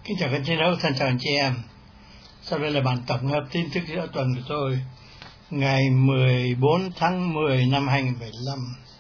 Kính chào các chiến đấu, thân chào anh chị em. Sau đây là bản tổng hợp tin tức giữa tuần của tôi ngày 14 tháng 10 năm 2015.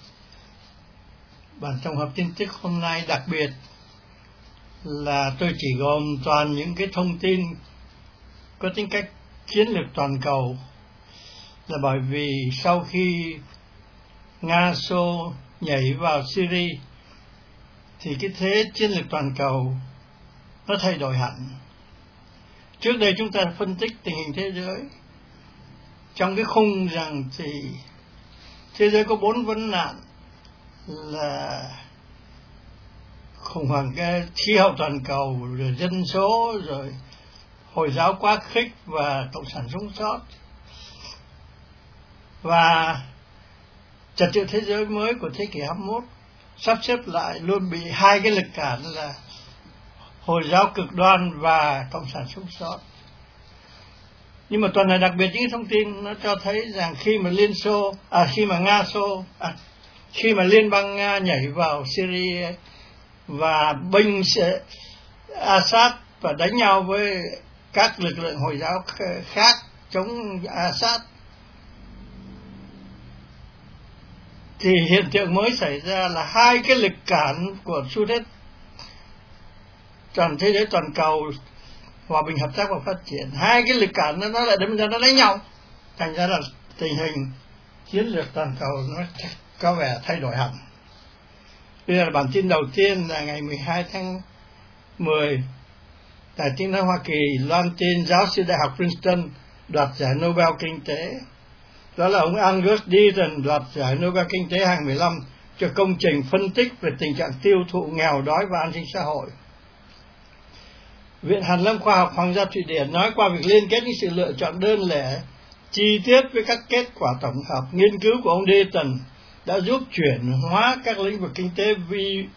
Bản tổng hợp tin tức hôm nay đặc biệt là tôi chỉ gồm toàn những cái thông tin có tính cách chiến lược toàn cầu, là bởi vì sau khi Nga Xô nhảy vào Syria thì cái thế chiến lược toàn cầu nó thay đổi hẳn. Trước đây chúng ta phân tích tình hình thế giới trong cái khung rằng thì thế giới có 4 vấn nạn là khủng hoảng khí hậu toàn cầu, rồi dân số, rồi Hồi giáo quá khích và cộng sản sống sót. Và trật tự thế giới mới của thế kỷ 21 sắp xếp lại luôn bị hai cái lực cản là Hồi giáo cực đoan và cộng sản sống sót. Nhưng mà tuần này đặc biệt những thông tin nó cho thấy rằng khi mà Liên bang Nga nhảy vào Syria và binh Assad và đánh nhau với các lực lượng Hồi giáo khác chống Assad, thì hiện tượng mới xảy ra là hai cái lực cản của xu thế toàn thế giới toàn cầu hòa bình hợp tác và phát triển, hai cái lực cản nó lại đâm ra nó đánh nhau, thành ra là tình hình chiến lược toàn cầu nó có vẻ thay đổi hẳn. Bây giờ là bản tin đầu tiên là ngày 12 tháng 10, Đài Tiếng nói Hoa Kỳ loan tin giáo sư Đại học Princeton đoạt giải Nobel Kinh tế. Đó là ông Angus Deaton đoạt giải Nobel Kinh tế 2015 cho công trình phân tích về tình trạng tiêu thụ, nghèo đói và an sinh xã hội. Viện Hàn lâm Khoa học Hoàng gia Thụy Điển nói qua việc liên kết những sự lựa chọn đơn lẻ chi tiết với các kết quả tổng hợp nghiên cứu của ông Deaton đã giúp chuyển hóa các lĩnh vực kinh tế vĩ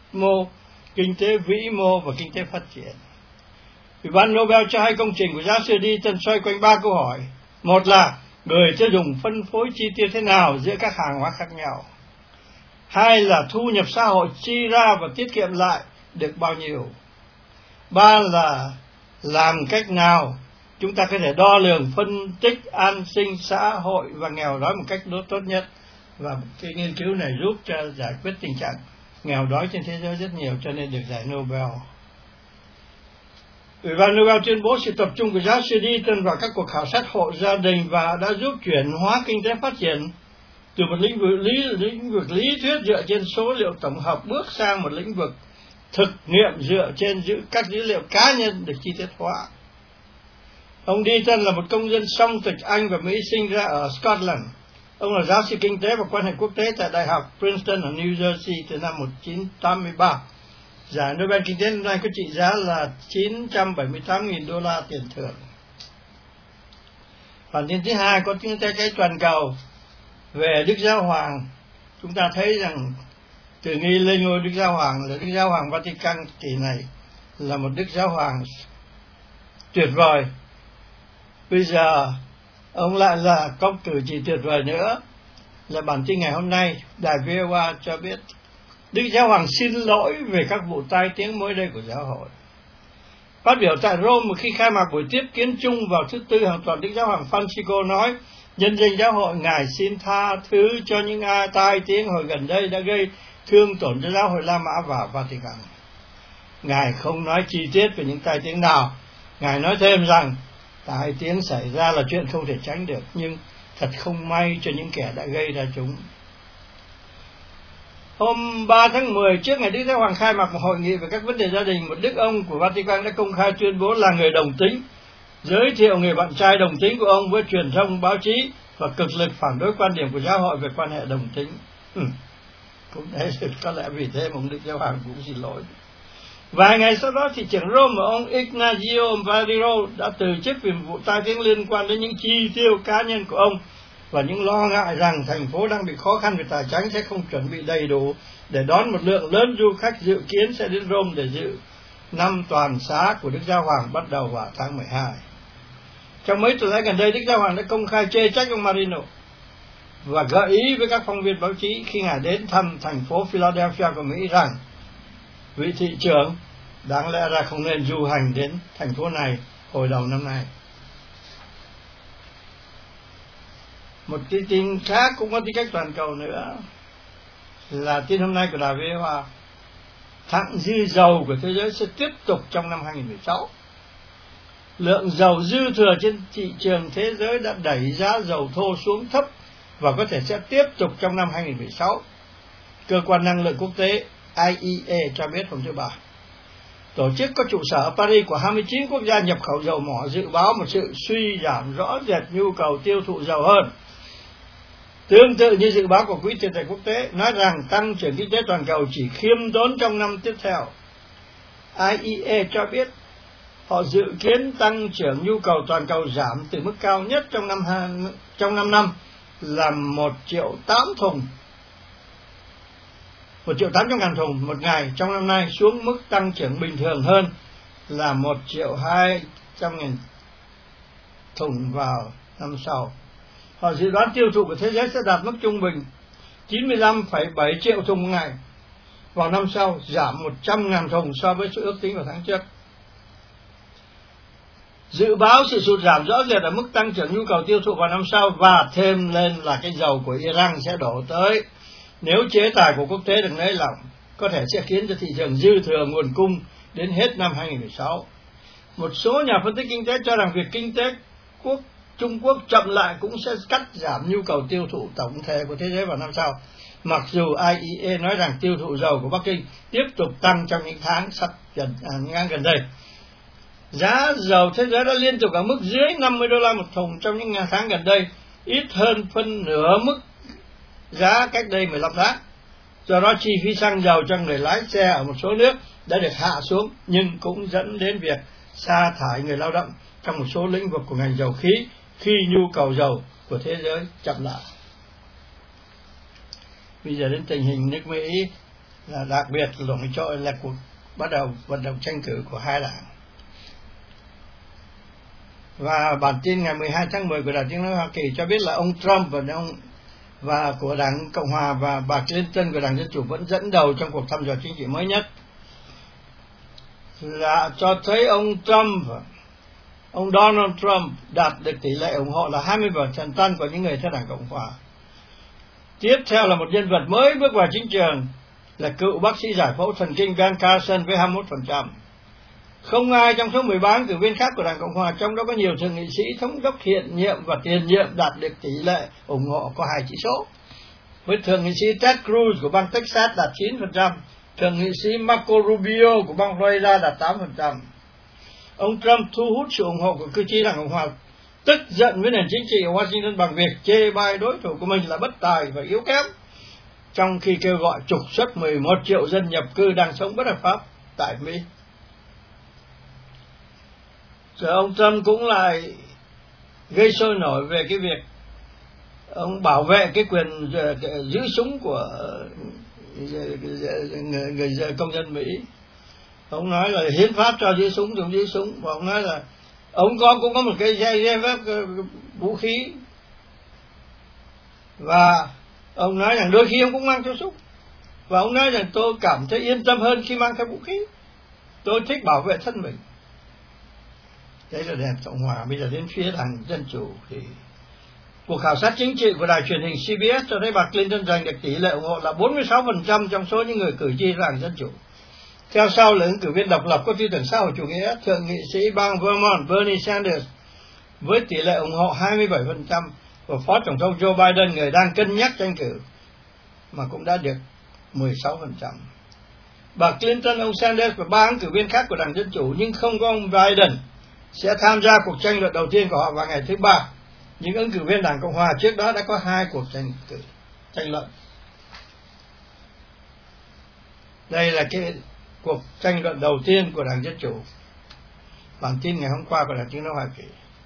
mô và kinh tế phát triển. Ủy ban Nobel cho hai công trình của giáo sư Deaton xoay quanh 3 câu hỏi. Một là người tiêu dùng phân phối chi tiêu thế nào giữa các hàng hóa khác nhau. Hai là thu nhập xã hội chi ra và tiết kiệm lại được bao nhiêu. Ba là làm cách nào chúng ta có thể đo lường phân tích an sinh xã hội và nghèo đói một cách tốt nhất. Và cái nghiên cứu này giúp cho giải quyết tình trạng nghèo đói trên thế giới rất nhiều, cho nên được giải Nobel. Ủy ban Nobel tuyên bố sự tập trung của giáo sư Deaton vào các cuộc khảo sát hộ gia đình và đã giúp chuyển hóa kinh tế phát triển từ một lĩnh vực lý thuyết dựa trên số liệu tổng hợp bước sang một lĩnh vực thực nghiệm dựa trên các dữ liệu cá nhân được chi tiết hóa. Ông Deaton là một công dân song tịch Anh và Mỹ, sinh ra ở Scotland. Ông là giáo sư kinh tế và quan hệ quốc tế tại Đại học Princeton ở New Jersey từ năm 1983. Giải Nobel Kinh tế năm nay có trị giá là $978.000 tiền thưởng. Bản tin thứ hai có tiếng cái toàn cầu về Đức Giáo Hoàng. Chúng ta thấy rằng từ nghi lên ngôi Đức Giáo Hoàng là Đức Giáo Hoàng Vatican kỳ này là một Đức Giáo Hoàng tuyệt vời. Bây giờ ông lại là công cử chỉ tuyệt vời nữa. Là bản tin ngày hôm nay, Đài VOA cho biết Đức Giáo Hoàng xin lỗi về các vụ tai tiếng mới đây của giáo hội. Phát biểu tại Rome khi khai mạc buổi tiếp kiến chung vào thứ Tư hàng tuần, Đức Giáo Hoàng Francisco nói: nhân danh giáo hội, Ngài xin tha thứ cho những ai tai tiếng hồi gần đây đã gây thương tổn cho giáo hội La Mã và Vatican. Ngài không nói chi tiết về những tai tiếng nào. Ngài nói thêm rằng tai tiếng xảy ra là chuyện không thể tránh được, nhưng thật không may cho những kẻ đã gây ra chúng. Hôm 3 tháng 10, trước ngày Đức Giáo Hoàng khai mạc một hội nghị về các vấn đề gia đình, một đức ông của Vatican đã công khai tuyên bố là người đồng tính, giới thiệu người bạn trai đồng tính của ông với truyền thông báo chí và cực lực phản đối quan điểm của giáo hội về quan hệ đồng tính. Cũng đấy, có lẽ vì thế mà ông Đức Giáo Hoàng cũng xin lỗi. Vài ngày sau đó thì trưởng Rome ông Ignazio Valero đã từ chức vì một vụ tai tiếng liên quan đến những chi tiêu cá nhân của ông và những lo ngại rằng thành phố đang bị khó khăn về tài chính sẽ không chuẩn bị đầy đủ để đón một lượng lớn du khách dự kiến sẽ đến Rome để dự năm toàn xá của Đức Giáo Hoàng bắt đầu vào tháng 12. Trong mấy tuần lễ gần đây, Đức Giáo Hoàng đã công khai chê trách ông Marino và gợi ý với các phóng viên báo chí khi Ngài đến thăm thành phố Philadelphia của Mỹ rằng vị thị trưởng đáng lẽ ra không nên du hành đến thành phố này hồi đầu năm nay. Một cái tin khác cũng có tính cách toàn cầu nữa là tin hôm nay của Đài VOA. Thặng dư dầu của thế giới sẽ tiếp tục trong năm 2016. Lượng dầu dư thừa trên thị trường thế giới đã đẩy giá dầu thô xuống thấp và có thể sẽ tiếp tục trong năm 2016. Cơ quan năng lượng quốc tế IEA cho biết hôm thứ Ba. Tổ chức có trụ sở ở Paris của 29 quốc gia nhập khẩu dầu mỏ dự báo một sự suy giảm rõ rệt nhu cầu tiêu thụ dầu hơn. Tương tự như dự báo của Quỹ tiền tệ quốc tế nói rằng tăng trưởng kinh tế toàn cầu chỉ khiêm tốn trong năm tiếp theo. IEA cho biết họ dự kiến tăng trưởng nhu cầu toàn cầu giảm từ mức cao nhất trong 5 năm là 1,8 triệu thùng, 1.800.000 thùng một ngày trong năm nay xuống mức tăng trưởng bình thường hơn là 1.200.000 thùng vào năm sau. Họ dự đoán tiêu thụ của thế giới sẽ đạt mức trung bình 95,7 triệu thùng một ngày vào năm sau, giảm 100.000 thùng so với sự ước tính vào tháng trước. Dự báo sự sụt giảm rõ rệt ở mức tăng trưởng nhu cầu tiêu thụ vào năm sau và thêm lên là cái dầu của Iran sẽ đổ tới. Nếu chế tài của quốc tế được nới lỏng, có thể sẽ khiến cho thị trường dư thừa nguồn cung đến hết năm 2016. Một số nhà phân tích kinh tế cho rằng việc kinh tế Trung Quốc chậm lại cũng sẽ cắt giảm nhu cầu tiêu thụ tổng thể của thế giới vào năm sau. Mặc dù IEA nói rằng tiêu thụ dầu của Bắc Kinh tiếp tục tăng trong những tháng gần đây. Giá dầu thế giới đã liên tục ở mức dưới $50 một thùng trong những tháng gần đây, ít hơn phân nửa mức giá cách đây 15 tháng. Do đó chi phí xăng dầu cho người lái xe ở một số nước đã được hạ xuống, nhưng cũng dẫn đến việc sa thải người lao động trong một số lĩnh vực của ngành dầu khí khi nhu cầu dầu của thế giới chậm lại. Bây giờ đến tình hình nước Mỹ, là đặc biệt nổi trội là cuộc bắt đầu vận động tranh cử của hai đảng. Và bản tin ngày 12 tháng 10 của Đài Tiếng nói Hoa Kỳ cho biết là ông Trump và của Đảng Cộng hòa và bà Clinton của Đảng Dân Chủ vẫn dẫn đầu trong cuộc thăm dò chính trị mới nhất, là cho thấy ông Donald Trump đạt được tỷ lệ ủng hộ là 20% của những người theo Đảng Cộng hòa. Tiếp theo là một nhân vật mới bước vào chính trường là cựu bác sĩ giải phẫu thần kinh Ben Carson với 21%. Không ai trong số 13 ứng cử viên khác của Đảng Cộng hòa, trong đó có nhiều thượng nghị sĩ thống đốc hiện nhiệm và tiền nhiệm, đạt được tỷ lệ ủng hộ có 2 chỉ số. Với thượng nghị sĩ Ted Cruz của bang Texas đạt 9%, thượng nghị sĩ Marco Rubio của bang Florida đạt 8%. Ông Trump thu hút sự ủng hộ của cử tri Đảng Cộng hòa, tức giận với nền chính trị ở Washington bằng việc chê bai đối thủ của mình là bất tài và yếu kém, trong khi kêu gọi trục xuất 11 triệu dân nhập cư đang sống bất hợp pháp tại Mỹ. Rồi ông Trump cũng lại gây sôi nổi về cái việc ông bảo vệ cái quyền giữ súng của người công dân Mỹ. Ông nói là hiến pháp cho giữ súng thì ông giữ súng, và ông nói là ông cũng có một cái dây phép vũ khí, và ông nói rằng đôi khi ông cũng mang theo súng, và ông nói rằng tôi cảm thấy yên tâm hơn khi mang theo vũ khí, tôi thích bảo vệ thân mình. Đấy là Đảng Cộng hòa. Bây giờ đến phía Đảng Dân Chủ thì cuộc khảo sát chính trị của đài truyền hình CBS cho thấy bà Clinton giành được tỷ lệ ủng hộ là 46% trong số những người cử tri Đảng Dân Chủ. Theo sau là ứng cử viên độc lập có tư tưởng xã hội chủ nghĩa, thượng nghị sĩ bang Vermont Bernie Sanders với tỷ lệ ủng hộ 27%, và phó tổng thống Joe Biden, người đang cân nhắc tranh cử, mà cũng đã được 16%. Bà Clinton, ông Sanders và 3 ứng cử viên khác của Đảng Dân Chủ, nhưng không có ông Biden, sẽ tham gia cuộc tranh luận đầu tiên của họ vào ngày thứ Ba. Những ứng cử viên Đảng Cộng hòa trước đó đã có 2 cuộc tranh luận. Đây là cái cuộc tranh luận đầu tiên của Đảng Dân Chủ. Bản tin ngày hôm qua của Đài Tiếng nói Hoa Kỳ.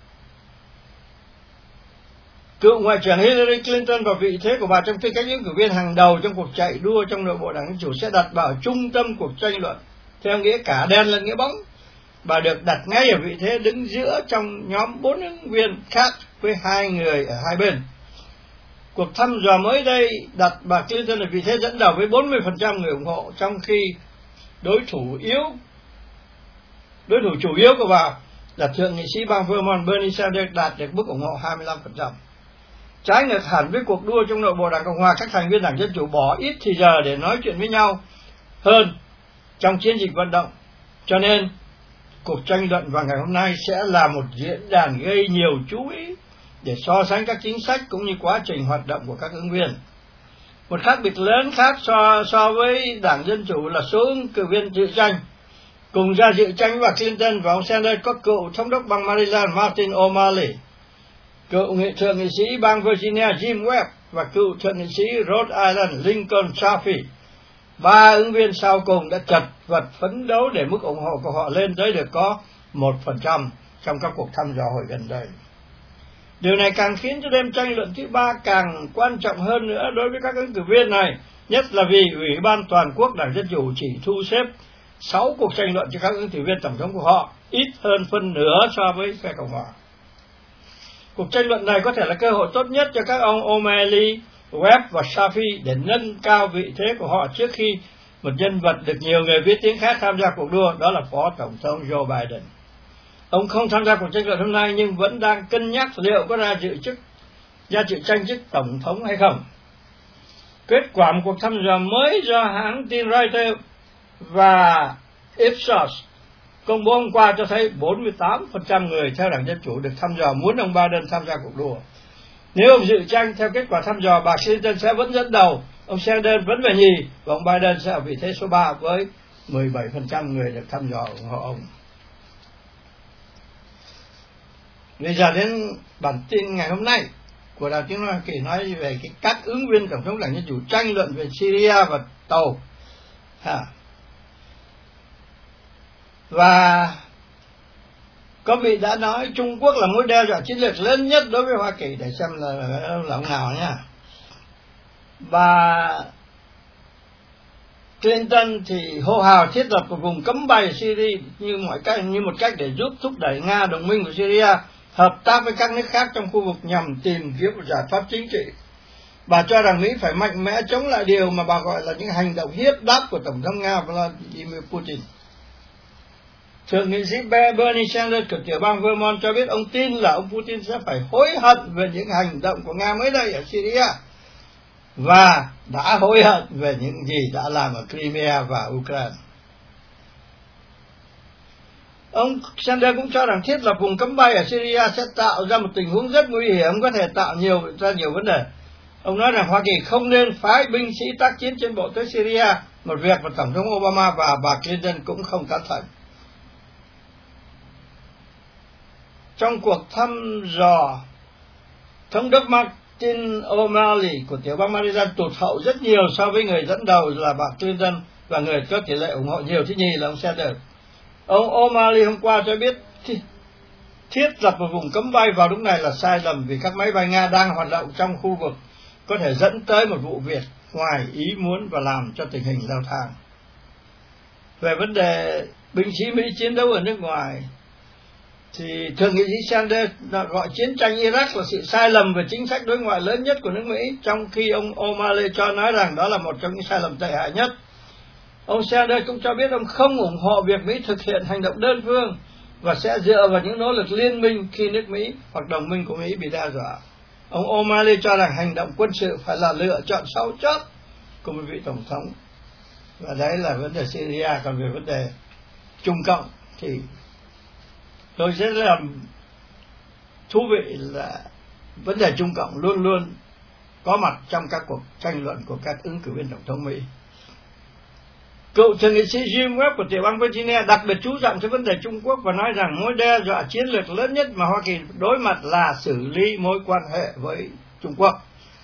Cựu Ngoại trưởng Hillary Clinton và vị thế của bà trong tư cách ứng cử viên hàng đầu trong cuộc chạy đua trong nội bộ Đảng Dân Chủ sẽ đặt bà ở trung tâm cuộc tranh luận, theo nghĩa cả đen lẫn nghĩa bóng. Bà được đặt ngay ở vị thế đứng giữa trong nhóm 4 ứng viên khác với 2 người ở hai bên. Cuộc thăm dò mới đây đặt bà Clinton ở vị thế dẫn đầu với 40% người ủng hộ, trong khi đối thủ yếu Đối thủ chủ yếu của bà là thượng nghị sĩ bang Vermont Bernie Sanders đạt được mức ủng hộ 25%. Trái ngược hẳn với cuộc đua trong nội bộ Đảng Cộng hòa, các thành viên Đảng Dân Chủ bỏ ít thì giờ để nói chuyện với nhau hơn trong chiến dịch vận động. Cho nên, cuộc tranh luận vào ngày hôm nay sẽ là một diễn đàn gây nhiều chú ý để so sánh các chính sách cũng như quá trình hoạt động của các ứng viên. Một khác biệt lớn khác so với Đảng Dân Chủ là số ứng cử viên dự tranh. Cùng ra dự tranh với bà Clinton và ông Sanders có cựu thống đốc bang Maryland Martin O'Malley, cựu thượng nghị sĩ bang Virginia Jim Webb và cựu thượng nghị sĩ Rhode Island Lincoln Chafee. Ba ứng viên sau cùng đã chật vật phấn đấu để mức ủng hộ của họ lên tới được có 1% trong các cuộc thăm dò hồi gần đây. Điều này càng khiến cho đêm tranh luận thứ ba càng quan trọng hơn nữa đối với các ứng cử viên này, nhất là vì Ủy ban Toàn quốc Đảng Dân Chủ chỉ thu xếp 6 cuộc tranh luận cho các ứng cử viên tổng thống của họ, ít hơn phân nửa so với phe Cộng hòa. Cuộc tranh luận này có thể là cơ hội tốt nhất cho các ông O'Malley, Webb và Chafee để nâng cao vị thế của họ trước khi một nhân vật được nhiều người biết tiếng khác tham gia cuộc đua, đó là Phó Tổng thống Joe Biden. Ông không tham gia cuộc tranh luận hôm nay nhưng vẫn đang cân nhắc liệu có ra dự tranh chức Tổng thống hay không. Kết quả một cuộc thăm dò mới do hãng tin Reuters và Ipsos công bố hôm qua cho thấy 48% người theo Đảng Dân Chủ được thăm dò muốn ông Biden tham gia cuộc đua. Nếu ông dự tranh theo kết quả thăm dò, bà Clinton sẽ vẫn dẫn đầu, ông Sanders vẫn về nhì và ông Biden sẽ ở vị thế số 3 với 17% người được thăm dò ủng hộ ông. Bây giờ đến bản tin ngày hôm nay của Đài Tiếng Nói Hoa Kỳ nói về các ứng viên tổng thống Đảng Dân Chủ tranh luận về Syria và Tàu. Và có vị đã nói Trung Quốc là mối đe dọa chiến lược lớn nhất đối với Hoa Kỳ, để xem là ông nào nhá. Bà Clinton thì hô hào thiết lập một vùng cấm bay ở Syria như một cách để giúp thúc đẩy Nga, đồng minh của Syria, hợp tác với các nước khác trong khu vực nhằm tìm kiếm một giải pháp chính trị. Bà cho rằng Mỹ phải mạnh mẽ chống lại điều mà bà gọi là những hành động hiếp đáp của Tổng thống Nga Vladimir Putin. Thượng nghị sĩ Bernie Sanders của tiểu bang Vermont cho biết ông tin là ông Putin sẽ phải hối hận về những hành động của Nga mới đây ở Syria và đã hối hận về những gì đã làm ở Crimea và Ukraine. Ông Sanders cũng cho rằng thiết lập vùng cấm bay ở Syria sẽ tạo ra một tình huống rất nguy hiểm, có thể tạo ra nhiều vấn đề. Ông nói rằng Hoa Kỳ không nên phái binh sĩ tác chiến trên bộ tới Syria, một việc mà Tổng thống Obama và bà Clinton cũng không tán thành. Trong cuộc thăm dò, thống đốc Martin O'Malley của tiểu bang Maryland tụt hậu rất nhiều so với người dẫn đầu là bà Clinton và người có tỷ lệ ủng hộ nhiều thứ nhì là ông Sanders. Ông O'Malley hôm qua cho biết thiết lập một vùng cấm bay vào lúc này là sai lầm vì các máy bay Nga đang hoạt động trong khu vực có thể dẫn tới một vụ việc ngoài ý muốn và làm cho tình hình leo thang. Về vấn đề binh sĩ Mỹ chiến đấu ở nước ngoài, thì thượng nghị sĩ Sanders gọi chiến tranh Iraq là sự sai lầm về chính sách đối ngoại lớn nhất của nước Mỹ, trong khi ông O'Malley cho nói rằng đó là một trong những sai lầm tệ hại nhất. Ông Sanders cũng cho biết ông không ủng hộ việc Mỹ thực hiện hành động đơn phương và sẽ dựa vào những nỗ lực liên minh khi nước Mỹ hoặc đồng minh của Mỹ bị đe dọa. Ông O'Malley cho rằng hành động quân sự phải là lựa chọn sau chót của một vị tổng thống. Và đấy là vấn đề Syria. Còn về vấn đề Trung Cộng thì tôi rất là thú vị là vấn đề Trung Cộng luôn luôn có mặt trong các cuộc tranh luận của các ứng cử viên tổng thống Mỹ. Cựu thượng nghị sĩ Jim Webb của tiểu bang Virginia đặc biệt chú trọng tới vấn đề Trung Quốc và nói rằng mối đe dọa chiến lược lớn nhất mà Hoa Kỳ đối mặt là xử lý mối quan hệ với Trung Quốc.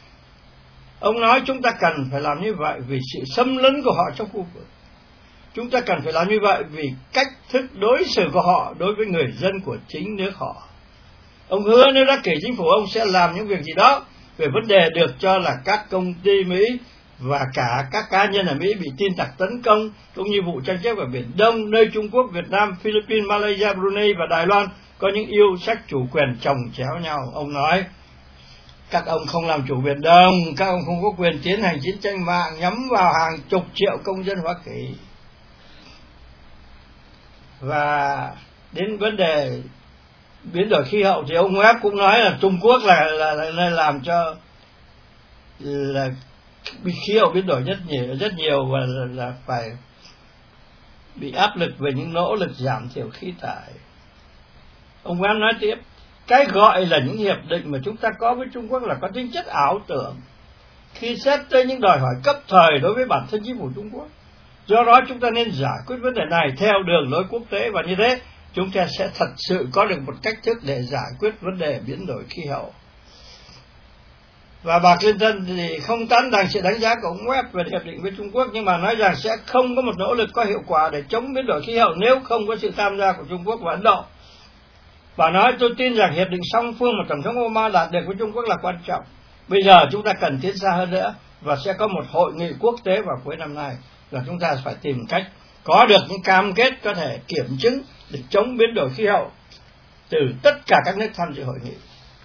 Ông nói chúng ta cần phải làm như vậy vì sự xâm lấn của họ trong khu vực. Chúng ta cần phải làm như vậy vì cách thức đối xử của họ đối với người dân của chính nước họ. Ông hứa nếu đắc cử chính phủ ông sẽ làm những việc gì đó về vấn đề được cho là các công ty Mỹ và cả các cá nhân ở Mỹ bị tin tặc tấn công, cũng như vụ tranh chấp ở Biển Đông, nơi Trung Quốc, Việt Nam, Philippines, Malaysia, Brunei và Đài Loan có những yêu sách chủ quyền chồng chéo nhau. Ông nói, các ông không làm chủ Biển Đông, các ông không có quyền tiến hành chiến tranh mạng nhắm vào hàng chục triệu công dân Hoa Kỳ. Và đến vấn đề biến đổi khí hậu thì ông Webb cũng nói là Trung Quốc là làm cho là khí hậu biến đổi rất nhiều và là phải bị áp lực về những nỗ lực giảm thiểu khí thải. Ông Webb nói tiếp, cái gọi là những hiệp định mà chúng ta có với Trung Quốc là có tính chất ảo tưởng khi xét tới những đòi hỏi cấp thời đối với bản thân chính phủ Trung Quốc. Do đó chúng ta nên giải quyết vấn đề này theo đường lối quốc tế, và như thế chúng ta sẽ thật sự có được một cách thức để giải quyết vấn đề biến đổi khí hậu. Và bà Clinton thì không tán thành sự đánh giá của ông Webb về hiệp định với Trung Quốc, nhưng mà nói rằng sẽ không có một nỗ lực có hiệu quả để chống biến đổi khí hậu nếu không có sự tham gia của Trung Quốc và Ấn Độ. Bà nói, tôi tin rằng hiệp định song phương mà Tổng thống Obama đạt được với Trung Quốc là quan trọng. Bây giờ chúng ta cần tiến xa hơn nữa, và sẽ có một hội nghị quốc tế vào cuối năm nay, và chúng ta phải tìm cách có được những cam kết có thể kiểm chứng để chống biến đổi khí hậu từ tất cả các nước tham dự hội nghị.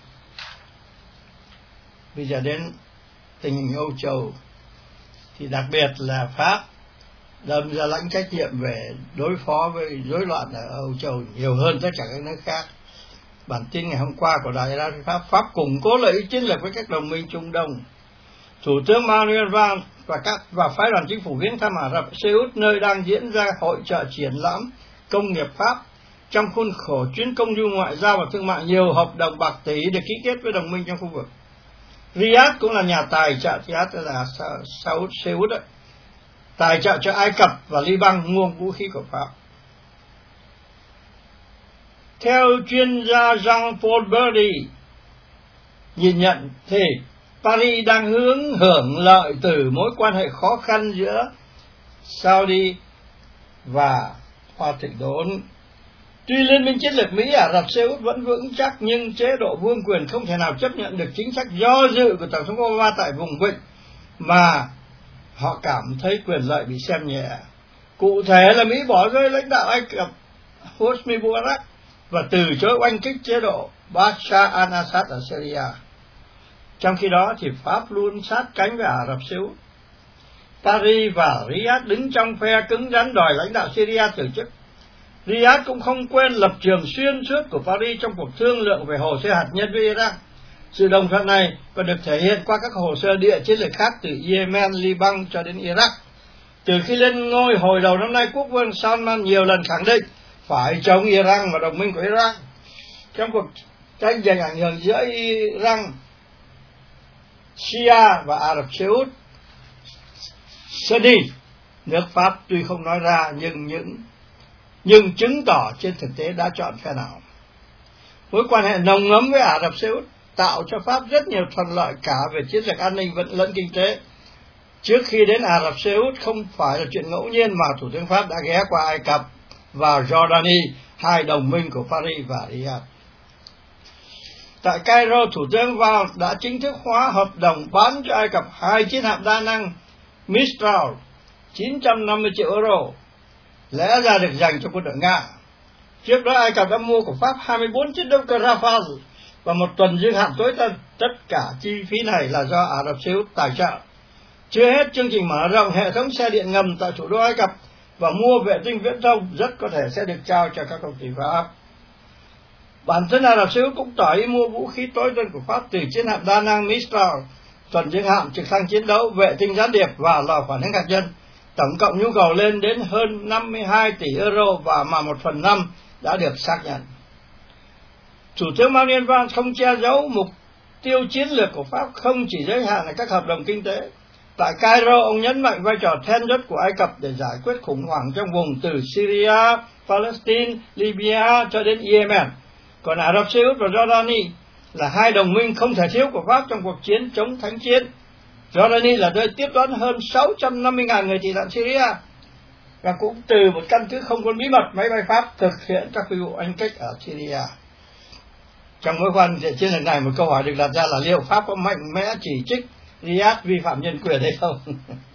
Bây giờ đến tình hình Âu Châu, thì đặc biệt là Pháp đâm ra lãnh trách nhiệm về đối phó với rối loạn ở Âu Châu nhiều hơn tất cả các nước khác. Bản tin ngày hôm qua của Đài Radio Pháp củng cố lợi ích chiến lược với các đồng minh Trung Đông. Thủ tướng Manuel Valls và phái đoàn chính phủ viếng thăm Ả Rập Xê Út, nơi đang diễn ra hội chợ triển lãm công nghiệp Pháp. Trong khuôn khổ chuyến công du ngoại giao và thương mại, nhiều hợp đồng bạc tỷ được ký kết với đồng minh trong khu vực. Riyadh cũng là nhà tài trợ, Riyadh là Saud Xê Út, tài trợ cho Ai Cập và Liban mua vũ khí của Pháp. Theo chuyên gia Jean-Paul Berdy nhìn nhận thì Paris đang hưởng lợi từ mối quan hệ khó khăn giữa Saudi và Hoa Thịnh Đốn. Tuy liên minh chiến lược Mỹ Ả Rập Xê Út vẫn vững chắc, nhưng chế độ vương quyền không thể nào chấp nhận được chính sách do dự của Tổng thống Obama tại vùng vịnh, mà họ cảm thấy quyền lợi bị xem nhẹ. Cụ thể là Mỹ bỏ rơi lãnh đạo Ai Cập Hosni Mubarak và từ chối oanh kích chế độ Bashar al-Assad ở Syria. Trong khi đó thì Pháp luôn sát cánh với Ả Rập Xê Út. Paris và Riyadh đứng trong phe cứng rắn đòi lãnh đạo Syria từ chức. Riyadh cũng không quên lập trường xuyên suốt của Paris trong cuộc thương lượng về hồ sơ hạt nhân với Iran. Sự đồng thuận này còn được thể hiện qua các hồ sơ địa chiến lược khác từ Yemen, Liban cho đến Iraq. Từ khi lên ngôi hồi đầu năm nay, quốc vương Salman nhiều lần khẳng định phải chống Iran và đồng minh của Iran. Trong cuộc tranh giành ảnh hưởng giữa Iran, Shia và Ả Rập Xê Út, Sunni, nước Pháp tuy không nói ra nhưng chứng tỏ trên thực tế đã chọn phe nào. Mối quan hệ nồng ấm với Ả Rập Xê Út tạo cho Pháp rất nhiều thuận lợi cả về chiến lược an ninh lẫn kinh tế. Trước khi đến Ả Rập Xê Út không phải là chuyện ngẫu nhiên mà Thủ tướng Pháp đã ghé qua Ai Cập và Jordani, hai đồng minh của Paris và Riyadh. Tại Cairo, Thủ tướng Valls đã chính thức hóa hợp đồng bán cho Ai Cập 2 chiến hạm đa năng Mistral 950 triệu euro, lẽ ra được dành cho quân đội Nga. Trước đó Ai Cập đã mua của Pháp 24 chiếc đấu cơ Rafale và một tuần dương hạm tối tân. Tất cả chi phí này là do Ả Rập Xê Út tài trợ. Chưa hết, chương trình mở rộng hệ thống xe điện ngầm tại thủ đô Ai Cập và mua vệ tinh viễn thông rất có thể sẽ được trao cho các công ty Pháp. Bản thân Ả Rập Xê Út cũng tỏ ý mua vũ khí tối tân của Pháp từ chiến hạm đa năng Mistral, tuần dương hạm trực thăng chiến đấu, vệ tinh gián điệp và lò phản ứng hạt nhân. Tổng cộng nhu cầu lên đến hơn 52 tỷ euro và mà 1/5 đã được xác nhận. Thủ tướng Manuel Valls không che giấu mục tiêu chiến lược của Pháp không chỉ giới hạn ở các hợp đồng kinh tế. Tại Cairo, ông nhấn mạnh vai trò then chốt của Ai Cập để giải quyết khủng hoảng trong vùng từ Syria, Palestine, Libya cho đến Yemen. Còn Ả Rập Xê Út và Jordani là hai đồng minh không thể thiếu của Pháp trong cuộc chiến chống thánh chiến. Jordani là nơi tiếp đón hơn 650.000 người tị nạn Syria, và cũng từ một căn cứ không quân bí mật, máy bay Pháp thực hiện các phi vụ oanh kích ở Syria. Trong mối quan hệ chiến lược này, một câu hỏi được đặt ra là liệu Pháp có mạnh mẽ chỉ trích Riyadh vi phạm nhân quyền hay không?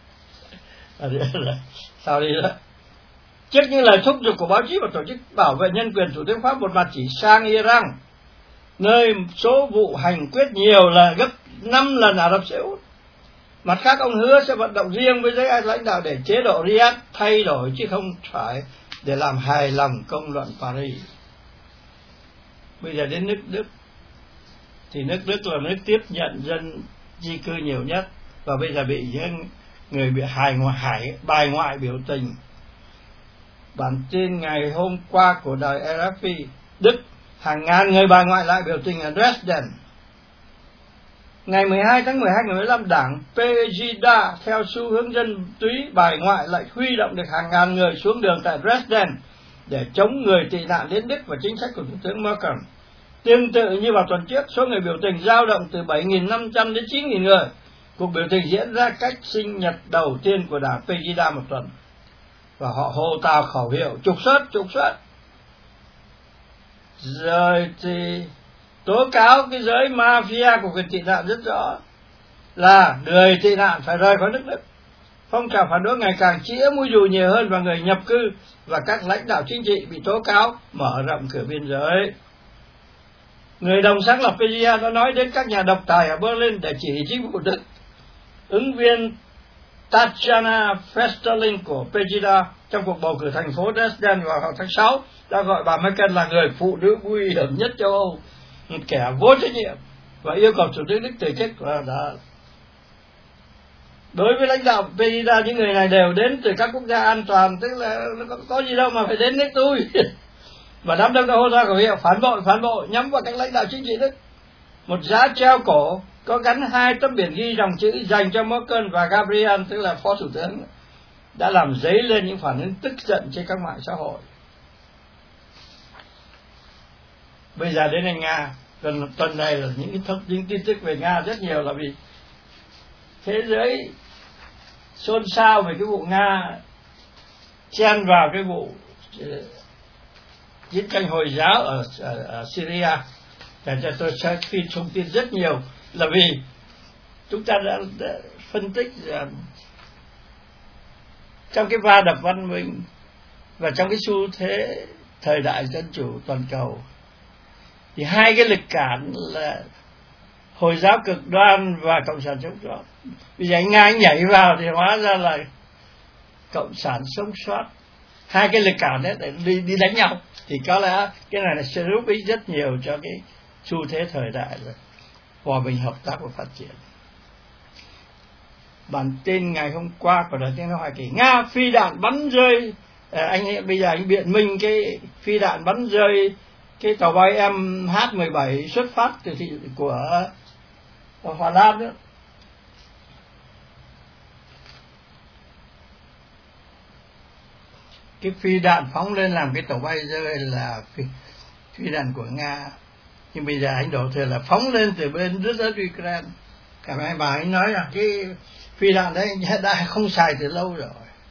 Sao đi đó? Trước những lời thúc giục của báo chí và tổ chức bảo vệ nhân quyền, Thủ tướng Pháp một mặt chỉ sang Iran, nơi số vụ hành quyết nhiều là gấp 5 lần Ả Rập Xê Út. Mặt khác, ông hứa sẽ vận động riêng với giới lãnh đạo để chế độ Riyadh thay đổi chứ không phải để làm hài lòng công luận Paris. Bây giờ đến nước Đức, thì nước Đức là nước tiếp nhận dân di cư nhiều nhất, và bây giờ bị những người bị bài ngoại biểu tình. Bản tin ngày hôm qua của đài RFI, Đức, hàng ngàn người bài ngoại lại biểu tình ở Dresden. Ngày 12 tháng 12 ngày 15, đảng Pegida theo xu hướng dân túy bài ngoại lại huy động được hàng ngàn người xuống đường tại Dresden để chống người tị nạn đến Đức và chính sách của Thủ tướng Merkel. Tương tự như vào tuần trước, số người biểu tình dao động từ 7.500 đến 9.000 người. Cuộc biểu tình diễn ra cách sinh nhật đầu tiên của đảng Pegida một tuần, và họ hô to khẩu hiệu trục xuất. Rồi thì tố cáo cái giới mafia của quyền tị nạn rất rõ, là người tị nạn phải rời khỏi nước Đức. Phong trào phản đối ngày càng chĩa mũi dùi nhiều hơn vào người nhập cư, và các lãnh đạo chính trị bị tố cáo mở rộng cửa biên giới. Người đồng sáng lập Pegida đã nói đến các nhà độc tài ở Berlin để chỉ chính phủ Đức. Ứng viên Tatjana Festerling của Pegida trong cuộc bầu cử thành phố Dresden vào tháng 6 đã gọi bà Merkel là người phụ nữ nguy hiểm nhất châu Âu, một kẻ vô trách nhiệm, và yêu cầu Thủ tướng Đức từ chức. Đối với lãnh đạo Pegida, những người này đều đến từ các quốc gia an toàn, tức là có gì đâu mà phải đến nước tôi. Và đám đông đã hô ra khẩu hiệu phản bội nhắm vào các lãnh đạo chính trị Đức. Một giá treo cổ có gắn 2 tấm biển ghi dòng chữ dành cho Merkel và Gabriel, tức là phó thủ tướng, đã làm dấy lên những phản ứng tức giận trên các mạng xã hội. Bây giờ đến anh Nga, tuần này là những tin tức về Nga rất nhiều, là vì thế giới xôn xao về cái vụ Nga chen vào cái vụ chiến tranh Hồi giáo ở Syria. Để cho tôi sẽ phi thông tin rất nhiều, là vì chúng ta đã phân tích rằng trong cái va đập văn minh và trong cái xu thế thời đại dân chủ toàn cầu, thì hai cái lực cản là Hồi giáo cực đoan và Cộng sản sống sót. Bây giờ Nga nhảy vào thì hóa ra là Cộng sản sống sót. Hai cái lực cản đấy để đi đánh nhau, thì có lẽ cái này sẽ giúp ích rất nhiều cho cái xu thế thời đại rồi hòa bình, hợp tác và phát triển. Bản tin ngày hôm qua của Đài Tiếng nói Hoa Kỳ: Nga phi đạn bắn rơi, bây giờ anh biện minh cái phi đạn bắn rơi cái tàu bay MH17 xuất phát từ của Hà Lan đó. Cái phi đạn phóng lên làm cái tàu bay rơi là phi đạn của Nga, nhưng bây giờ anh đổ thừa là phóng lên từ bên đất Ukraine. Cả mấy bà anh nói là cái phi đạn đấy đã không xài từ lâu rồi.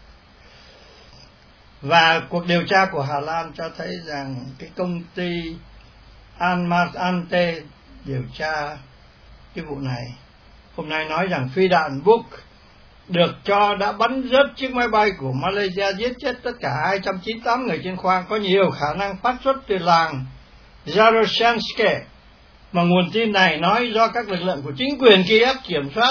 Và cuộc điều tra của Hà Lan cho thấy rằng cái công ty Ante điều tra cái vụ này hôm nay nói rằng phi đạn Buk được cho đã bắn rớt chiếc máy bay của Malaysia, giết chết tất cả 298 người trên khoang, có nhiều khả năng phát xuất từ làng Yaroshanske, mà nguồn tin này nói do các lực lượng của chính quyền Kiev kiểm soát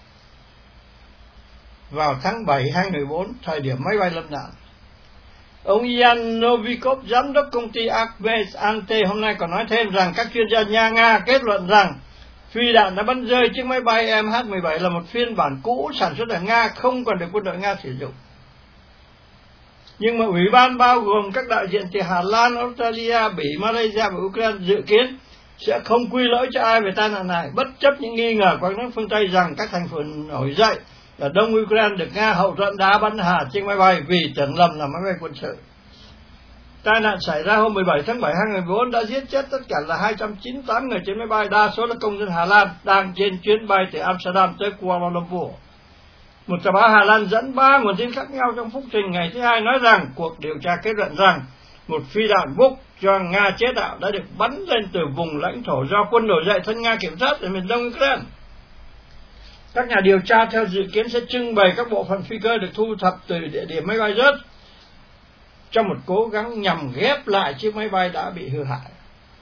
vào tháng 7 2014, thời điểm máy bay lâm nạn. Ông Ian Novikov, giám đốc công ty Armes Ante, hôm nay còn nói thêm rằng các chuyên gia Nga kết luận rằng phi đạn đã bắn rơi chiếc máy bay MH17 là một phiên bản cũ sản xuất ở Nga, không còn được quân đội Nga sử dụng. Nhưng mà ủy ban bao gồm các đại diện từ Hà Lan, Australia, Bỉ, Malaysia và Ukraine dự kiến sẽ không quy lỗi cho ai về tai nạn này, bất chấp những nghi ngờ của các nước phương Tây rằng các thành phần nổi dậy ở Đông Ukraine được Nga hậu thuẫn đá bắn hạ chiếc máy bay vì tưởng lầm là máy bay quân sự. Tai nạn xảy ra hôm 17 tháng 7 2014 đã giết chết tất cả là 298 người trên máy bay, đa số là công dân Hà Lan đang trên chuyến bay từ Amsterdam tới Kuala Lumpur. Một tờ báo Hà Lan dẫn 3 nguồn tin khác nhau trong phúc trình ngày thứ Hai nói rằng cuộc điều tra kết luận rằng một phi đạn Buk do Nga chế tạo đã được bắn lên từ vùng lãnh thổ do quân nổi dậy thân Nga kiểm soát ở miền Đông Ukraine. Các nhà điều tra theo dự kiến sẽ trưng bày các bộ phận phi cơ được thu thập từ địa điểm máy bay rớt trong một cố gắng nhằm ghép lại chiếc máy bay đã bị hư hại.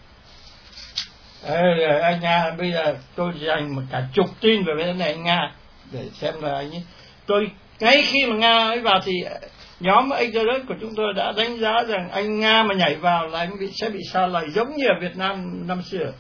Anh Nga, bây giờ tôi dành một cả chục tin về vấn đề này anh Nga để xem là anh ấy. Tôi ngay khi mà Nga ấy vào thì Nhóm Exodus của chúng tôi đã đánh giá rằng anh Nga mà nhảy vào là anh sẽ bị sa lầy giống như ở Việt Nam năm xưa.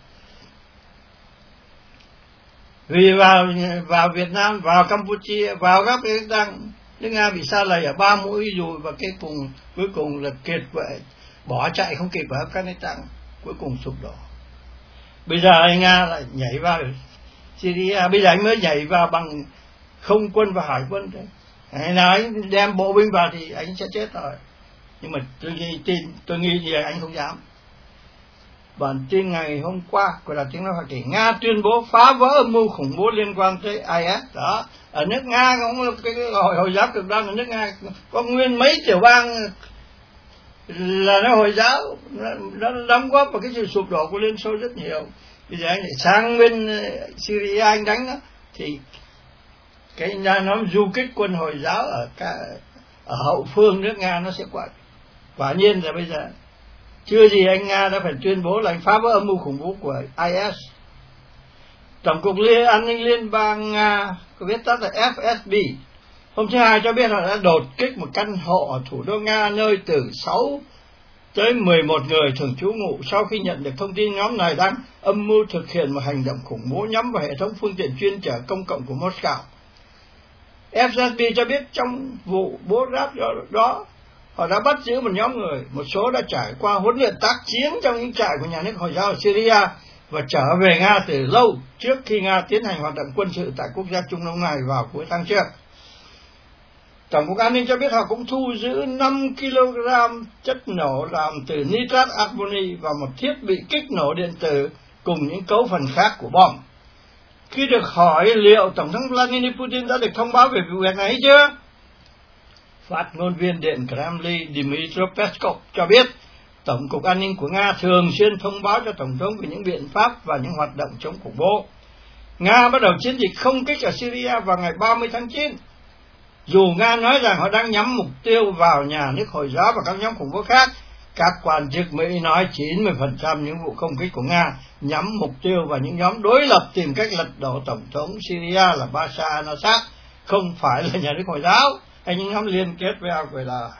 Vì vào Việt Nam, vào Campuchia, vào các Pakistan, nước Nga bị sa lầy ở 3 mũi dùi và cuối cùng là kiệt quệ, bỏ chạy không kịp ở Afghanistan, cuối cùng sụp đổ. Bây giờ anh Nga lại nhảy vào Syria, bây giờ anh mới nhảy vào bằng không quân và hải quân thôi. Hay là anh đem bộ binh vào thì anh sẽ chết rồi. Nhưng mà tôi nghĩ gì anh không dám. Bản tin ngày hôm qua của Đài Tiếng nói Hoa Kỳ, Nga tuyên bố phá vỡ âm mưu khủng bố liên quan tới IS. Đó, ở nước Nga cũng cái Hồi giáo cực đoan ở nước Nga có nguyên mấy tiểu bang là nó Hồi giáo, nó đóng góp vào cái sự sụp đổ của Liên Xô rất nhiều. Bây giờ anh lại sang bên Syria anh đánh đó, thì cái nhà nó du kích quân Hồi giáo ở hậu phương nước Nga nó sẽ quả nhiên là bây giờ chưa gì anh Nga đã phải tuyên bố là anh phá vỡ âm mưu khủng bố của IS. Tổng cục An ninh Liên bang Nga, có viết tắt là FSB, hôm thứ Hai cho biết họ đã đột kích một căn hộ ở thủ đô Nga nơi từ 6 tới 11 người thường trú ngụ sau khi nhận được thông tin nhóm này đang âm mưu thực hiện một hành động khủng bố nhắm vào hệ thống phương tiện chuyên chở công cộng của Moscow. FSB cho biết trong vụ bố ráp đó, họ đã bắt giữ một nhóm người, một số đã trải qua huấn luyện tác chiến trong những trại của nhà nước Hồi giáo ở Syria và trở về Nga từ lâu trước khi Nga tiến hành hoạt động quân sự tại quốc gia Trung Đông này vào cuối tháng trước. Tổng cục An ninh cho biết họ cũng thu giữ 5 kg chất nổ làm từ nitrat argoni và một thiết bị kích nổ điện tử cùng những cấu phần khác của bom. Khi được hỏi liệu Tổng thống Vladimir Putin đã được thông báo về vụ việc này chưa? Phát ngôn viên Điện Kremlin Dmitry Peskov cho biết Tổng cục An ninh của Nga thường xuyên thông báo cho Tổng thống về những biện pháp và những hoạt động chống khủng bố. Nga bắt đầu chiến dịch không kích ở Syria vào ngày 30 tháng 9. Dù Nga nói rằng họ đang nhắm mục tiêu vào nhà nước Hồi giáo và các nhóm khủng bố khác, các quan chức Mỹ nói 90% những vụ không kích của Nga nhắm mục tiêu vào những nhóm đối lập tìm cách lật đổ Tổng thống Syria là Bashar al-Assad, không phải là nhà nước Hồi giáo hay những nhóm liên kết với Al-Qaeda.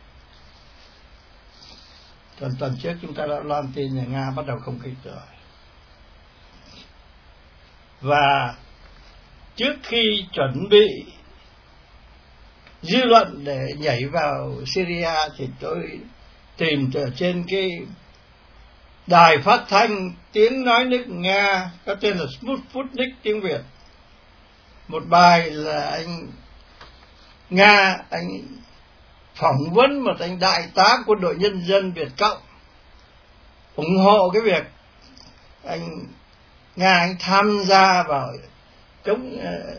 Tuần trước chúng ta đã loan tin là Nga bắt đầu không kích rồi. Và trước khi chuẩn bị dư luận để nhảy vào Syria thì tôi tìm ở trên cái đài phát thanh tiếng nói nước Nga có tên là Sputnik tiếng Việt, một bài là anh Nga anh phỏng vấn một anh đại tá quân đội nhân dân Việt Cộng ủng hộ cái việc anh Nga anh tham gia vào chống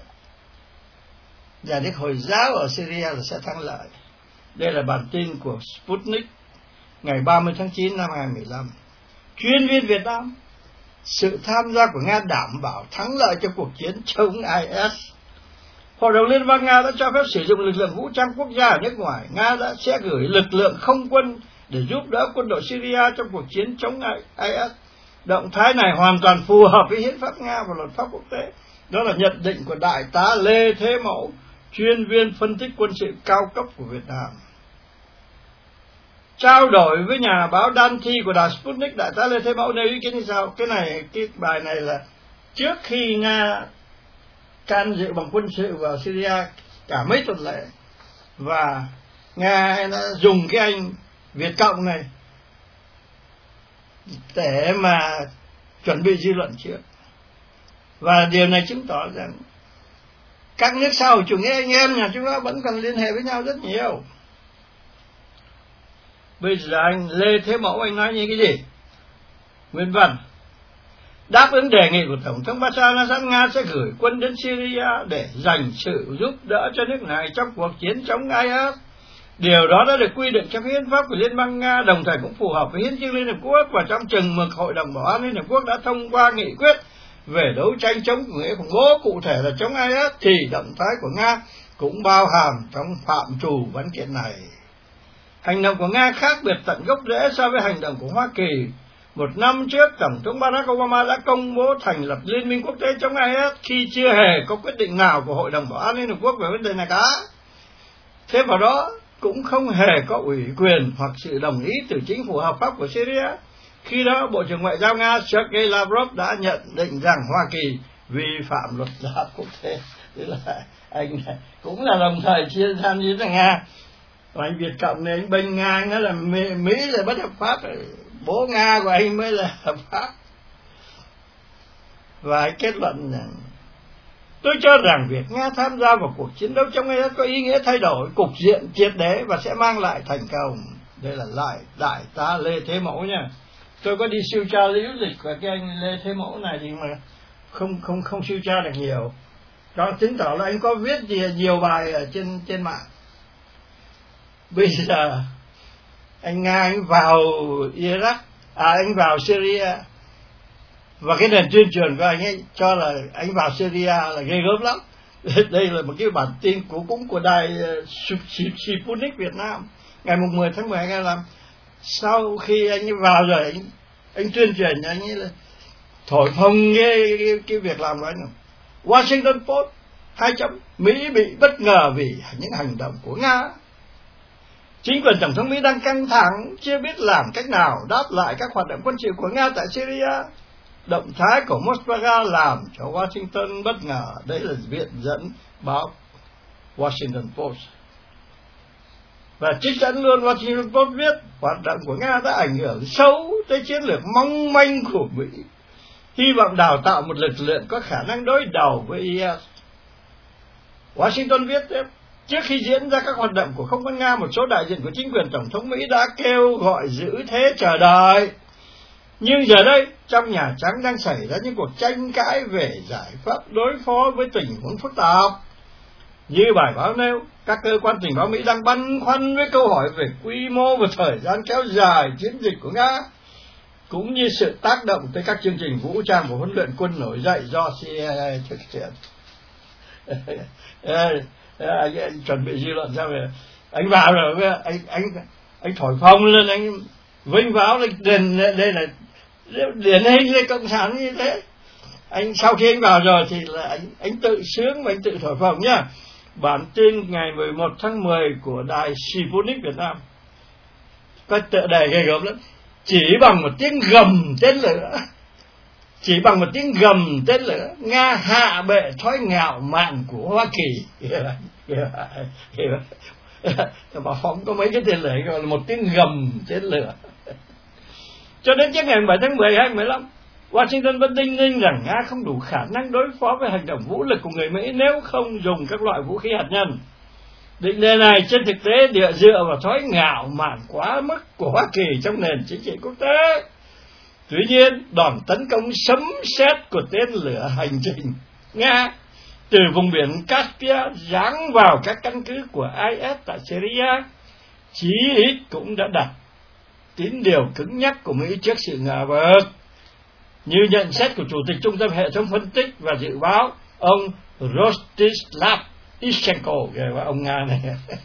nhà nước Hồi giáo ở Syria là sẽ thắng lợi. Đây là bản tin của Sputnik ngày 30 tháng 9 năm 2015. Chuyên viên Việt Nam, sự tham gia của Nga đảm bảo thắng lợi cho cuộc chiến chống IS. Hội đồng Liên bang Nga đã cho phép sử dụng lực lượng vũ trang quốc gia ở nước ngoài. Nga sẽ gửi lực lượng không quân để giúp đỡ quân đội Syria trong cuộc chiến chống IS. Động thái này hoàn toàn phù hợp với hiến pháp Nga và luật pháp quốc tế. Đó là nhận định của Đại tá Lê Thế Mẫu, chuyên viên phân tích quân sự cao cấp của Việt Nam. Trao đổi với nhà báo Đan Thi của đài Sputnik, Đại tá Lê Thế Mẫu nêu ý kiến như sau. Cái bài này là trước khi Nga can dự bằng quân sự vào Syria cả mấy tuần lễ, và Nga đã dùng cái anh Việt Cộng này để mà chuẩn bị dư luận trước. Và điều này chứng tỏ rằng các nước xã hội chủ nghĩa anh em nhà chúng ta vẫn còn liên hệ với nhau rất nhiều. Bây giờ anh Lê Thế Mẫu anh nói như cái gì? Nguyên văn: đáp ứng đề nghị của Tổng thống Bashar al-Assad, Nga sẽ gửi quân đến Syria để dành sự giúp đỡ cho nước này trong cuộc chiến chống IS. Điều đó đã được quy định trong hiến pháp của Liên bang Nga, đồng thời cũng phù hợp với hiến chương Liên Hợp Quốc, và trong chừng mực Hội đồng Bảo an Liên Hợp Quốc đã thông qua nghị quyết về đấu tranh chống chủ nghĩa khủng bố, cụ thể là chống IS, thì động thái của Nga cũng bao hàm trong phạm trù văn kiện này. Hành động của Nga khác biệt tận gốc rễ so với hành động của Hoa Kỳ. Một năm trước, Tổng thống Barack Obama đã công bố thành lập Liên minh quốc tế chống IS khi chưa hề có quyết định nào của Hội đồng Bảo an Liên Hợp Quốc về vấn đề này cả. Thêm vào đó, cũng không hề có ủy quyền hoặc sự đồng ý từ chính phủ hợp pháp của Syria. Khi đó, Bộ trưởng Ngoại giao Nga Sergei Lavrov đã nhận định rằng Hoa Kỳ vi phạm luật pháp quốc tế. Tức là anh cũng là đồng thời chia tham chiến với Nga. Và anh Việt Cộng này anh bên Nga, anh nói là Mỹ là bất hợp pháp, bố Nga của anh mới là hợp pháp. Và anh kết luận rằng tôi cho rằng việc Nga tham gia vào cuộc chiến đấu chống IS có ý nghĩa thay đổi cục diện triệt để và sẽ mang lại thành công. Đây là lại đại tá Lê Thế Mẫu nha. Tôi có đi siêu tra lý lịch của cái anh Lê Thế Mẫu này nhưng mà không siêu tra được nhiều. Đó chứng tỏ là anh có viết nhiều bài ở trên mạng. Bây giờ anh Nga anh vào Iraq, anh vào Syria, và cái nền tuyên truyền của anh ấy cho là anh vào Syria là ghê gớm lắm. Đây là một cái bản tin của đài Sputnik Việt Nam ngày 10 tháng 10 2015. Sau khi anh ấy vào rồi anh tuyên truyền, anh ấy là thổi phồng cái việc làm của anh. Washington Post 2. Mỹ bị bất ngờ vì những hành động của Nga. Chính quyền Tổng thống Mỹ đang căng thẳng, chưa biết làm cách nào đáp lại các hoạt động quân sự của Nga tại Syria. Động thái của Moscow làm cho Washington bất ngờ. Đây là viện dẫn báo Washington Post. Và trích dẫn luôn Washington Post viết hoạt động của Nga đã ảnh hưởng xấu tới chiến lược mong manh của Mỹ, hy vọng đào tạo một lực lượng có khả năng đối đầu với IS. Washington viết tiếp, trước khi diễn ra các hoạt động của không quân Nga, một số đại diện của chính quyền Tổng thống Mỹ đã kêu gọi giữ thế chờ đợi. Nhưng giờ đây, trong Nhà Trắng đang xảy ra những cuộc tranh cãi về giải pháp đối phó với tình huống phức tạp. Như bài báo nêu, các cơ quan tình báo Mỹ đang băn khoăn với câu hỏi về quy mô và thời gian kéo dài chiến dịch của Nga, cũng như sự tác động tới các chương trình vũ trang và huấn luyện quân nổi dậy do CIA thực hiện. Anh chuẩn bị dư luận sao vậy? Anh vào rồi, anh thổi phồng lên, anh vinh báo lên, đây là điển hình lên cộng sản như thế. Anh sau khi anh vào rồi thì là anh tự sướng và anh tự thổi phồng nhá. Bản tin ngày 11 tháng 10 của đài Sputnik Việt Nam có tựa đề ghê gớm lắm. Chỉ bằng một tiếng gầm tên lửa, Nga hạ bệ thói ngạo mạn của Hoa Kỳ. Mà không có mấy cái tên lửa, gọi là một tiếng gầm tên lửa. Cho đến trước ngày 7 tháng 10 2015, Washington vẫn đinh ninh rằng Nga không đủ khả năng đối phó với hành động vũ lực của người Mỹ nếu không dùng các loại vũ khí hạt nhân. Định đề này trên thực tế dựa vào thói ngạo mạn quá mức của Hoa Kỳ trong nền chính trị quốc tế. Tuy nhiên, đòn tấn công sấm sét của tên lửa hành trình Nga từ vùng biển Caspia giáng vào các căn cứ của IS tại Syria chí ít cũng đã đặt tín điều cứng nhắc của Mỹ trước sự ngờ vực. Như nhận xét của Chủ tịch Trung tâm Hệ thống Phân tích và Dự báo, ông Rostislav Ishchenko, và ông Nga này.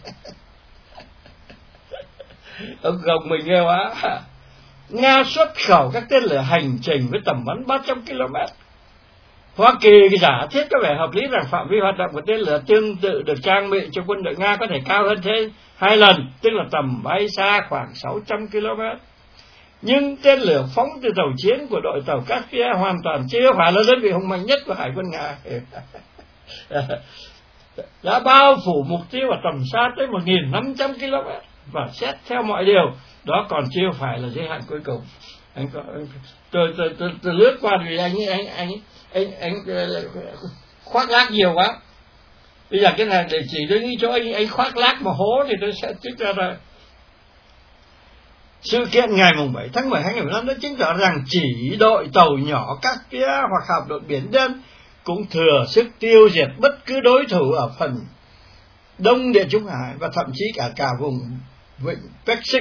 Ông gồng mình nghe quá. Nga xuất khẩu các tên lửa hành trình với tầm bắn 300 km. Hoa Kỳ giả thiết có vẻ hợp lý rằng phạm vi hoạt động của tên lửa tương tự được trang bị cho quân đội Nga có thể cao hơn thế 2 lần, tức là tầm bay xa khoảng 600 km. Nhưng tên lửa phóng từ tàu chiến của đội tàu Caspia hoàn toàn chưa phải là đơn vị hùng mạnh nhất của Hải quân Nga. Đã bao phủ mục tiêu ở tầm xa tới 1.500 km, và xét theo mọi điều, đó còn chưa phải là giới hạn cuối cùng. Tôi lướt qua vì anh khoác lác nhiều quá. Bây giờ cái này để chỉ tôi nghĩ chỗ anh khoác lác mà hố thì tôi sẽ trích ra rồi. Sự kiện ngày 7 tháng 10 2015 đã chứng tỏ rằng chỉ đội tàu nhỏ Caspia hoặc hạm đội Biển Đen cũng thừa sức tiêu diệt bất cứ đối thủ ở phần Đông Địa Trung Hải và thậm chí cả vùng vịnh Persic.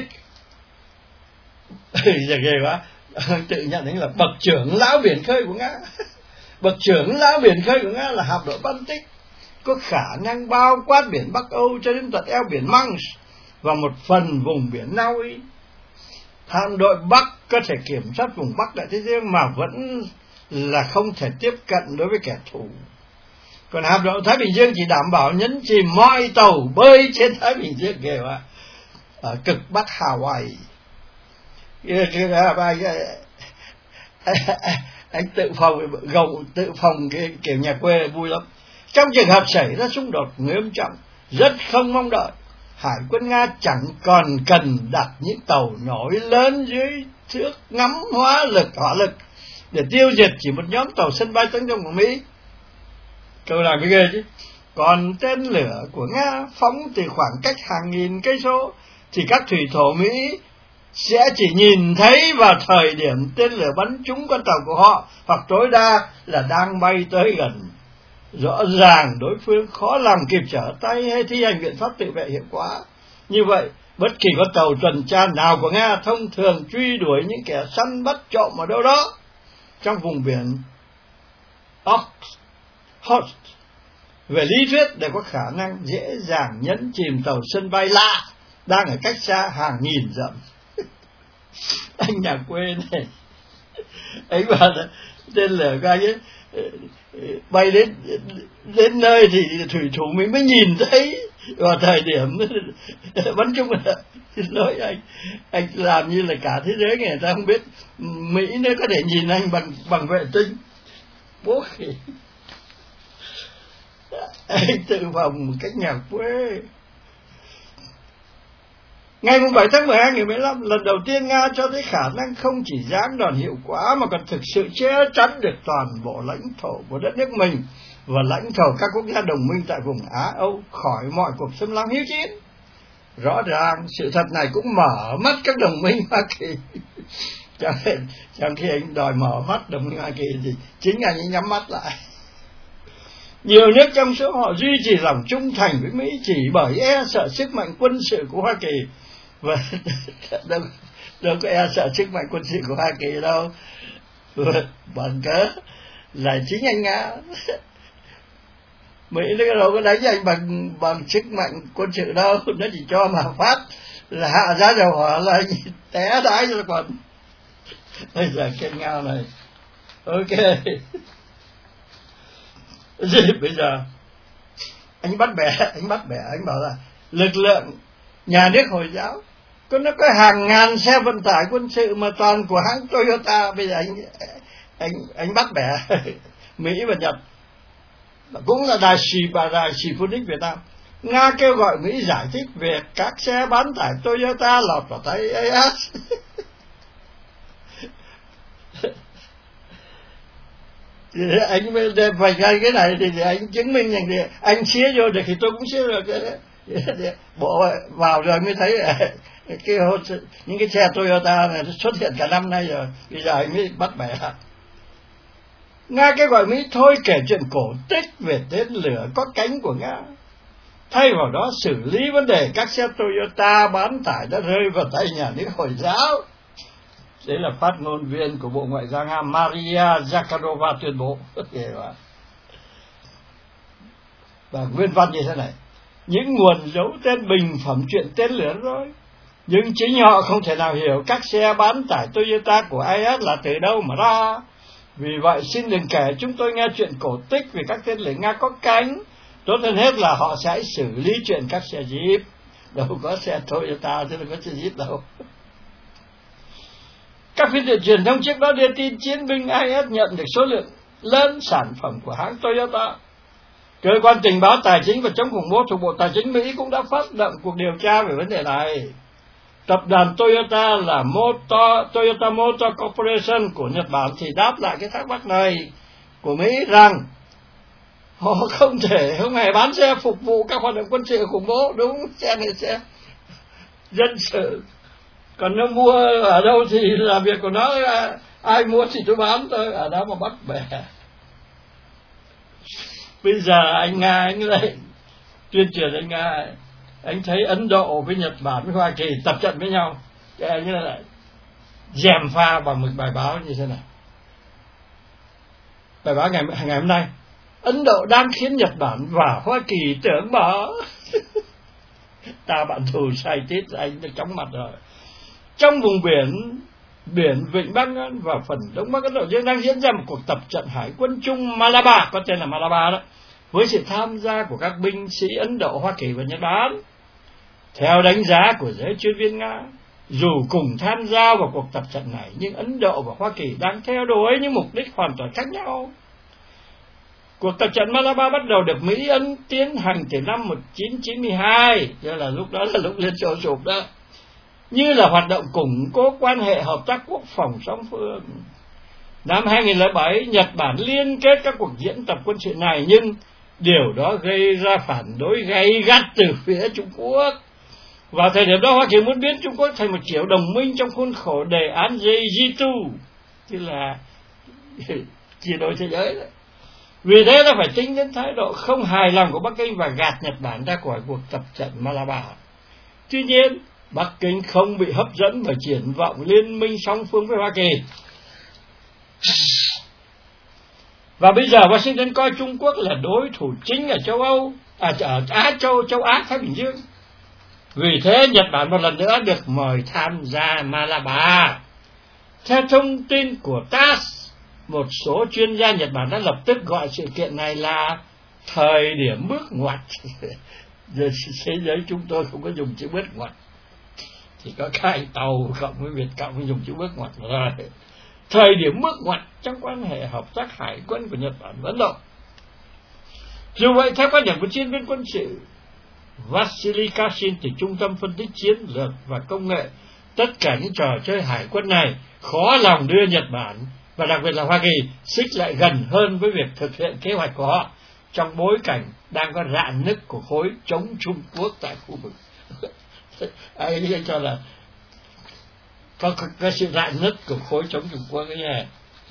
Giờ ghê quá. Tự nhận đến là bậc trưởng lão biển khơi của Nga. Bậc trưởng lão biển khơi của Nga là hạm đội Baltic, có khả năng bao quát biển Bắc Âu cho đến tận eo biển Manch và một phần vùng biển Na Uy. Hạm đội Bắc có thể kiểm soát vùng Bắc Đại Tây Dương mà vẫn là không thể tiếp cận đối với kẻ thù. Còn hạm đội Thái Bình Dương chỉ đảm bảo nhấn chìm mọi tàu bơi trên Thái Bình Dương kìa mà. Ở cực Bắc Hawaii. Anh tự phòng cái kiểu nhà quê vui lắm. Trong trường hợp xảy ra xung đột nghiêm trọng rất không mong đợi, Hải quân Nga chẳng còn cần đặt những tàu nổi lớn dưới thước ngắm hỏa lực để tiêu diệt chỉ một nhóm tàu sân bay tấn công của Mỹ. Câu này mới ghê chứ. Còn tên lửa của Nga phóng từ khoảng cách hàng nghìn cây số thì các thủy thủ Mỹ sẽ chỉ nhìn thấy vào thời điểm tên lửa bắn trúng con tàu của họ, hoặc tối đa là đang bay tới gần. Rõ ràng đối phương khó lòng kịp trở tay hay thi hành biện pháp tự vệ hiệu quả. Như vậy, bất kỳ con tàu tuần tra nào của Nga thông thường truy đuổi những kẻ săn bắt trộm ở đâu đó trong vùng biển Okhotsk, về lý thuyết để có khả năng dễ dàng nhấn chìm tàu sân bay lạ đang ở cách xa hàng nghìn dặm. Anh nhà quê này, anh bảo là tên lửa của anh ấy bay đến nơi thì thủy thủ mình mới nhìn thấy vào thời điểm bắn chung là xin lỗi anh làm như là cả thế giới người ta không biết Mỹ nó có thể nhìn anh bằng vệ tinh. Bố khỉ. Anh tự phòng một cách nhà quê. Ngày 7 tháng 12 ngày 15, lần đầu tiên Nga cho thấy khả năng không chỉ giáng đòn hiệu quả mà còn thực sự che chắn được toàn bộ lãnh thổ của đất nước mình và lãnh thổ các quốc gia đồng minh tại vùng Á Âu khỏi mọi cuộc xâm lăng hiếu chiến. Rõ ràng sự thật này cũng mở mắt các đồng minh Hoa Kỳ. Chẳng khi anh đòi mở mắt đồng minh Hoa Kỳ thì chính anh ấy nhắm mắt lại. Nhiều nước trong số họ duy trì lòng trung thành với Mỹ chỉ bởi e sợ sức mạnh quân sự của Hoa Kỳ. Và đâu có e sợ sức mạnh quân sự của Hoa Kỳ đâu. Bằng cớ là chính anh Nga. Mỹ nó đâu có đánh anh bằng sức mạnh quân sự đâu. Nó chỉ cho mà phát là hạ giá dầu hỏa là anh té đái cho còn. Bây giờ cái Nga này. Ok. Gì bây giờ anh bắt bẻ, anh bảo là lực lượng nhà nước Hồi giáo nó có hàng ngàn xe vận tải quân sự mà toàn của hãng Toyota. Bây giờ anh bắt bẻ Mỹ và Nhật, cũng là đại sứ Phoenix Việt Nam. Nga kêu gọi Mỹ giải thích về các xe bán tải Toyota lọt vào tay AS. Anh phải gây cái này thì anh chứng minh rằng thì anh xía vô được thì tôi cũng xía được. Bộ vào rồi mới thấy những cái xe Toyota này xuất hiện cả năm nay rồi, bây giờ anh mới bắt bẻ. Nga kêu gọi Mỹ thôi kể chuyện cổ tích về tên lửa có cánh của Nga, thay vào đó xử lý vấn đề các xe Toyota bán tải đã rơi vào tay nhà nước Hồi giáo. Đấy là phát ngôn viên của Bộ Ngoại giao Nga Maria Zakharova tuyên bố. Và nguyên văn như thế này: những nguồn giấu tên bình phẩm chuyện tên lửa rồi, nhưng chính họ không thể nào hiểu các xe bán tải Toyota của IS là từ đâu mà ra. Vì vậy xin đừng kể chúng tôi nghe chuyện cổ tích về các tên lửa Nga có cánh. Tốt hơn hết là họ sẽ xử lý chuyện các xe Jeep. Đâu có xe Toyota chứ đâu có xe Jeep đâu. Các phương tiện truyền thông trước đó đưa tin chiến binh IS nhận được số lượng lớn sản phẩm của hãng Toyota. Cơ quan tình báo tài chính và chống khủng bố thuộc Bộ Tài chính Mỹ cũng đã phát động cuộc điều tra về vấn đề này. Tập đoàn Toyota là Toyota Motor Corporation của Nhật Bản thì đáp lại cái thắc mắc này của Mỹ rằng họ không hề bán xe phục vụ các hoạt động quân sự khủng bố. Đúng, xe này xe dân sự. Còn nó mua ở đâu thì là việc của nó, ai mua thì tôi bán thôi, ở đó mà bắt bẻ. Bây giờ anh Nga anh lại tuyên truyền anh Nga, anh thấy Ấn Độ với Nhật Bản với Hoa Kỳ tập trận với nhau, cái anh lại dèm pha bằng một bài báo như thế này. Bài báo ngày hôm nay: Ấn Độ đang khiến Nhật Bản và Hoa Kỳ tưởng bỏ. Ta bạn thù sai tít, anh đã chóng mặt rồi. Trong vùng biển Vịnh Bắc Ngạn và phần Đông Bắc Ấn Độ Dương đang diễn ra một cuộc tập trận hải quân chung Malabar, có tên là Malabar đó, với sự tham gia của các binh sĩ Ấn Độ, Hoa Kỳ và Nhật Bản. Theo đánh giá của giới chuyên viên Nga, dù cùng tham gia vào cuộc tập trận này, nhưng Ấn Độ và Hoa Kỳ đang theo đuổi những mục đích hoàn toàn khác nhau. Cuộc tập trận Malabar bắt đầu được Mỹ Ấn tiến hành từ năm 1992, tức là lúc đó là lúc Liên Xô sụp đó, như là hoạt động củng cố quan hệ hợp tác quốc phòng song phương. Năm 2007, Nhật Bản liên kết các cuộc diễn tập quân sự này, nhưng điều đó gây ra phản đối gay gắt từ phía Trung Quốc. Vào thời điểm đó, Hoa Kỳ muốn biến Trung Quốc thành một kiểu đồng minh trong khuôn khổ đề án J2, tức là chia đôi thế giới đó. Vì thế, nó phải tính đến thái độ không hài lòng của Bắc Kinh và gạt Nhật Bản ra khỏi cuộc tập trận Malabar. Tuy nhiên, Bắc Kinh không bị hấp dẫn bởi triển vọng liên minh song phương với Hoa Kỳ. Và bây giờ Washington coi Trung Quốc là đối thủ chính ở châu Âu, ở châu Á Thái Bình Dương. Vì thế, Nhật Bản một lần nữa được mời tham gia Malabar. Theo thông tin của TASS, một số chuyên gia Nhật Bản đã lập tức gọi sự kiện này là thời điểm bước ngoặt. Giờ thế giới chúng tôi không có dùng chữ bước ngoặt, chỉ có các anh Tàu cộng với Việt cộng mới dùng chữ bước ngoặt rồi. Thời điểm bước ngoặt trong quan hệ hợp tác hải quân của Nhật Bản và Ấn Độ. Dù vậy, theo quan điểm của chuyên viên quân sự Vasily Kashin từ Trung tâm Phân tích Chiến lược và Công nghệ, tất cả những trò chơi hải quân này khó lòng đưa Nhật Bản và đặc biệt là Hoa Kỳ xích lại gần hơn với việc thực hiện kế hoạch của họ trong bối cảnh đang có rạn nứt của khối chống Trung Quốc tại khu vực. Anh cho là có sự rạn nứt của khối chống Trung Quốc cái này.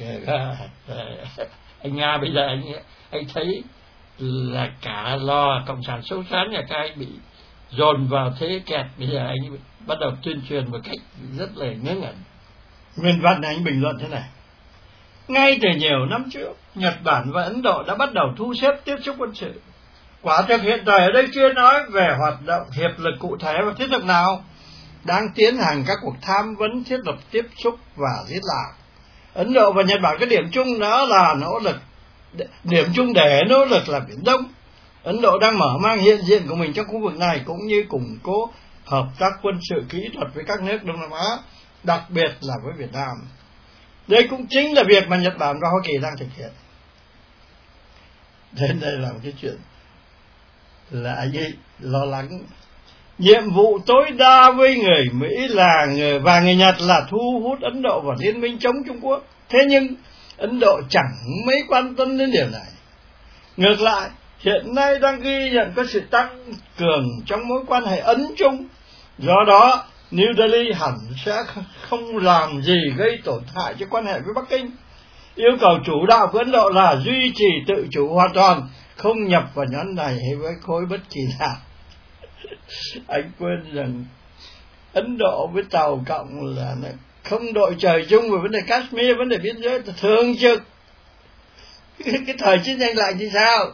Anh Nga bây giờ anh thấy là cả lò cộng sản xấu xán nhà các anh bị dồn vào thế kẹt. Bây giờ anh bắt đầu tuyên truyền một cách rất là ngớ ngẩn. Nguyên văn này anh bình luận thế này: ngay từ nhiều năm trước, Nhật Bản và Ấn Độ đã bắt đầu thu xếp tiếp xúc quân sự. Quả thực hiện tại ở đây chưa nói về hoạt động hiệp lực cụ thể và thiết thực nào, đang tiến hành các cuộc tham vấn thiết lập tiếp xúc và diễn lạc. Ấn Độ và Nhật Bản có điểm chung đó là điểm chung để nỗ lực là Biển Đông. Ấn Độ đang mở mang hiện diện của mình trong khu vực này, cũng như củng cố hợp tác quân sự kỹ thuật với các nước Đông Nam Á, đặc biệt là với Việt Nam. Đây cũng chính là việc mà Nhật Bản và Hoa Kỳ đang thực hiện. Đến đây là một cái chuyện là anh ấy lo lắng. Nhiệm vụ tối đa với người Mỹ và người Nhật là thu hút Ấn Độ vào liên minh chống Trung Quốc. Thế nhưng Ấn Độ chẳng mấy quan tâm đến điều này. Ngược lại, hiện nay đang ghi nhận có sự tăng cường trong mối quan hệ Ấn-Trung. Do đó, New Delhi hẳn sẽ không làm gì gây tổn hại cho quan hệ với Bắc Kinh. Yêu cầu chủ đạo của Ấn Độ là duy trì tự chủ hoàn toàn, không nhập vào nhóm này hay với khối bất kỳ nào. Anh quên rằng Ấn Độ với Tàu cộng là không đội trời chung về vấn đề Kashmir, vấn đề biên giới thường trực. Cái thời chiến tranh lạnh thì sao?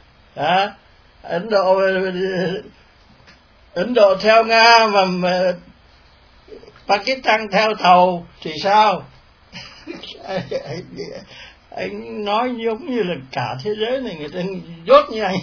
Ấn Độ theo Nga mà Pakistan theo Tàu thì sao? Anh nói giống như là cả thế giới này người ta dốt như anh.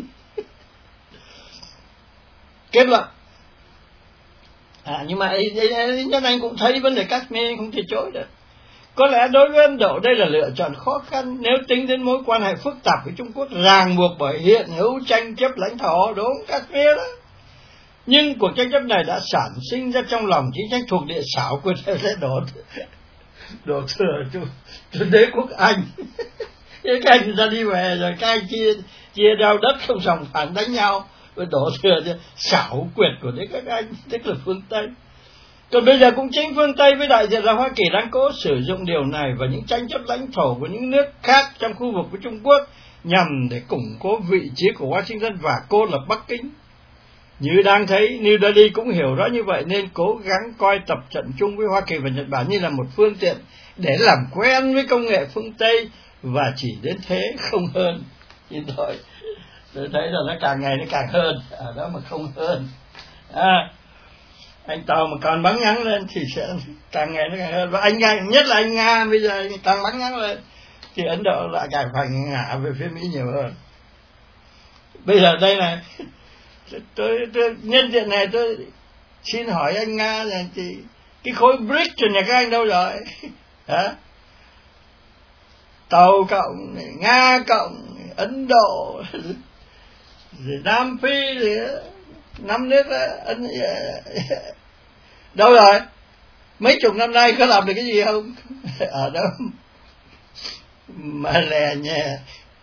Kết luận. Nhưng mà anh cũng thấy vấn đề Kashmir không thể chối được. Có lẽ đối với Ấn Độ đây là lựa chọn khó khăn nếu tính đến mối quan hệ phức tạp với Trung Quốc ràng buộc bởi hiện hữu tranh chấp lãnh thổ đúng Kashmir đó. Nhưng cuộc tranh chấp này đã sản sinh ra trong lòng chính sách thuộc địa xảo của thế đổ thừa cho đế quốc Anh. Các anh ra đi về rồi các anh chia nhau đất không sòng phản đánh nhau, rồi đổ thừa cho xảo quyệt của đế quốc Anh, tức là phương Tây. Còn bây giờ cũng chính phương Tây với đại diện là Hoa Kỳ đang cố sử dụng điều này và những tranh chấp lãnh thổ của những nước khác trong khu vực với Trung Quốc nhằm để củng cố vị trí của Washington và cô lập Bắc Kinh. Như đang thấy, New Delhi cũng hiểu rõ như vậy nên cố gắng coi tập trận chung với Hoa Kỳ và Nhật Bản như là một phương tiện để làm quen với công nghệ phương Tây và chỉ đến thế không hơn. Nhưng thôi, tôi thấy là nó càng ngày nó càng hơn, ở đó mà không hơn. Anh Tàu mà còn bắn ngắn lên thì sẽ càng ngày nó càng hơn. Và anh Nga, nhất là anh Nga bây giờ càng bắn ngắn lên thì Ấn Độ lại càng phải ngả về phía Mỹ nhiều hơn. Bây giờ đây này, tôi nhân diện này tôi xin hỏi anh Nga là cái khối BRICS nhà các anh đâu rồi? Hả? Tàu cộng, Nga cộng, Ấn Độ, rồi Nam Phi, rồi 5 nước đó, đâu rồi? Mấy chục năm nay có làm được cái gì không? Ở đâu mà lè nhè.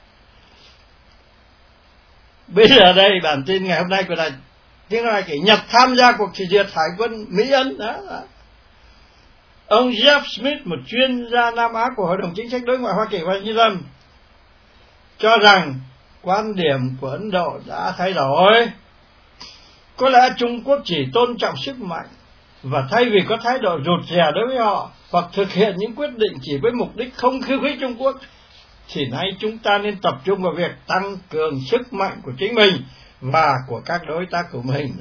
Bây giờ đây bản tin ngày hôm nay của Đài Tiếng Nói kể Nhật tham gia cuộc hủy diệt hải quân Mỹ Ấn đó. Ông Jeff Smith, một chuyên gia Nam Á của Hội đồng Chính sách Đối ngoại Hoa Kỳ và New Zealand, cho rằng quan điểm của Ấn Độ đã thay đổi. Có lẽ Trung Quốc chỉ tôn trọng sức mạnh, và thay vì có thái độ rụt rè đối với họ hoặc thực hiện những quyết định chỉ với mục đích không khiêu khích Trung Quốc, thì nay chúng ta nên tập trung vào việc tăng cường sức mạnh của chính mình và của các đối tác của mình.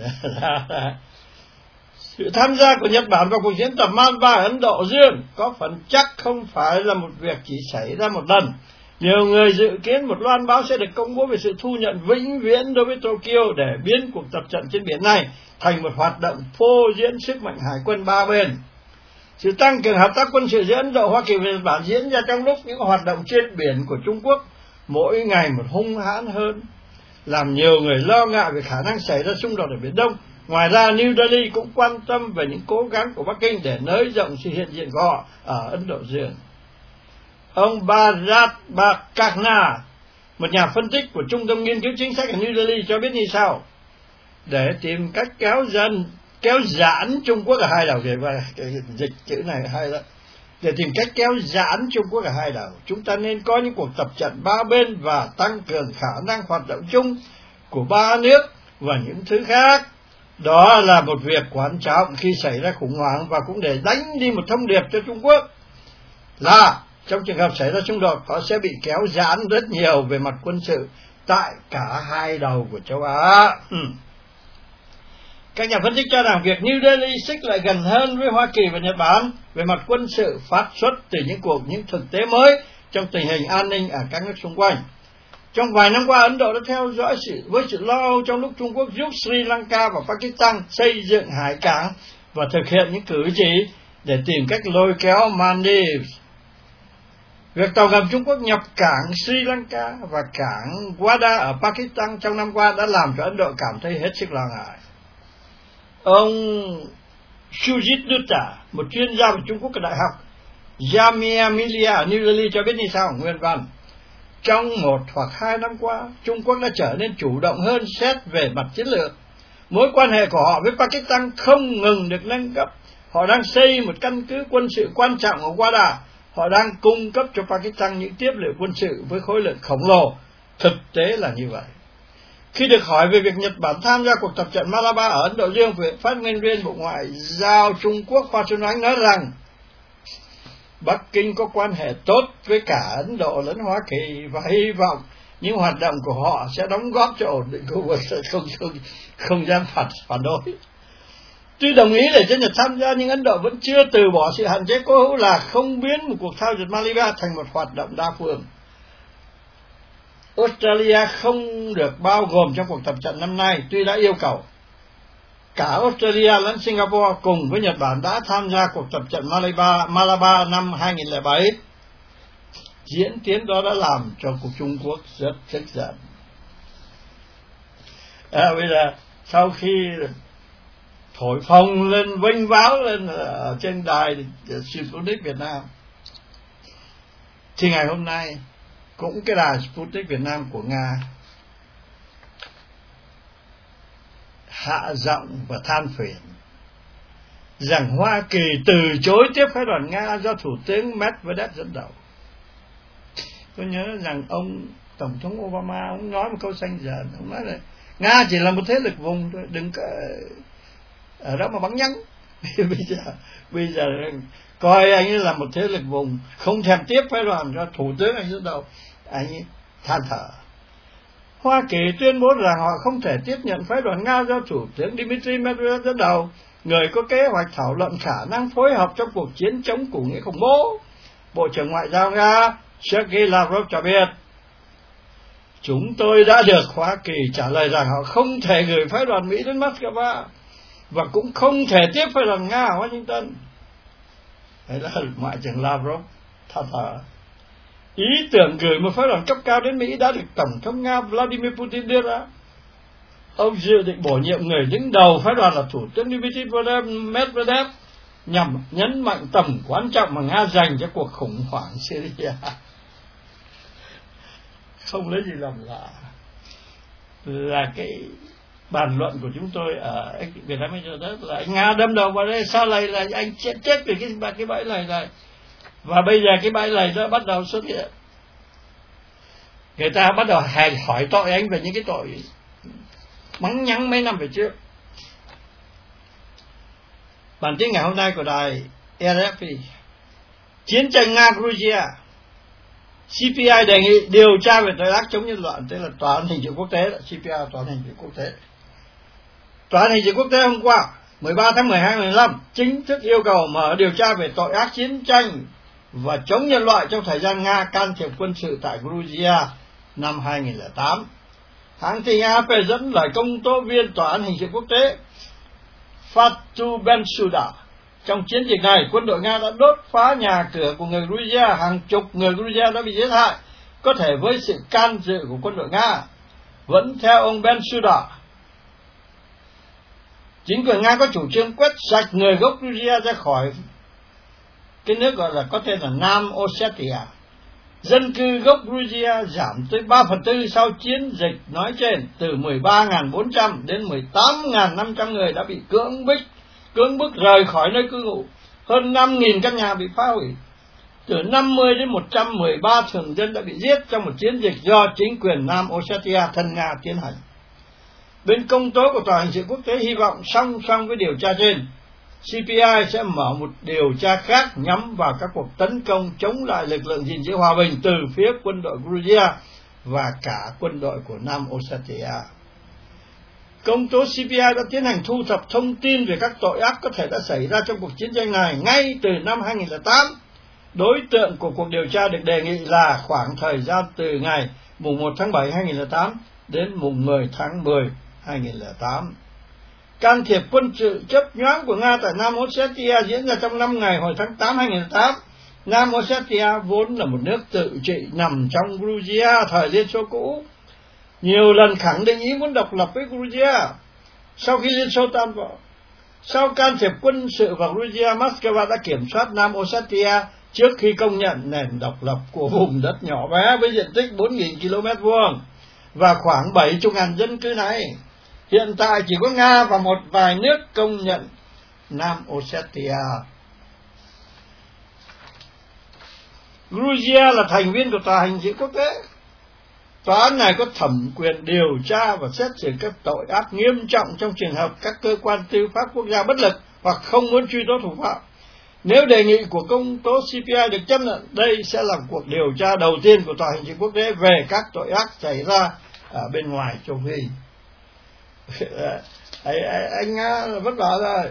Sự tham gia của Nhật Bản vào cuộc diễn tập Malva ở Ấn Độ Dương có phần chắc không phải là một việc chỉ xảy ra một lần. Nhiều người dự kiến một loan báo sẽ được công bố về sự thu nhận vĩnh viễn đối với Tokyo để biến cuộc tập trận trên biển này thành một hoạt động phô diễn sức mạnh hải quân ba bên. Sự tăng cường hợp tác quân sự giữa Ấn Độ, Hoa Kỳ và Nhật Bản diễn ra trong lúc những hoạt động trên biển của Trung Quốc mỗi ngày một hung hãn hơn, làm nhiều người lo ngại về khả năng xảy ra xung đột ở Biển Đông. Ngoài ra, New Delhi cũng quan tâm về những cố gắng của Bắc Kinh để nới rộng sự hiện diện của họ ở Ấn Độ Dương. Ông Bharat Bhakarna, một nhà phân tích của Trung tâm Nghiên cứu Chính sách ở New Delhi, cho biết như sau: để tìm cách kéo giãn Trung Quốc ở hai đầu, và dịch chữ này hay đó. Để tìm cách kéo giãn Trung Quốc ở hai đầu, chúng ta nên có những cuộc tập trận ba bên và tăng cường khả năng hoạt động chung của ba nước và những thứ khác. Đó là một việc quan trọng khi xảy ra khủng hoảng, và cũng để đánh đi một thông điệp cho Trung Quốc là trong trường hợp xảy ra xung đột, họ sẽ bị kéo giãn rất nhiều về mặt quân sự tại cả hai đầu của châu Á. Các nhà phân tích cho rằng việc New Delhi xích lại gần hơn với Hoa Kỳ và Nhật Bản về mặt quân sự phát xuất từ những thực tế mới trong tình hình an ninh ở các nước xung quanh. Trong vài năm qua, Ấn Độ đã theo dõi với sự lo âu trong lúc Trung Quốc giúp Sri Lanka và Pakistan xây dựng hải cảng và thực hiện những cử chỉ để tìm cách lôi kéo Maldives. Việc tàu ngầm Trung Quốc nhập cảng Sri Lanka và cảng Gwadar ở Pakistan trong năm qua đã làm cho Ấn Độ cảm thấy hết sức lo ngại. Ông Sujit Dutta, một chuyên gia của Trung Quốc ở Đại học Jamia Millia ở New Delhi, cho biết như sau: nguyên văn: trong 1 hoặc 2 năm qua, Trung Quốc đã trở nên chủ động hơn xét về mặt chiến lược. Mối quan hệ của họ với Pakistan không ngừng được nâng cấp. Họ đang xây một căn cứ quân sự quan trọng ở Gwadar. Họ đang cung cấp cho Pakistan những tiếp liệu quân sự với khối lượng khổng lồ. Thực tế là như vậy. Khi được hỏi về việc Nhật Bản tham gia cuộc tập trận Malaba ở Ấn Độ Dương, phát ngôn viên Bộ Ngoại giao Trung Quốc Hoa Xuân Oánh nói rằng Bắc Kinh có quan hệ tốt với cả Ấn Độ lẫn Hoa Kỳ và hy vọng những hoạt động của họ sẽ đóng góp cho ổn định khu vực, không dám phản đối. Tuy đồng ý để cho Nhật tham gia, nhưng Ấn Độ vẫn chưa từ bỏ sự hạn chế cố hữu là không biến một cuộc thao dượt Malaba thành một hoạt động đa phương. Australia không được bao gồm trong cuộc tập trận năm nay, tuy đã yêu cầu. Cả Australia lẫn Singapore cùng với Nhật Bản đã tham gia cuộc tập trận Malaba năm 2007. Diễn tiến đó đã làm cho cuộc Trung Quốc rất tức giận. Bây giờ sau khi thổi phồng lên, vênh váo lên ở trên đài Sputnik Việt Nam, thì ngày hôm nay cũng cái đài Sputnik Việt Nam của Nga hạ giọng và than phiền rằng Hoa Kỳ từ chối tiếp phái đoàn Nga do Thủ tướng Medvedev dẫn đầu. Tôi nhớ rằng ông Tổng thống Obama ông nói một câu xanh dần, ông nói là Nga chỉ là một thế lực vùng thôi, đừng có ở đó mà bắn nhắn. Bây giờ coi anh ấy là một thế lực vùng, không thèm tiếp phái đoàn do Thủ tướng anh dẫn đầu, anh ấy than thở. Hoa Kỳ tuyên bố rằng họ không thể tiếp nhận phái đoàn Nga do Thủ tướng Dmitry Medvedev dẫn đầu, người có kế hoạch thảo luận khả năng phối hợp trong cuộc chiến chống chủ nghĩa khủng bố. Bộ trưởng Ngoại giao Nga Sergei Lavrov cho biết. Chúng tôi đã được Hoa Kỳ trả lời rằng họ không thể gửi phái đoàn Mỹ đến Moscow và cũng không thể tiếp phái đoàn Nga ở Washington. Đấy là Ngoại trưởng Lavrov thật thà. Ý tưởng gửi một phái đoàn cấp cao đến Mỹ đã được Tổng thống Nga Vladimir Putin đưa ra. Ông dự định bổ nhiệm người đứng đầu phái đoàn là Thủ tướng Dmitry Medvedev nhằm nhấn mạnh tầm quan trọng mà Nga dành cho cuộc khủng hoảng Syria. Không lấy gì làm lạ là cái bàn luận của chúng tôi ở Việt Nam bây giờ đó là anh Nga đâm đầu vào đây, sao lại là anh chết vì cái bãi lầy này, và bây giờ cái bãi lầy đó bắt đầu xuất hiện. Người ta bắt đầu hỏi tội anh về những cái tội mắng nhắn mấy năm về trước. Bản tin ngày hôm nay của đài RFI: chiến tranh Nga-Georgia, CPI đề nghị điều tra về tội ác chống nhân loại, tức là Tòa án Hình sự Quốc tế. CPI là Tòa án Hình sự Quốc tế. Tòa án Hình sự Quốc tế hôm qua 13 tháng 12 2015 chính thức yêu cầu mở điều tra về tội ác chiến tranh và chống nhân loại trong thời gian Nga can thiệp quân sự tại Georgia năm 2008. Hãng tin AFP dẫn lời công tố viên Tòa án Hình sự Quốc tế Fatou Bensouda: trong chiến dịch này, quân đội Nga đã đốt phá nhà cửa của người Georgia, hàng chục người Georgia đã bị giết hại, có thể với sự can dự của quân đội Nga. Vẫn theo ông Bensouda, chính quyền Nga có chủ trương quét sạch người gốc Georgia ra khỏi cái nước gọi là có tên là Nam Ossetia. Dân cư gốc Georgia giảm tới 3/4 sau chiến dịch nói trên, từ 13.400 đến 18.500 người đã bị cưỡng bức rời khỏi nơi cư ngụ. Hơn 5.000 căn nhà bị phá hủy. Từ 50 đến 113 thường dân đã bị giết trong một chiến dịch do chính quyền Nam Ossetia thân Nga tiến hành. Bên công tố của Tòa Hình sự Quốc tế hy vọng song song với điều tra trên, CPI sẽ mở một điều tra khác nhắm vào các cuộc tấn công chống lại lực lượng gìn giữ hòa bình từ phía quân đội Georgia và cả quân đội của Nam Ossetia. Công tố CPI đã tiến hành thu thập thông tin về các tội ác có thể đã xảy ra trong cuộc chiến tranh này ngay từ năm 2008. Đối tượng của cuộc điều tra được đề nghị là khoảng thời gian từ ngày mùng 1 tháng 7 2008 đến mùng 10 tháng 10 2008. Can thiệp quân sự chấp nhoáng của Nga tại Nam Ossetia diễn ra trong 5 ngày hồi tháng 8 2008. Nam Ossetia vốn là một nước tự trị nằm trong Georgia thời Liên Xô cũ, nhiều lần khẳng định ý muốn độc lập với Georgia sau khi Liên Xô tan vỡ. Sau can thiệp quân sự vào Georgia, Moscow đã kiểm soát Nam Ossetia trước khi công nhận nền độc lập của vùng đất nhỏ bé với diện tích 4.000 km2 và khoảng 70.000 dân cư này. Hiện tại chỉ có Nga và một vài nước công nhận Nam Ossetia. Georgia là thành viên của Tòa Hình sự Quốc tế. Tòa án này có thẩm quyền điều tra và xét xử các tội ác nghiêm trọng trong trường hợp các cơ quan tư pháp quốc gia bất lực hoặc không muốn truy tố thủ phạm. Nếu đề nghị của công tố CPI được chấp nhận, đây sẽ là cuộc điều tra đầu tiên của Tòa Hình sự Quốc tế về các tội ác xảy ra ở bên ngoài châu Phi. Anh Nga vất vả rồi.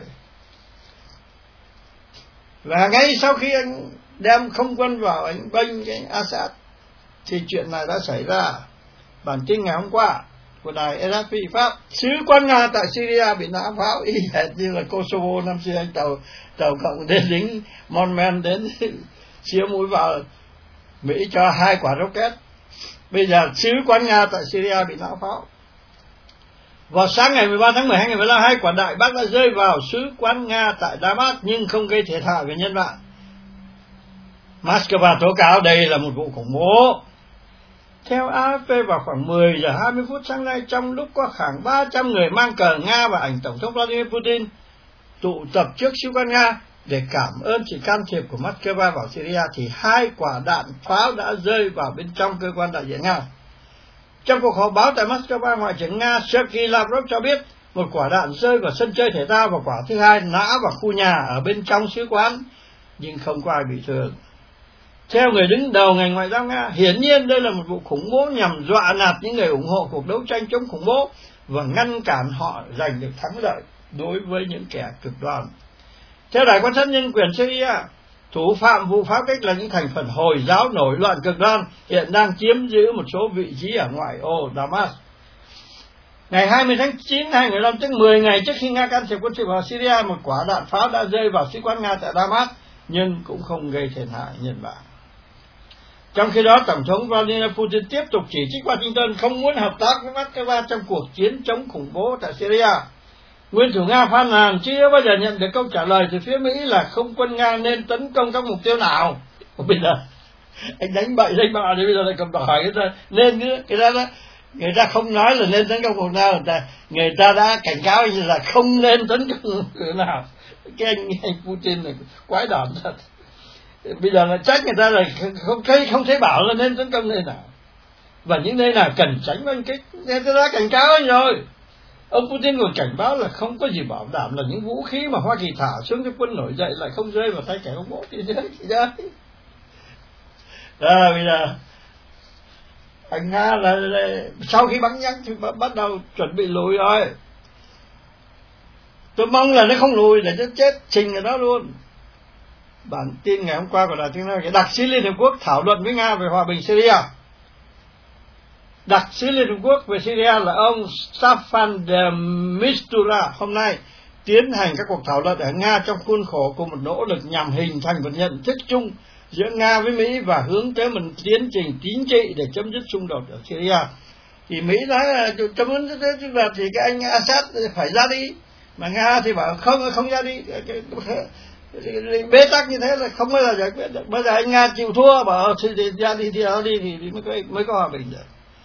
Và ngay sau khi anh đem không quân vào, anh bênh cái Assad, thì chuyện này đã xảy ra. Bản tin ngày hôm qua của đài RFI Pháp: sứ quán Nga tại Syria bị nã pháo, y hệt như là Kosovo năm xưa, anh tàu cộng đến lính Monmen đến xía mũi vào Mỹ cho 2 quả rocket. Bây giờ sứ quán Nga tại Syria bị nã pháo. Vào sáng ngày 13 tháng 12 2015, 2 quả đại bác đã rơi vào sứ quán Nga tại Damas nhưng không gây thiệt hại về nhân mạng. Moscow tố cáo đây là một vụ khủng bố. Theo AFP, vào khoảng 10 giờ 20 phút sáng nay, trong lúc có khoảng 300 người mang cờ Nga và ảnh Tổng thống Vladimir Putin tụ tập trước sứ quán Nga để cảm ơn sự can thiệp của Moscow vào Syria, thì 2 quả đạn pháo đã rơi vào bên trong cơ quan đại diện Nga. Trong cuộc họp báo tại Moscow, Ngoại trưởng Nga Sergei Lavrov cho biết một quả đạn rơi vào sân chơi thể thao và quả thứ hai nã vào khu nhà ở bên trong sứ quán, nhưng không có ai bị thương. Theo người đứng đầu ngành ngoại giao Nga, hiển nhiên đây là một vụ khủng bố nhằm dọa nạt những người ủng hộ cuộc đấu tranh chống khủng bố và ngăn cản họ giành được thắng lợi đối với những kẻ cực đoan. Theo Đài quan sát nhân quyền Syria, Thủ phạm vụ pháo kích là những thành phần Hồi giáo nổi loạn cực đoan hiện đang chiếm giữ một số vị trí ở ngoại ô Damas. Ngày 20 tháng 9 2015, tức 10 ngày trước khi Nga can thiệp quân sự vào Syria, một quả đạn pháo đã rơi vào sĩ quan Nga tại Damas nhưng cũng không gây thiệt hại nhân mạng. Trong khi đó, Tổng thống Vladimir Putin tiếp tục chỉ trích Washington không muốn hợp tác với Moscow trong cuộc chiến chống khủng bố tại Syria. Nguyên thủ Nga phàn nàn chưa bao giờ nhận được câu trả lời từ phía Mỹ là không quân Nga nên tấn công các mục tiêu nào. Bây giờ anh đánh bậy đánh bạ thì bây giờ lại cầm hỏi người ta nên người ta không nói là nên tấn công mục nào, người ta đã cảnh cáo anh là không nên tấn công mục nào. Cái anh Putin này quái đản thật. Bây giờ là trách người ta là không thấy bảo là nên tấn công nơi nào, và những nơi nào cần tránh oanh kích. Người ta đã cảnh cáo anh rồi. Ông Putin còn cảnh báo là không có gì bảo đảm là những vũ khí mà Hoa Kỳ thả xuống cho quân nổi dậy lại không rơi vào tay kẻ khủng bố thế giới. Bây giờ anh Nga là sau khi bắn nhắn thì bắt đầu chuẩn bị lùi rồi. Tôi mong là nó không lùi để cho chết trình ở đó luôn. Bản tin ngày hôm qua của Đài Tiếng Nói, cái đặc sứ Liên Hợp Quốc thảo luận với Nga về hòa bình Syria. Đặc sứ Liên Hợp Quốc về Syria là ông Staffan de Mistura hôm nay tiến hành các cuộc thảo luận ở Nga trong khuôn khổ của một nỗ lực nhằm hình thành một nhận thức chung giữa Nga với Mỹ và hướng tới một tiến trình chính trị để chấm dứt xung đột ở Syria. Thì Mỹ nói là chấm dứt thì cái anh Assad phải ra đi, mà Nga thì bảo không ra đi. Bế tắc như thế là không bao giờ giải quyết được. Bây giờ anh Nga chịu thua, bảo thì ra đi thì mới có hòa bình được.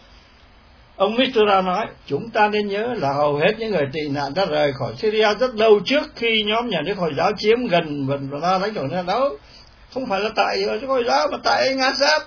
Ông Mistura nói, chúng ta nên nhớ là hầu hết những người tị nạn đã rời khỏi Syria rất lâu trước khi nhóm nhà nước Hồi giáo chiếm gần và lãnh thổ này đâu. Không phải là tại Hồi giáo mà tại anh Assad.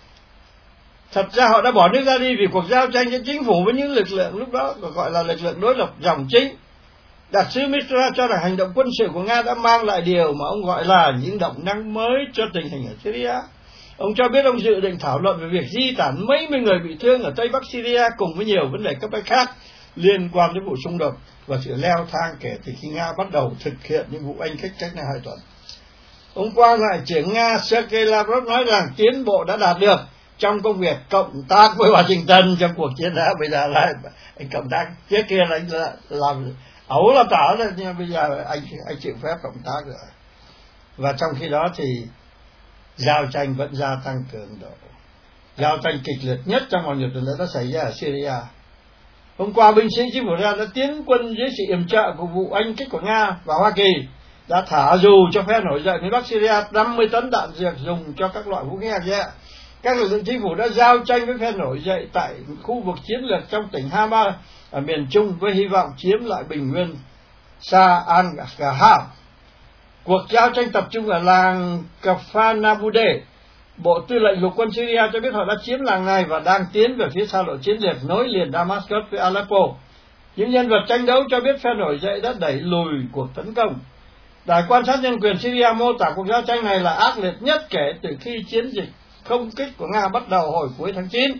Thật ra họ đã bỏ nước ra đi vì cuộc giao tranh giữa chính phủ với những lực lượng lúc đó gọi là lực lượng đối lập dòng chính. Đặc sứ Mistura cho rằng hành động quân sự của Nga đã mang lại điều mà ông gọi là những động năng mới cho tình hình ở Syria. Ông cho biết ông dự định thảo luận về việc di tản mấy mươi người bị thương ở Tây Bắc Syria cùng với nhiều vấn đề cấp bách khác liên quan đến vụ xung đột và sự leo thang kể từ khi Nga bắt đầu thực hiện những vụ anh kích cách này 2 tuần. Hôm qua, Ngoại trưởng Nga Sergei Lavrov nói rằng tiến bộ đã đạt được trong công việc cộng tác với Washington trong cuộc chiến đó. Bây giờ là anh cộng tác, trước kia là anh làm ấu là tỏ rồi, nhưng bây giờ anh chịu phép cộng tác rồi. Và trong khi đó thì giao tranh vẫn gia tăng cường độ. Giao tranh kịch liệt nhất trong vòng nhiều tuần đã xảy ra ở Syria. Hôm qua, binh sĩ chính phủ Iran đã tiến quân dưới sự yểm trợ của vụ anh kích của Nga và Hoa Kỳ đã thả dù cho phe nổi dậy miền Bắc Syria 50 tấn đạn dược dùng cho các loại vũ khí hạt nhẹ. Các lực lượng chính phủ đã giao tranh với phe nổi dậy tại khu vực chiến lược trong tỉnh Hama ở miền Trung với hy vọng chiếm lại bình nguyên Sa Al-Ghahab. Cuộc giao tranh tập trung ở làng Kafanabude. Bộ Tư lệnh Lục quân Syria cho biết họ đã chiếm làng này và đang tiến về phía xa lộ chiến lược nối liền Damascus với Aleppo. Những nhân vật tranh đấu cho biết phe nổi dậy đã đẩy lùi cuộc tấn công. Đài quan sát nhân quyền Syria mô tả cuộc giao tranh này là ác liệt nhất kể từ khi chiến dịch không kích của Nga bắt đầu hồi cuối tháng 9.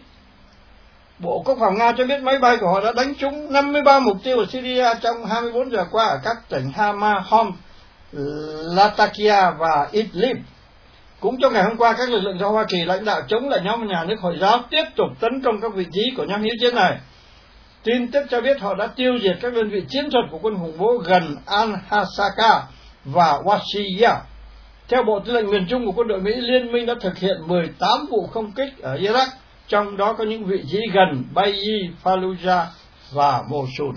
Bộ Quốc phòng Nga cho biết máy bay của họ đã đánh trúng 53 mục tiêu ở Syria trong 24 giờ qua ở các tỉnh Hama, Homs, Latakia và Idlib. Cũng trong ngày hôm qua, các lực lượng do Hoa Kỳ lãnh đạo chống lại nhóm nhà nước Hồi giáo tiếp tục tấn công các vị trí của nhóm hiếu chiến này. Tin tức cho biết họ đã tiêu diệt các đơn vị chiến thuật của quân khủng bố gần Al-Hasaka và Washiya. Theo Bộ Tư lệnh miền Trung của quân đội Mỹ, liên minh đã thực hiện 18 vụ không kích ở Iraq, trong đó có những vị trí gần Bayi, Fallujah và Mosul.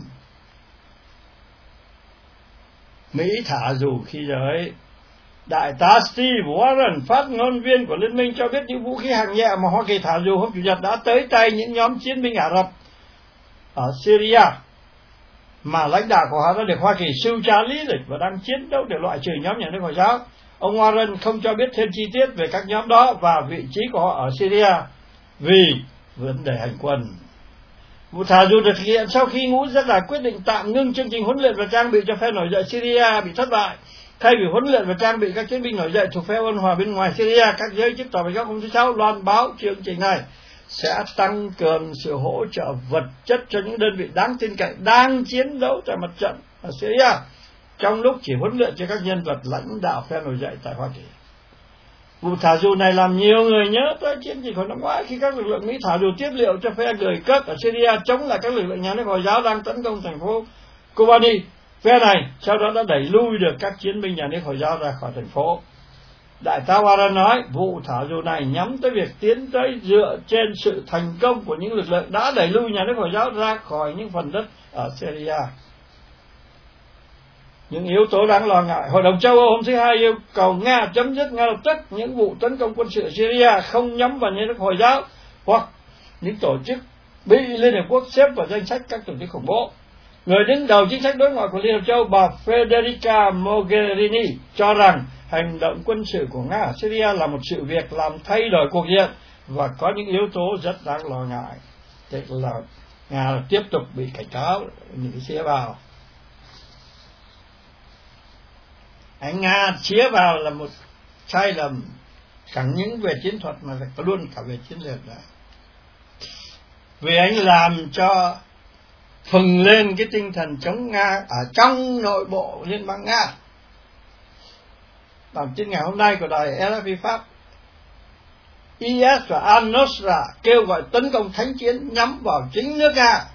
Mỹ thả dù khi rồi. Đại tá Steve Warren, phát ngôn viên của Liên minh, cho biết những vũ khí hạng nhẹ mà Hoa Kỳ thả dù hôm Chủ nhật đã tới tay những nhóm chiến binh Ả Rập ở Syria, mà lãnh đạo của họ đã được Hoa Kỳ sưu tra lý lịch và đang chiến đấu để loại trừ nhóm nhà nước Hồi giáo. Ông Warren không cho biết thêm chi tiết về các nhóm đó và vị trí của họ ở Syria vì vấn đề hành quân. Vụ thả dù được thực hiện sau khi Ngũ Giác Đài quyết định tạm ngưng chương trình huấn luyện và trang bị cho phe nổi dậy Syria bị thất bại. Thay vì huấn luyện và trang bị các chiến binh nổi dậy thuộc phe ôn hòa bên ngoài Syria, các giới chức tòa bạch ốc hôm thứ Sáu loan báo chương trình này sẽ tăng cường sự hỗ trợ vật chất cho những đơn vị đáng tin cậy đang chiến đấu tại mặt trận ở Syria, trong lúc chỉ huấn luyện cho các nhân vật lãnh đạo phe nổi dậy tại Hoa Kỳ. Vụ thả dù này làm nhiều người nhớ tới chiến dịch hồi năm ngoái khi các lực lượng Mỹ thả dù tiếp liệu cho phe người Kurd ở Syria chống lại các lực lượng nhà nước Hồi giáo đang tấn công thành phố Kobani. Phe này sau đó đã đẩy lui được các chiến binh nhà nước Hồi giáo ra khỏi thành phố. Đại tá Warren nói vụ thả dù này nhắm tới việc tiến tới dựa trên sự thành công của những lực lượng đã đẩy lui nhà nước Hồi giáo ra khỏi những phần đất ở Syria. Những yếu tố đáng lo ngại. Hội đồng châu Âu hôm thứ Hai yêu cầu Nga chấm dứt ngay lập tức những vụ tấn công quân sự ở Syria không nhắm vào nhà nước Hồi giáo hoặc những tổ chức bị Liên Hợp Quốc xếp vào danh sách các tổ chức khủng bố. Người đứng đầu chính sách đối ngoại của Liên Hợp Châu, bà Federica Mogherini, cho rằng hành động quân sự của Nga ở Syria là một sự việc làm thay đổi cục diện và có những yếu tố rất đáng lo ngại. Tức là Nga tiếp tục bị cảnh cáo những xía vào. Anh Nga chĩa vào là một sai lầm chẳng những về chiến thuật mà luôn cả về chiến lược nữa. Vì anh làm cho phừng lên cái tinh thần chống Nga ở trong nội bộ Liên bang Nga. Bản tin ngày hôm nay của đài RFI Pháp, IS và Al-Nusra kêu gọi tấn công thánh chiến nhắm vào chính nước Nga.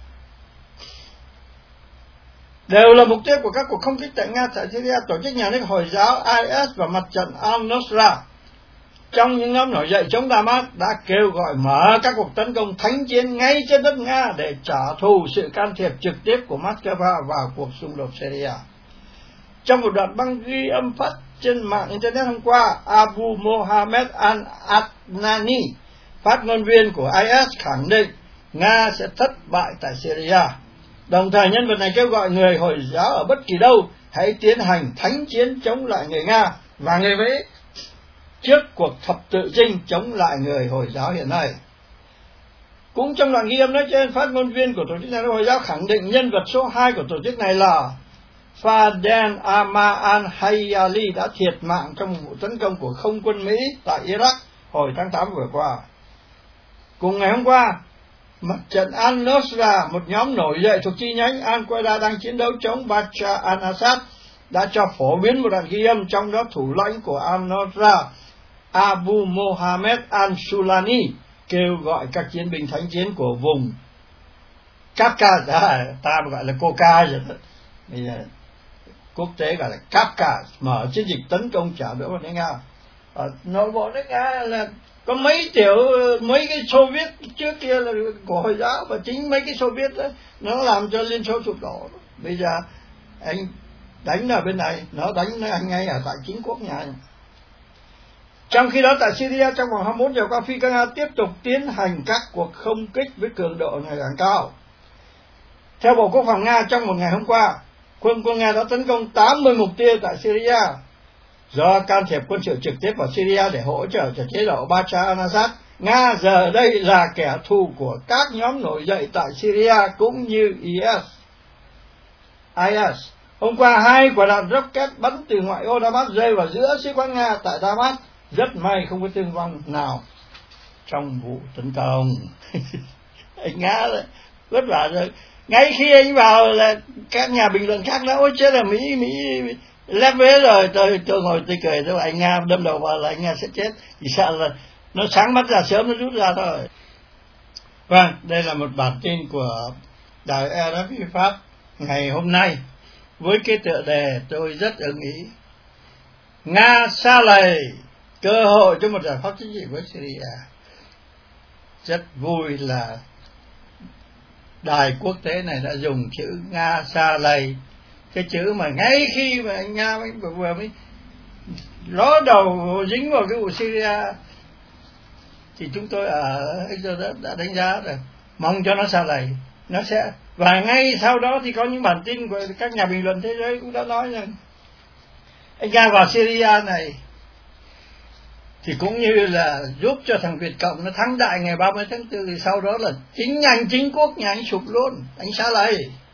Đều là mục tiêu của các cuộc không kích tại Nga tại Syria. Tổ chức nhà nước Hồi giáo IS và mặt trận Al-Nusra trong những nhóm nổi dậy chống Damas đã kêu gọi mở các cuộc tấn công thánh chiến ngay trên đất Nga để trả thù sự can thiệp trực tiếp của Moscow vào cuộc xung đột Syria. Trong một đoạn băng ghi âm phát trên mạng Internet hôm qua, Abu Mohammed al-Adnani, phát ngôn viên của IS, khẳng định Nga sẽ thất bại tại Syria. Đồng thời nhân vật này kêu gọi người Hồi giáo ở bất kỳ đâu hãy tiến hành thánh chiến chống lại người Nga và người Mỹ trước cuộc thập tự chinh chống lại người Hồi giáo hiện nay. Cũng trong đoạn ghi âm nói trên, phát ngôn viên của tổ chức nhà nước Hồi giáo khẳng định nhân vật số 2 của tổ chức này là Fadel Amar al-Hayali đã thiệt mạng trong một vụ tấn công của không quân Mỹ tại Iraq hồi tháng 8 vừa qua. Cùng ngày hôm qua, mặt trận Al-Nusra, một nhóm nổi dậy thuộc chi nhánh Al-Qaeda đang chiến đấu chống Bashar al-Assad, đã cho phổ biến một đoạn ghi âm trong đó thủ lãnh của Al-Nusra, Abu Mohammed al-Sulani, kêu gọi các chiến binh thánh chiến của vùng Kafka, ta gọi là Coca rồi đó, bây giờ quốc tế gọi là Kafka, mở chiến dịch tấn công trả đũa vào nước Nga. Ở nội bộ nước Nga là có mấy cái Xô Viết trước kia là của Hồi giáo, và chính mấy cái Xô Viết đó nó làm cho Liên Xô sụp đổ. Bây giờ anh đánh ở bên này, nó đánh anh ngay ở tại chính quốc nhà anh. Trong khi đó tại Syria, trong vòng 24 giờ qua, phi cơ Nga tiếp tục tiến hành các cuộc không kích với cường độ ngày càng cao. Theo Bộ Quốc phòng Nga, trong một ngày hôm qua, quân Nga đã tấn công 80 mục tiêu tại Syria. Do can thiệp quân sự trực tiếp vào Syria để hỗ trợ cho chế độ Bashar al-Assad, Nga giờ đây là kẻ thù của các nhóm nổi dậy tại Syria cũng như IS. Hôm qua, 2 quả đạn rocket bắn từ ngoại ô Damas rơi vào giữa sĩ quan Nga tại Damas. Rất may không có thương vong nào trong vụ tấn công. Anh Nga vất vả rồi. Ngay khi anh vào là các nhà bình luận khác nói ôi chết là Mỹ lép vế rồi. Tôi ngồi tôi cười, tôi anh Nga đâm đầu vào là anh Nga sẽ chết. Chỉ sợ là nó sáng mắt ra sớm nó rút ra thôi. Vâng, đây là một bản tin của đài RFI Pháp ngày hôm nay với cái tựa đề tôi rất ưng ý: Nga sa lầy, cơ hội cho một giải pháp chính trị với Syria. Rất vui là đài quốc tế này đã dùng chữ Nga sa lầy, cái chữ mà ngay khi mà anh Nga vừa mới ló đầu dính vào cái vụ Syria thì chúng tôi ở đã đánh giá rồi, mong cho nó sa lầy, nó sẽ. Và ngay sau đó thì có những bản tin của các nhà bình luận thế giới cũng đã nói rằng anh Nga vào Syria này thì cũng như là giúp cho thằng Việt Cộng nó thắng đại ngày 30 tháng 4, thì sau đó là chính quốc nhà anh sụp luôn, anh sa lầy.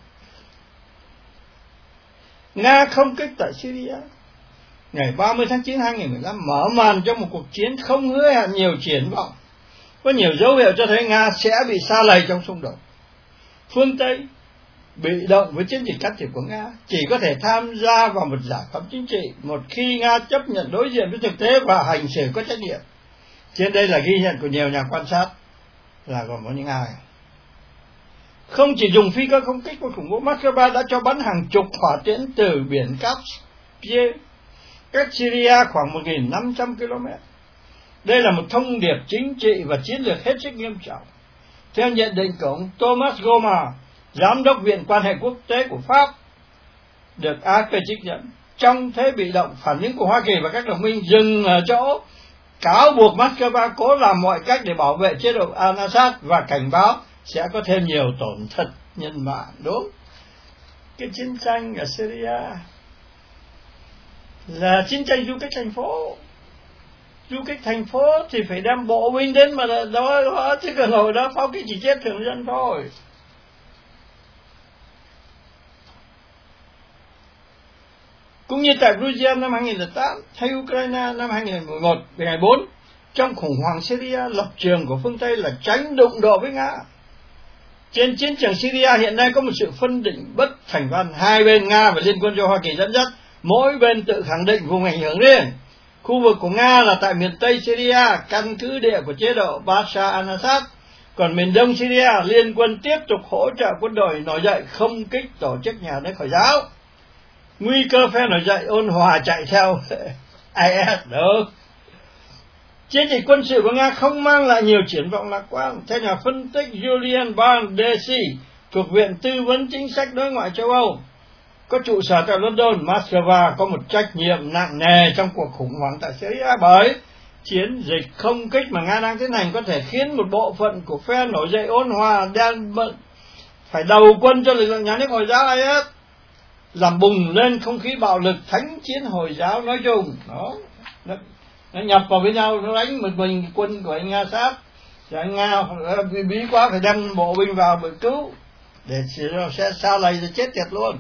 Nga không kích tại Syria ngày 30 tháng 9 2015 mở màn cho một cuộc chiến không hứa hẹn nhiều triển vọng, có nhiều dấu hiệu cho thấy Nga sẽ bị sa lầy trong xung đột. Phương Tây bị động với chiến dịch can thiệp của Nga, chỉ có thể tham gia vào một giải pháp chính trị một khi Nga chấp nhận đối diện với thực tế và hành xử có trách nhiệm. Trên đây là ghi nhận của nhiều nhà quan sát là gồm có những ai. Không chỉ dùng phi cơ không kích của khủng bố, Moscow đã cho bắn hàng chục hỏa tiễn từ biển Caspian cách Syria khoảng 1.500 km. Đây là một thông điệp chính trị và chiến lược hết sức nghiêm trọng. Theo nhận định của ông Thomas Goma, Giám đốc Viện Quan hệ Quốc tế của Pháp, được AFP trích dẫn, trong thế bị động, phản ứng của Hoa Kỳ và các đồng minh dừng ở chỗ cáo buộc Moscow cố làm mọi cách để bảo vệ chế độ al-Assad và cảnh báo sẽ có thêm nhiều tổn thất nhân mạng. Đúng, cái chiến tranh ở Syria là chiến tranh du kích thành phố. Du kích thành phố thì phải đem bộ binh đến mà đó, chứ còn hồi đó pháo kích chỉ chết thường dân thôi. Cũng như tại Georgia năm 2008 hay Ukraine năm 2011 về ngày 4, trong khủng hoảng Syria, lập trường của phương Tây là tránh đụng độ với Nga. Trên chiến trường Syria hiện nay có một sự phân định bất thành văn, hai bên Nga và Liên quân do Hoa Kỳ dẫn dắt, mỗi bên tự khẳng định vùng ảnh hưởng riêng. Khu vực của Nga là tại miền Tây Syria, căn cứ địa của chế độ Bashar al-Assad, còn miền Đông Syria, Liên quân tiếp tục hỗ trợ quân đội nổi dậy không kích tổ chức nhà nước Hồi giáo. Nguy cơ phe nổi dậy ôn hòa chạy theo IS được. Chiến dịch quân sự của Nga không mang lại nhiều triển vọng lạc quan. Theo nhà phân tích Julian Bandesi thuộc Viện Tư vấn Chính sách Đối ngoại châu Âu, có trụ sở tại London, Moscow có một trách nhiệm nặng nề trong cuộc khủng hoảng tại Syria, bởi chiến dịch không kích mà Nga đang tiến hành có thể khiến một bộ phận của phe nổi dậy ôn hòa đang phải đầu quân cho lực lượng nhà nước Hồi giáo IS, làm bùng lên không khí bạo lực thánh chiến Hồi giáo nói chung. Nó nhập vào với nhau, nó đánh một mình quân của anh Nga Sát, rồi anh Nga bí quá phải đem bộ binh vào để cứu, để sẽ xa lầy rồi chết tiệt luôn.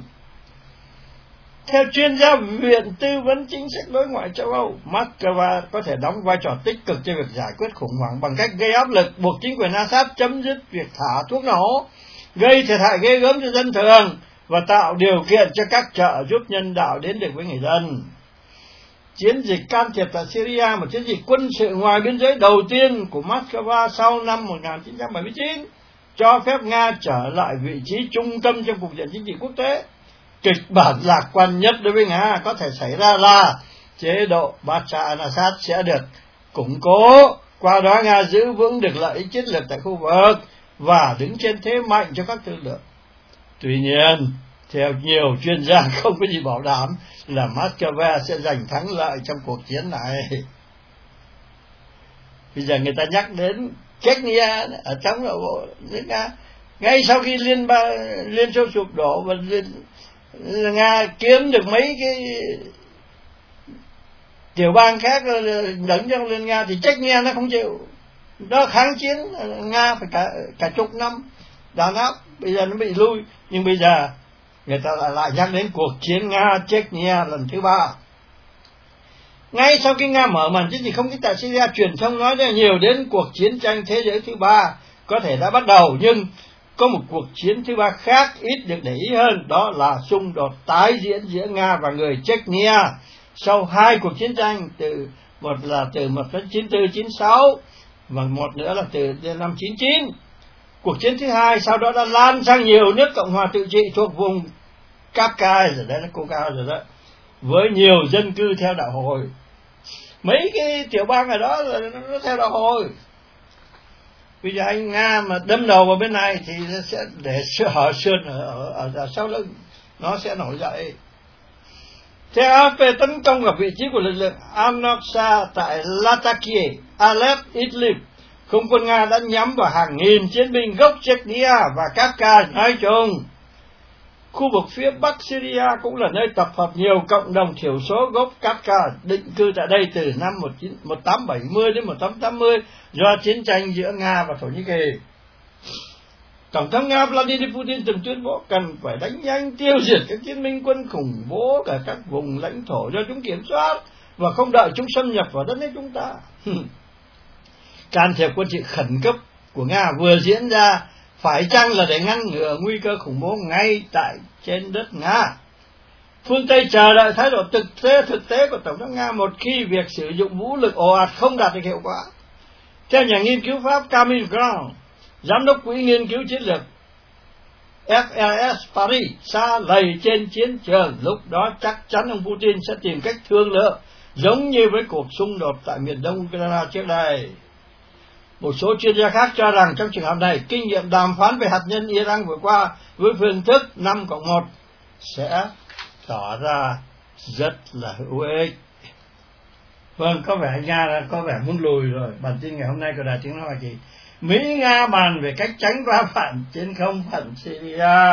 Theo chuyên gia Viện Tư vấn Chính sách Đối ngoại châu Âu, Moscow có thể đóng vai trò tích cực trong việc giải quyết khủng hoảng bằng cách gây áp lực buộc chính quyền Assad chấm dứt việc thả thuốc nổ, gây thiệt hại ghê gớm cho dân thường và tạo điều kiện cho các trợ giúp nhân đạo đến được với người dân. Chiến dịch can thiệp tại Syria, một chiến dịch quân sự ngoài biên giới đầu tiên của Moscow sau năm 1979, cho phép Nga trở lại vị trí trung tâm trong cục diện chính trị quốc tế. Kịch bản lạc quan nhất đối với Nga có thể xảy ra là chế độ Bashar al-Assad sẽ được củng cố, qua đó Nga giữ vững được lợi ích chiến lược tại khu vực và đứng trên thế mạnh cho các thương lượng. Tuy nhiên, theo nhiều chuyên gia, không có gì bảo đảm là Moscow sẽ giành thắng lợi trong cuộc chiến này. Bây giờ người ta nhắc đến Chechnya ở trong nội bộ nước Nga, ngay sau khi Liên Xô sụp đổ và Nga kiếm được mấy cái tiểu bang khác lẫn trong Liên Nga, thì Chechnya nó không chịu, nó kháng chiến Nga phải cả chục năm đàn áp, bây giờ nó bị lui. Nhưng bây giờ người ta lại nhắc đến cuộc chiến Nga-Chechnya lần thứ 3. Ngay sau khi Nga mở màn chiến dịch không kích tại Syria, truyền thông nói rất nhiều đến cuộc chiến tranh thế giới thứ 3 có thể đã bắt đầu, nhưng có một cuộc chiến thứ 3 khác ít được để ý hơn, đó là xung đột tái diễn giữa Nga và người Chechnya sau 2 cuộc chiến tranh, một là từ 1994-96 và một nữa là từ năm 99. Cuộc chiến thứ 2 sau đó đã lan sang nhiều nước cộng hòa tự trị thuộc vùng Kafkai rồi đấy, nó Caucasus rồi đó, với nhiều dân cư theo đạo Hồi. Mấy cái tiểu bang ở đó là nó theo đạo Hồi. Bây giờ anh Nga mà đâm đầu vào bên này thì nó sẽ để hở sườn ở sau lưng, nó sẽ nổi dậy. Theo AFP, tấn công vào vị trí của lực lượng Al-Nusra tại Latakia, Aleppo, Idlib, không quân Nga đã nhắm vào hàng nghìn chiến binh gốc Chechnya và Kafka nói chung. Khu vực phía Bắc Syria cũng là nơi tập hợp nhiều cộng đồng thiểu số gốc Kafka định cư tại đây từ năm 1870 đến 1880 do chiến tranh giữa Nga và Thổ Nhĩ Kỳ. Tổng thống Nga Vladimir Putin từng tuyên bố cần phải đánh nhanh tiêu diệt các chiến binh quân khủng bố cả các vùng lãnh thổ do chúng kiểm soát và không đợi chúng xâm nhập vào đất nước chúng ta. Can thiệp quân sự khẩn cấp của Nga vừa diễn ra phải chăng là để ngăn ngừa nguy cơ khủng bố ngay tại trên đất Nga. Phương Tây chờ đợi thái độ thực tế của Tổng thống Nga một khi việc sử dụng vũ lực ồ ạt không đạt được hiệu quả. Theo nhà nghiên cứu Pháp Camille Grand, giám đốc quỹ nghiên cứu chiến lược FRS Paris xa lầy trên chiến trường, lúc đó chắc chắn ông Putin sẽ tìm cách thương lượng giống như với cuộc xung đột tại miền đông Ukraine trước đây. Một số chuyên gia khác cho rằng trong trường hợp này, kinh nghiệm đàm phán về hạt nhân Iran vừa qua với phương thức 5+1 sẽ tỏ ra rất là hữu ích. Vâng, có vẻ Nga có vẻ muốn lùi rồi. Bản tin ngày hôm nay của Đài Tiếng nói Hoa Kỳ: Mỹ-Nga bàn về cách tránh va chạm trên không phận Syria.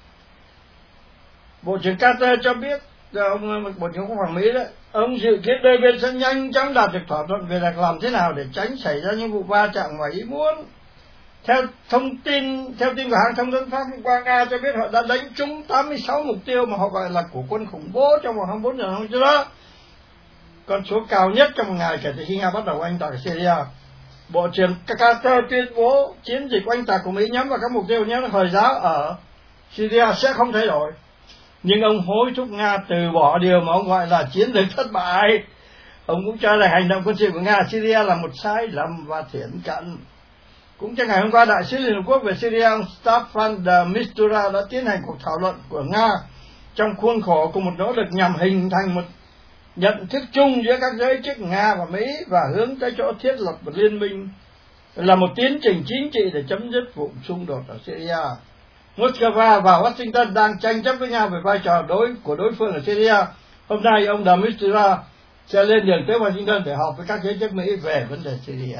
Bộ trưởng Carter cho biết, ông Bộ trưởng Quốc phòng Mỹ đó, ông dự kiến đôi bên sẽ nhanh chóng đạt được thỏa thuận về làm thế nào để tránh xảy ra những vụ va chạm ngoài ý muốn. Theo tin của hãng thông tấn Pháp hôm qua, Nga cho biết họ đã đánh trúng 86 mục tiêu mà họ gọi là của quân khủng bố trong vòng 24 giờ hôm trước đó, con số cao nhất trong một ngày kể từ khi Nga bắt đầu oanh tạc Syria. Bộ trưởng Carter tuyên bố chiến dịch oanh tạc của Mỹ nhắm vào các mục tiêu nhóm Hồi giáo ở Syria sẽ không thay đổi, nhưng ông hối thúc Nga từ bỏ điều mà ông gọi là chiến lược thất bại. Ông cũng cho rằng hành động quân sự của Nga ở Syria là một sai lầm và thiển cận. Cũng trong ngày hôm qua, Đại sứ Liên Hợp Quốc về Syria ông Staffan de Mistura đã tiến hành cuộc thảo luận của Nga trong khuôn khổ của một nỗ lực nhằm hình thành một nhận thức chung giữa các giới chức Nga và Mỹ và hướng tới chỗ thiết lập một liên minh là một tiến trình chính trị để chấm dứt vụ xung đột ở Syria. Moscow và Washington đang tranh chấp với nhau về vai trò của đối phương ở Syria. Hôm nay ông de Mistura sẽ lên đường tới Washington để họp với các giới chức Mỹ về vấn đề Syria.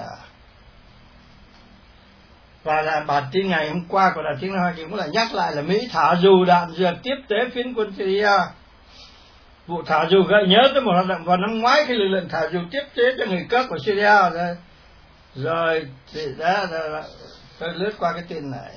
Và là bản tin ngày hôm qua của Đài Tiếng nói Hoa Kỳ cũng là nhắc lại là Mỹ thả dù đạn dược tiếp tế phiến quân Syria. Vụ thả dù gợi nhớ tới một hoạt động vào năm ngoái khi lực lượng thả dù tiếp tế cho người Kurd của Syria. Rồi thì tôi lướt qua cái tin này.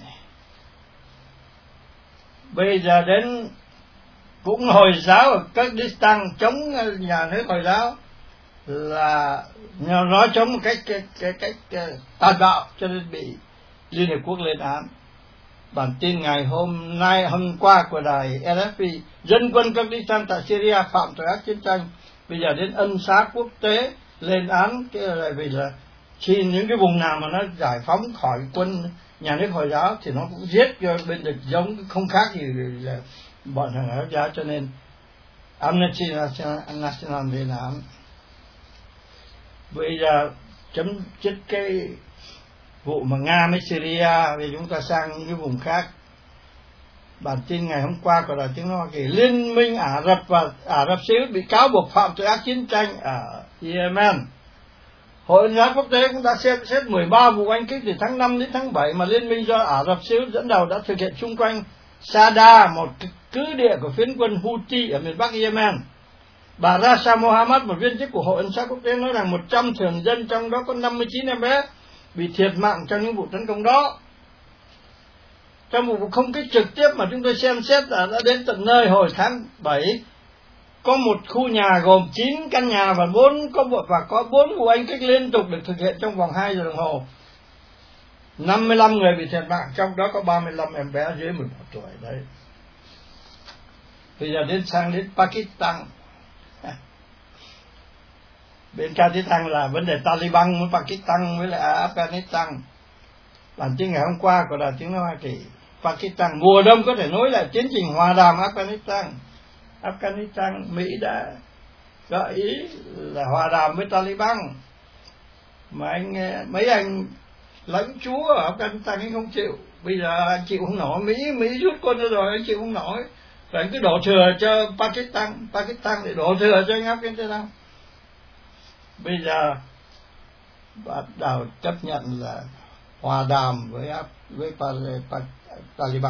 Bây giờ đến cũng Hồi giáo ở Kurdistan chống nhà nước Hồi giáo là nói chống một cách tàn bạo cho nên bị Liên Hiệp Quốc lên án. Bản tin ngày hôm qua của đài RFP: dân quân Kurdistan tại Syria phạm tội ác chiến tranh. Bây giờ đến ân xá quốc tế lên án cái này, vì là khi những cái vùng nào mà nó giải phóng khỏi quân nhà nước Hồi giáo thì nó cũng giết cho bên địch, giống không khác gì là bọn thằng Hồi giáo, cho nên Amnesty International lên án. Bây giờ chấm dứt cái vụ mà Nga với Syria, vì chúng ta sang những cái vùng khác. Bản tin ngày hôm qua của Đài Tiếng nói Hoa Kỳ: Liên minh Ả Rập và Ả Rập Xê Út bị cáo buộc phạm tội ác chiến tranh ở Yemen. Hội Ân xá quốc tế cũng đã xem xét 13 vụ oanh kích từ tháng 5 đến tháng 7 mà Liên minh do Ả Rập Xê Út dẫn đầu đã thực hiện xung quanh Sada, một cứ địa của phiến quân Houthi ở miền Bắc Yemen. Bà Rasha Mohammed, một viên chức của Hội Ân xá quốc tế, nói rằng 100 thường dân, trong đó có 59 em bé, bị thiệt mạng trong những vụ tấn công đó. Trong một vụ không kích trực tiếp mà chúng tôi xem xét đã đến tận nơi hồi tháng 7, có một khu nhà gồm 9 căn nhà và có 4 vụ oanh kích liên tục được thực hiện trong vòng 2 giờ đồng hồ. 55 người bị thiệt mạng, trong đó có 35 em bé dưới 11 tuổi đấy. Bây giờ sang đến Pakistan. Bên Pakistan là vấn đề Taliban với Pakistan với lại Afghanistan. Bản tin ngày hôm qua của Đài Tiếng nói Hoa Kỳ: Pakistan mùa đông có thể nối lại tiến trình hòa đàm Afghanistan. Mỹ đã gợi ý là hòa đàm với Taliban mà mấy anh lãnh chúa ở Afghanistan anh không chịu. Bây giờ anh chịu không nổi, Mỹ rút quân ra rồi, anh chịu không nổi, rồi anh cứ đổ thừa cho Pakistan để đổ thừa cho anh Afghanistan. Bây giờ bắt đầu chấp nhận là hòa đàm với Taliban.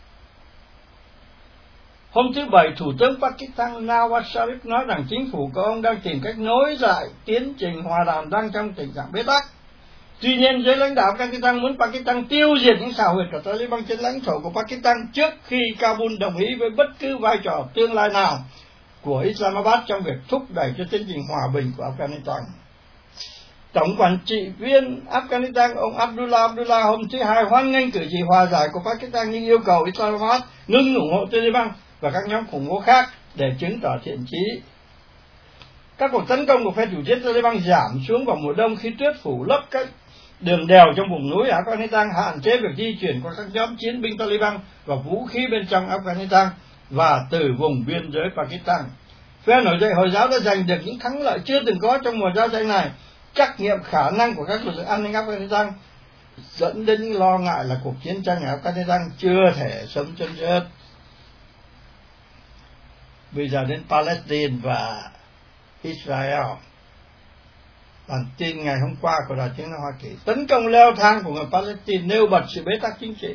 Hôm thứ Bảy, Thủ tướng Pakistan Nawaz Sharif nói rằng chính phủ của ông đang tìm cách nối lại tiến trình hòa đàm đang trong tình trạng bế tắc. Tuy nhiên, giới lãnh đạo Pakistan muốn Pakistan tiêu diệt những xào huyệt của Taliban trên lãnh thổ của Pakistan trước khi Kabul đồng ý với bất cứ vai trò tương lai nào của Islamabad trong việc thúc đẩy cho tiến trình hòa bình của Afghanistan. Tổng quản trị viên Afghanistan ông Abdullah hôm thứ Hai hoan nghênh cử chỉ hòa giải của Pakistan nhưng yêu cầu Islamabad ngưng ủng hộ Taliban và các nhóm khủng bố khác để chứng tỏ thiện chí. Các cuộc tấn công của phe chủ chiến Taliban giảm xuống vào mùa đông khi tuyết phủ lấp các đường đèo trong vùng núi Afghanistan, hạn chế việc di chuyển của các nhóm chiến binh Taliban và vũ khí bên trong Afghanistan và từ vùng biên giới Pakistan. Phe nổi dậy Hồi giáo đã giành được những thắng lợi chưa từng có trong mùa giao tranh này, trắc nghiệm khả năng của các lực lượng an ninh Afghanistan, dẫn đến những lo ngại là cuộc chiến tranh ở Afghanistan chưa thể sớm chấm dứt. Bây giờ đến Palestine và Israel. Bản tin ngày hôm qua của Đài Tiếng nói Hoa Kỳ: tấn công leo thang của người Palestine nêu bật sự bế tắc chính trị.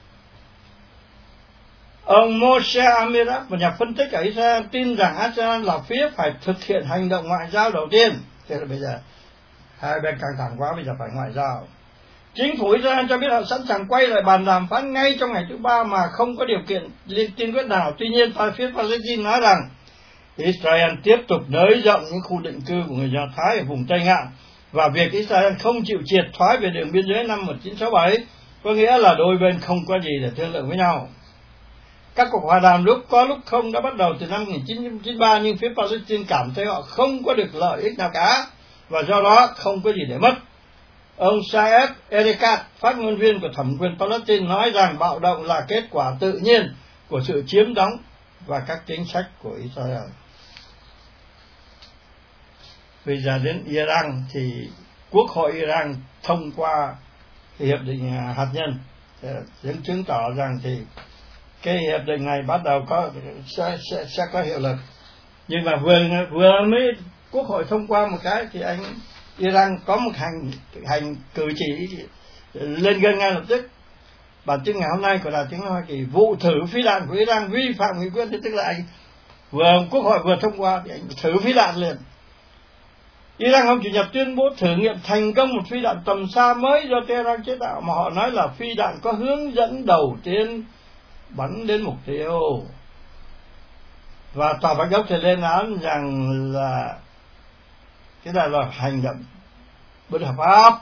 Ông Moshe Amirat, một nhà phân tích ở Israel, tin rằng Israel là phía phải thực hiện hành động ngoại giao đầu tiên. Thế là bây giờ hai bên căng thẳng quá, bây giờ phải ngoại giao. Chính phủ Israel cho biết họ sẵn sàng quay lại bàn đàm phán ngay trong ngày thứ Ba mà không có điều kiện tiên quyết nào. Tuy nhiên, phía Palestine nói rằng Israel tiếp tục nới rộng những khu định cư của người Do Thái ở vùng Tây Ngạn, và việc Israel không chịu triệt thoái về đường biên giới năm 1967 có nghĩa là đôi bên không có gì để thương lượng với nhau. Các cuộc hòa đàm lúc không đã bắt đầu từ năm 1993, nhưng phía Palestine cảm thấy họ không có được lợi ích nào cả và do đó không có gì để mất. Ông Saeb Erekat, phát ngôn viên của thẩm quyền Palestine, nói rằng bạo động là kết quả tự nhiên của sự chiếm đóng và các chính sách của Israel. Bây giờ đến Iran thì Quốc hội Iran thông qua hiệp định hạt nhân, chứng tỏ rằng thì cái hiệp định này bắt đầu sẽ có hiệu lực. Nhưng mà vừa mới Quốc hội thông qua một cái thì Iran có một hành cử chỉ lên gần ngay lập tức. Bản tin ngày hôm nay của Đài Tiếng nói Hoa Kỳ: vụ thử phi đạn của Iran vi phạm nghị quyết, tức là Quốc hội vừa thông qua thì thử phi đạn liền. Iran hôm Chủ nhật tuyên bố thử nghiệm thành công một phi đạn tầm xa mới do Tehran chế tạo, mà họ nói là phi đạn có hướng dẫn đầu tiên bắn đến mục tiêu. Và Tòa Bạch Ốc thì lên án rằng là cái này là hành động bất hợp pháp.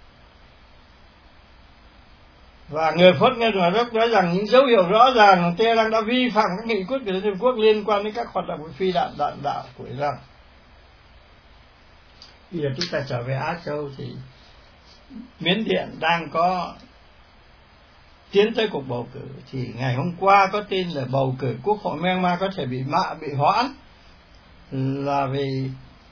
Và người phát ngôn Tòa Bạch Ốc nói rằng những dấu hiệu rõ ràng Tehran đã vi phạm các nghị quyết của Liên Hợp Quốc liên quan đến các hoạt động của phi đạn đạn đạo của Iran. Bây giờ chúng ta trở về Á Châu thì Miến Điện đang có tiến tới cuộc bầu cử. Thì ngày hôm qua có tin là bầu cử Quốc hội Myanmar có thể bị hoãn, là vì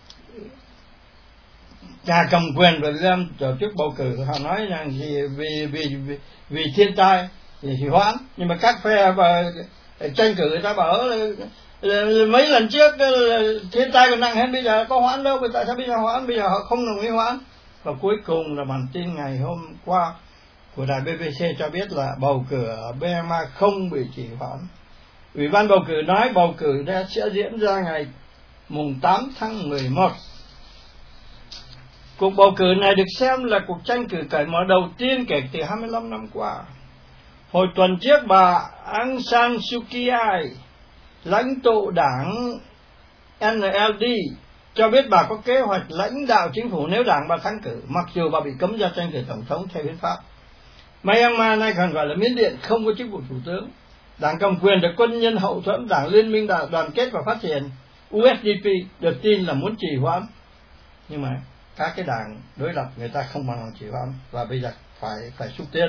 nhà cầm quyền Việt Nam tổ chức bầu cử. Họ nói rằng thì vì thiên tai thì hoãn, nhưng mà các phe và tranh cử người ta bảo mấy lần trước thiên tai còn nặng hơn, bây giờ có hoãn đâu, tại sao bây giờ hoãn? Bây giờ họ không đồng ý hoãn. Và cuối cùng là bản tin ngày hôm qua của đài BBC cho biết là bầu cử ở Myanmar không bị trì hoãn. Ủy ban bầu cử nói bầu cử sẽ diễn ra ngày mùng 8 tháng 11. Cuộc bầu cử này được xem là cuộc tranh cử cởi mở đầu tiên kể từ 25 năm qua. Hồi tuần trước, bà Aung San Suu Kyi, lãnh tụ đảng NLD, cho biết bà có kế hoạch lãnh đạo chính phủ nếu đảng bà thắng cử, mặc dù bà bị cấm ra tranh cử tổng thống theo hiến pháp. Myanmar nay còn gọi là Miến Điện không có chức vụ thủ tướng. Đảng cầm quyền được quân nhân hậu thuẫn Đảng Liên minh Đoàn kết và Phát triển USDP được tin là muốn trì hoãn, nhưng mà các cái đảng đối lập người ta không bằng lòng trì hoãn và bây giờ phải xúc tiến.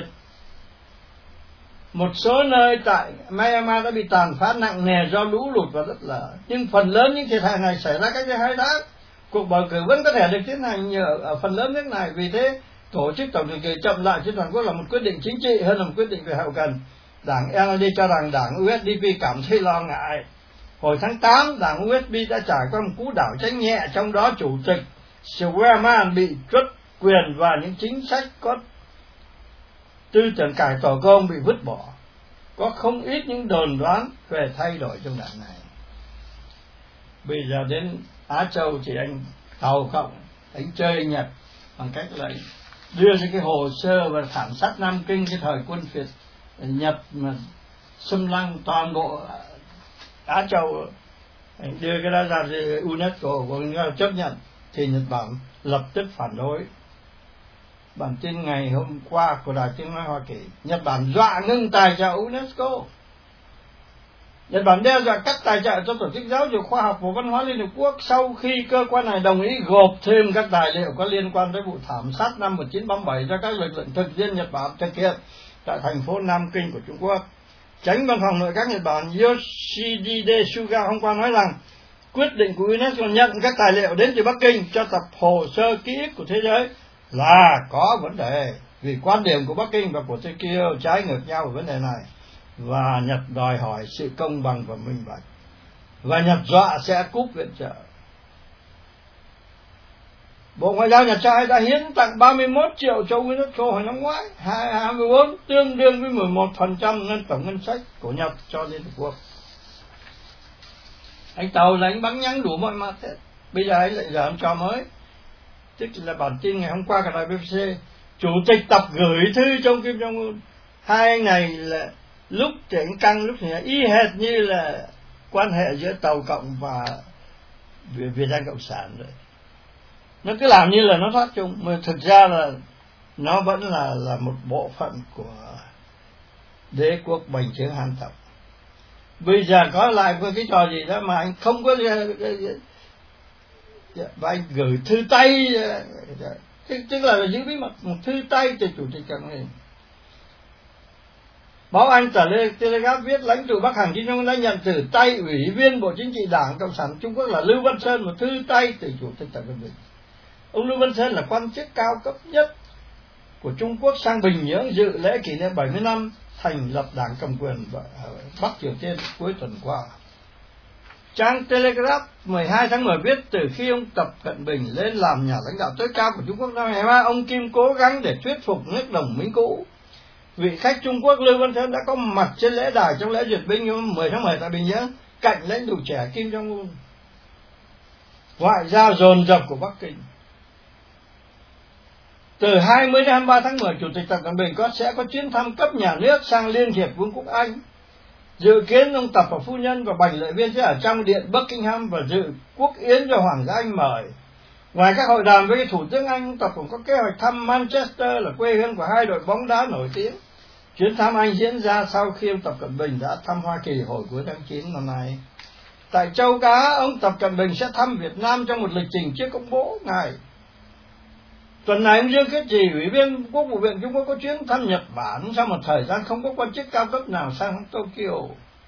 Một số nơi tại Myanmar đã bị tàn phá nặng nề do lũ lụt và đất lở, nhưng phần lớn những thiệt hại này xảy ra cách đây 2 tháng. Cuộc bầu cử vẫn có thể được tiến hành ở phần lớn nước này, vì thế tổ chức tổng tuyển cử chậm lại trên toàn quốc là một quyết định chính trị hơn là một quyết định về hậu cần. Đảng NLD cho rằng đảng USDP cảm thấy lo ngại. Hồi tháng 8, đảng USDP đã trải qua một cú đảo chính nhẹ, trong đó chủ tịch Sreeman bị truất quyền và những chính sách có tư tưởng cải tổ công bị vứt bỏ. Có không ít những đồn đoán về thay đổi trong đảng này. Bây giờ đến Á Châu thì anh Tàu Cộng, anh chơi Nhật bằng cách là đưa ra cái hồ sơ và thảm sát Nam Kinh cái thời quân Việt Nhật mà xâm lăng toàn bộ Á Châu, đưa cái đó ra UNESCO của người chấp nhận, thì Nhật Bản lập tức phản đối. Bản tin ngày hôm qua của Đài Tiếng nói Hoa Kỳ, Nhật Bản dọa ngưng tài trợ UNESCO. Nhật Bản đe dọa cắt tài trợ cho Tổ chức Giáo dục Khoa học và Văn hóa Liên Hợp Quốc sau khi cơ quan này đồng ý gộp thêm các tài liệu có liên quan tới vụ thảm sát năm 1937 do các lực lượng thực dân Nhật Bản thực hiện tại thành phố Nam Kinh của Trung Quốc. Chánh văn phòng nội các Nhật Bản Yoshihide Suga hôm qua nói rằng quyết định của UNESCO nhận các tài liệu đến từ Bắc Kinh cho tập hồ sơ ký ức của thế giới là có vấn đề, vì quan điểm của Bắc Kinh và của Tokyo trái ngược nhau ở vấn đề này, và Nhật đòi hỏi sự công bằng và minh bạch, và Nhật dọa sẽ cúp viện trợ. Bộ Ngoại giao Nhật trai đã hiến tặng 31 triệu cho UNESCO hồi năm ngoái, 24 tương đương với 11% tổng ngân sách của Nhật cho Liên Hợp Quốc. Anh Tàu là anh bắn nhắn đủ mọi mặt hết. Bây giờ anh lại giờ anh cho mới, tức là bản tin ngày hôm qua của đài BBC, Chủ tịch Tập gửi thư cho ông Kim Jong Un. Hai anh này là lúc thì anh căng, lúc thì y hệt như là quan hệ giữa Tàu Cộng và Việt Nam Cộng sản rồi. Nó cứ làm như là nó thoát chung, mà thực ra là nó vẫn là một bộ phận của đế quốc bành trướng Han tộc. Bây giờ có lại cái trò gì đó mà anh không có, và anh gửi thư tay, tức là giữ bí mật, một thư tay từ Chủ tịch Tập Cận Bình. Báo Anh tờ Telegraph viết lãnh tụ Bắc Hàn Kim Jong Un đã nhận từ tay Ủy viên Bộ Chính trị Đảng Cộng sản Trung Quốc là Lưu Văn Sơn một thư tay từ Chủ tịch Tập Cận Bình. Ông Lưu Văn Sơn là quan chức cao cấp nhất của Trung Quốc sang Bình Nhưỡng dự lễ kỷ niệm 70 năm thành lập Đảng cầm quyền ở Bắc Triều Tiên cuối tuần qua. Trang Telegraph 12 tháng 10 viết từ khi ông Tập Cận Bình lên làm nhà lãnh đạo tối cao của Trung Quốc năm 2023, ông Kim cố gắng để thuyết phục nước đồng minh cũ. Vị khách Trung Quốc Lưu Văn Sơn đã có mặt trên lễ đài trong lễ duyệt binh hôm 10 tháng 10 tại Bình Nhưỡng cạnh lãnh tụ trẻ Kim Jong Un. Ngoại giao dồn dập của Bắc Kinh. Từ 20 đến 23 tháng 10, Chủ tịch Tập Cận Bình sẽ có chuyến thăm cấp nhà nước sang Liên hiệp Vương quốc Anh. Dự kiến ông Tập và phu nhân và Bành Lợi Viên sẽ ở trong điện Buckingham và dự quốc yến do Hoàng gia Anh mời. Ngoài các hội đàm với Thủ tướng Anh, ông Tập cũng có kế hoạch thăm Manchester là quê hương của hai đội bóng đá nổi tiếng. Chuyến thăm Anh diễn ra sau khi ông Tập Cận Bình đã thăm Hoa Kỳ hồi cuối tháng 9 năm nay. Tại châu Á, ông Tập Cận Bình sẽ thăm Việt Nam trong một lịch trình chưa công bố ngày. Tuần này ông Dương Khiết Trì, Ủy viên Quốc vụ viện Trung Quốc có chuyến thăm Nhật Bản sau một thời gian không có quan chức cao cấp nào sang Tokyo.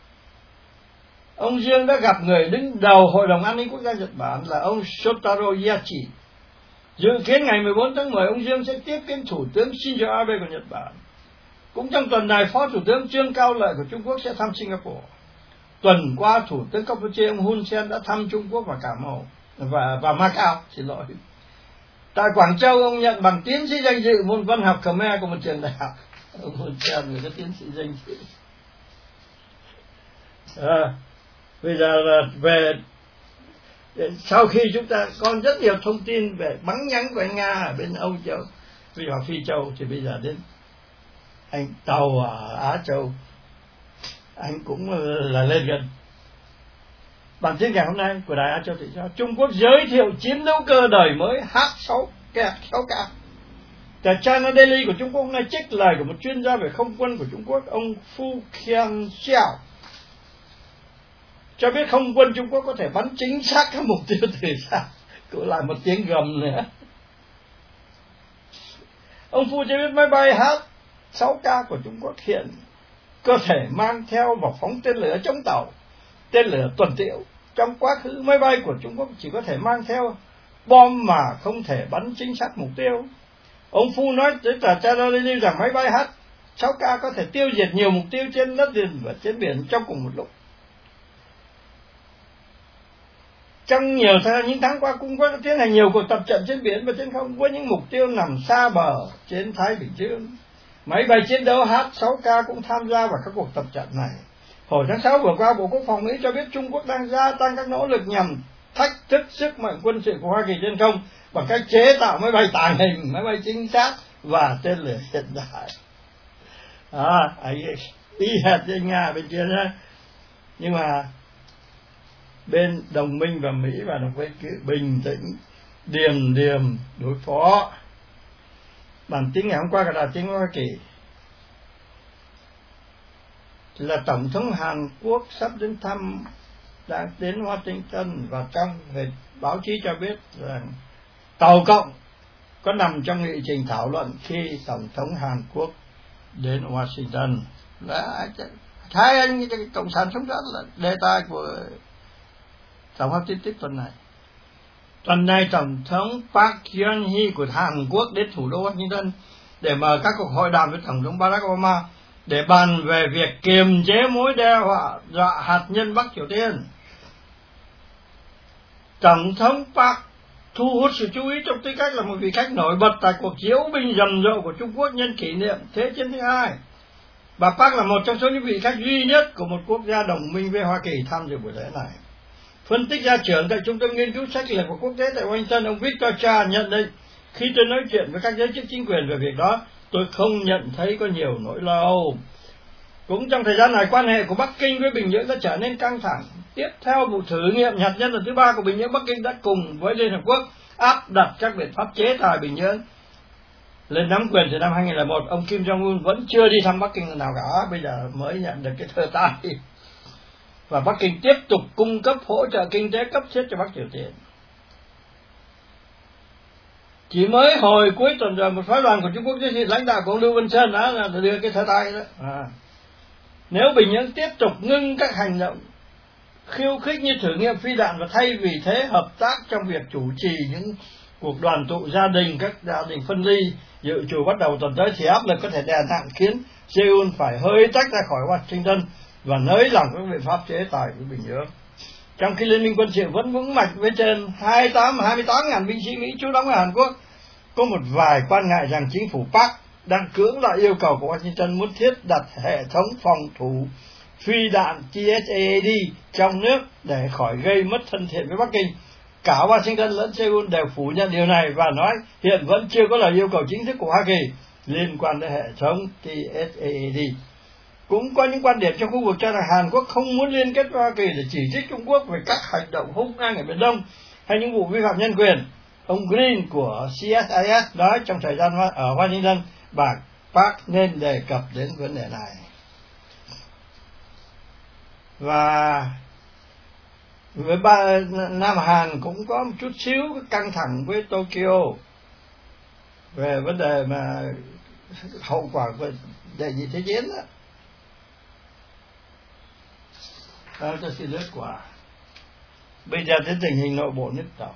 Ông Dương đã gặp người đứng đầu Hội đồng An ninh Quốc gia Nhật Bản là ông Shotaro Yachi. Dự kiến ngày 14 tháng 10, ông Dương sẽ tiếp kiến Thủ tướng Shinzo Abe của Nhật Bản. Cũng trong tuần này, Phó Thủ tướng Trương Cao Lợi của Trung Quốc sẽ thăm Singapore. Tuần qua, Thủ tướng Campuchia ông Hun Sen đã thăm Trung Quốc và Cà Mau và Macau. Tại Quảng Châu, ông nhận bằng tiến sĩ danh dự môn văn học Khmer của một trường đại học. Ông Hun Sen người có tiến sĩ danh dự. Bây giờ là về, sau khi chúng ta còn rất nhiều thông tin về bắn nhắn của anh Nga ở bên Âu Châu, bây giờ Phi Châu, thì bây giờ đến anh Tàu ở Á Châu, anh cũng là lên gần. Bản tin ngày hôm nay của Đài Á Châu Tự Do, Trung Quốc giới thiệu chiến đấu cơ đời mới H-6K. Tại China Daily của Trung Quốc hôm nay trích lời của một chuyên gia về không quân của Trung Quốc, ông Fu Qianxiao, cho biết không quân Trung Quốc có thể bắn chính xác các mục tiêu từ xa. Cũng lại một tiếng gầm nữa. Ông Phu cho biết máy bay H-6K của Trung Quốc hiện có thể mang theo và phóng tên lửa chống tàu, tên lửa tuần tiễu. Trong quá khứ, máy bay của Trung Quốc chỉ có thể mang theo bom mà không thể bắn chính xác mục tiêu. Ông Phu nói tới tờ China Daily rằng máy bay H-6K có thể tiêu diệt nhiều mục tiêu trên đất liền và trên biển trong cùng một lúc. Trong những tháng qua, Trung Quốc đã tiến hành nhiều cuộc tập trận trên biển và trên không với những mục tiêu nằm xa bờ trên Thái Bình Dương. Máy bay chiến đấu H-6K cũng tham gia vào các cuộc tập trận này. Hồi tháng 6 vừa qua, Bộ Quốc phòng Mỹ cho biết Trung Quốc đang gia tăng các nỗ lực nhằm thách thức sức mạnh quân sự của Hoa Kỳ trên không bằng cách chế tạo máy bay tàng hình, máy bay chính xác và tên lửa hiện đại. Y hệt với Nga bên kia đó. Nhưng mà bên đồng minh và Mỹ và đồng minh cứ bình tĩnh điềm đối phó. Bản tin ngày hôm qua của Đài Tiếng Hoa Kỳ là Tổng thống Hàn Quốc sắp đến thăm, đang đến Washington, và trong báo chí cho biết rằng Tàu Cộng có nằm trong nghị trình thảo luận khi Tổng thống Hàn Quốc đến Washington. Hai anh Cộng sản sống rất là đề tài của tổng hợp tin tức tuần này. Tuần này Tổng thống Park Geun-hye của Hàn Quốc đến thủ đô Washington để mở các cuộc hội đàm với Tổng thống Barack Obama để bàn về việc kiềm chế mối đe dọa hạt nhân Bắc Triều Tiên. Tổng thống Park thu hút sự chú ý trong tư cách là một vị khách nổi bật tại cuộc diễu binh rầm rộ của Trung Quốc nhân kỷ niệm Thế chiến thứ hai. Bà Park là một trong số những vị khách duy nhất của một quốc gia đồng minh với Hoa Kỳ tham dự buổi lễ này. Phân tích gia trưởng tại Trung tâm Nghiên cứu Sách lược và Quốc tế tại Washington, ông Victor Cha nhận định, khi tôi nói chuyện với các giới chức chính quyền về việc đó, tôi không nhận thấy có nhiều nỗi lo âu. Cũng trong thời gian này, quan hệ của Bắc Kinh với Bình Nhưỡng đã trở nên căng thẳng. Tiếp theo vụ thử nghiệm hạt nhân lần thứ 3 của Bình Nhưỡng, Bắc Kinh đã cùng với Liên Hợp Quốc áp đặt các biện pháp chế tài Bình Nhưỡng. Lên nắm quyền từ năm 2001, ông Kim Jong-un vẫn chưa đi thăm Bắc Kinh lần nào cả, bây giờ mới nhận được cái thơ tay. Và Bắc Kinh tiếp tục cung cấp hỗ trợ kinh tế cấp thiết cho Bắc Triều Tiên. Chỉ mới hồi cuối tuần rồi, một phái đoàn của Trung Quốc dưới sự lãnh đạo của ông Lưu Văn Sơn đã đưa cái thơ tay đó. Nếu Bình Nhưỡng tiếp tục ngưng các hành động khiêu khích như thử nghiệm phi đạn, và thay vì thế hợp tác trong việc chủ trì những cuộc đoàn tụ gia đình, các gia đình phân ly dự trù bắt đầu tuần tới, thì áp lực có thể đè nặng khiến Seoul phải hơi tách ra khỏi Washington và nới lỏng các biện pháp chế tài của Bình Nhưỡng. Trong khi Liên minh quân sự vẫn vững mạnh với trên 28.000 binh sĩ Mỹ trú đóng ở Hàn Quốc, có một vài quan ngại rằng chính phủ Park đang cưỡng lại yêu cầu của Washington muốn thiết đặt hệ thống phòng thủ phi đạn THAAD trong nước để khỏi gây mất thân thiện với Bắc Kinh. Cả Washington lẫn Seoul đều phủ nhận điều này và nói hiện vẫn chưa có lời yêu cầu chính thức của Hoa Kỳ liên quan đến hệ thống THAAD. Cũng có những quan điểm trong khu vực cho rằng Hàn Quốc không muốn liên kết với Hoa Kỳ để chỉ trích Trung Quốc về các hành động hung hăng ở Biển Đông hay những vụ vi phạm nhân quyền. Ông Green của CSIS nói trong thời gian ở Washington, bà Park nên đề cập đến vấn đề này. Và với Nam Hàn cũng có một chút xíu căng thẳng với Tokyo về vấn đề mà hậu quả của đệ nhị thế chiến đó. Tôi xin lướt qua. Bây giờ đến tình hình nội bộ nước Tàu.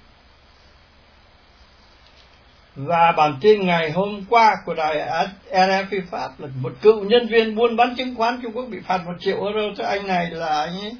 Và bản tin ngày hôm qua của đài RFI Pháp là một cựu nhân viên buôn bán chứng khoán Trung Quốc bị phạt 1 triệu euro. Cho anh này là anh ấy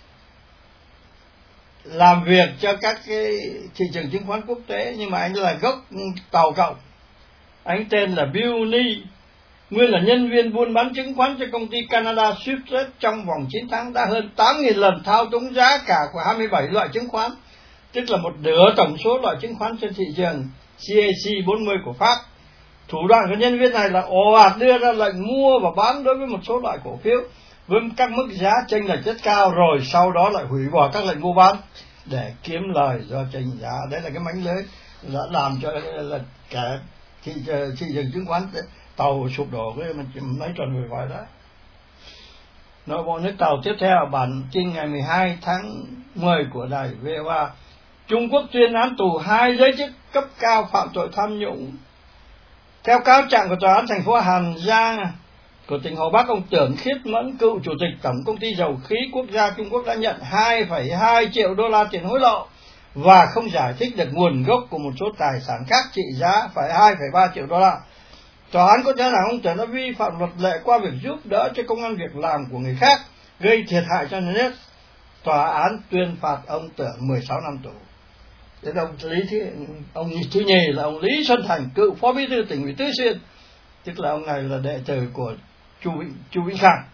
làm việc cho các cái thị trường chứng khoán quốc tế, nhưng mà anh là gốc Tàu Cộng. Anh tên là Bill Lee, nguyên là nhân viên buôn bán chứng khoán cho công ty Canada Swift. Trong vòng 9 tháng đã hơn 8.000 lần thao túng giá cả của 27 loại chứng khoán, tức là một nửa tổng số loại chứng khoán trên thị trường CAC 40 của Pháp. Thủ đoạn của nhân viên này là ồ ạt đưa ra lệnh mua và bán đối với một số loại cổ phiếu với các mức giá chênh lệch rất cao, rồi sau đó lại hủy bỏ các lệnh mua bán để kiếm lời do chênh giá. Đấy là cái mánh lưới đã làm cho là cả thị trường chứng khoán Tàu sụp đổ với mấy tuần vừa qua đó. Nội bộ nước Tàu tiếp theo, bản tin ngày 12 tháng 10 của đài VOA. Trung Quốc tuyên án tù 2 giới chức cấp cao phạm tội tham nhũng. Theo cáo trạng của tòa án thành phố Hàn Giang của tỉnh Hồ Bắc, ông Tưởng Khiết Mẫn, cựu chủ tịch Tổng công ty dầu khí quốc gia Trung Quốc, đã nhận 2,2 triệu đô la tiền hối lộ và không giải thích được nguồn gốc của một số tài sản khác trị giá phải 2,3 triệu đô la. Tòa án có cho rằng ông Tưởng đã vi phạm luật lệ qua việc giúp đỡ cho công ăn việc làm của người khác, gây thiệt hại cho nhà nước. Tòa án tuyên phạt ông Tưởng 16 năm tù. Đến ông thứ nhì là ông Lý Xuân Thành, cựu phó bí thư tỉnh ủy Tứ Xuyên, tức là ông này là đệ tử của Chu Vĩnh Khang,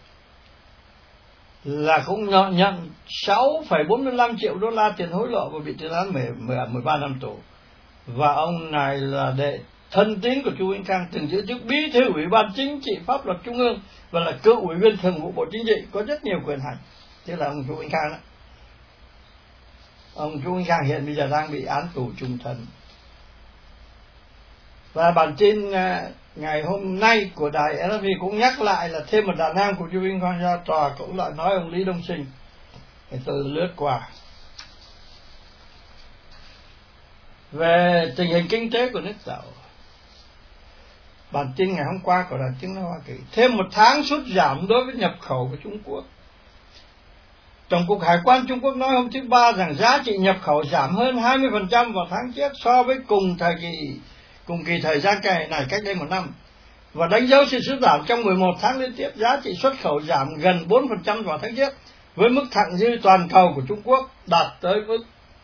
là cũng nhận 6,45 triệu đô la tiền hối lộ và bị tuyên án 13 năm tù. Và ông này là đệ thân tín của Chu Vĩnh Khang, từng giữ chức bí thư Ủy ban Chính trị Pháp luật Trung ương và là cựu ủy viên thường vụ Bộ Chính trị, có rất nhiều quyền hành. Thế là ông Chu Vĩnh Khang đó. Ông Trung Khang hiện bây giờ đang bị án tù chung thân. Và bản tin ngày hôm nay của đài RFI cũng nhắc lại là thêm một đàn em của Chu Vinh Quang ra tòa cũng lại nói ông Lý Đông Sinh. Thì tôi lướt qua. Về tình hình kinh tế của nước Tàu, bản tin ngày hôm qua của Đài Tiếng Nói Hoa Kỳ, thêm một tháng sút giảm đối với nhập khẩu của Trung Quốc. Tổng cục Hải quan Trung Quốc nói hôm thứ Ba rằng giá trị nhập khẩu giảm hơn 20% vào tháng trước so với cùng kỳ thời gian này cách đây một năm, và đánh dấu sự sút giảm trong 11 tháng liên tiếp. Giá trị xuất khẩu giảm gần 4% vào tháng trước, với mức thặng dư toàn cầu của Trung Quốc đạt tới mức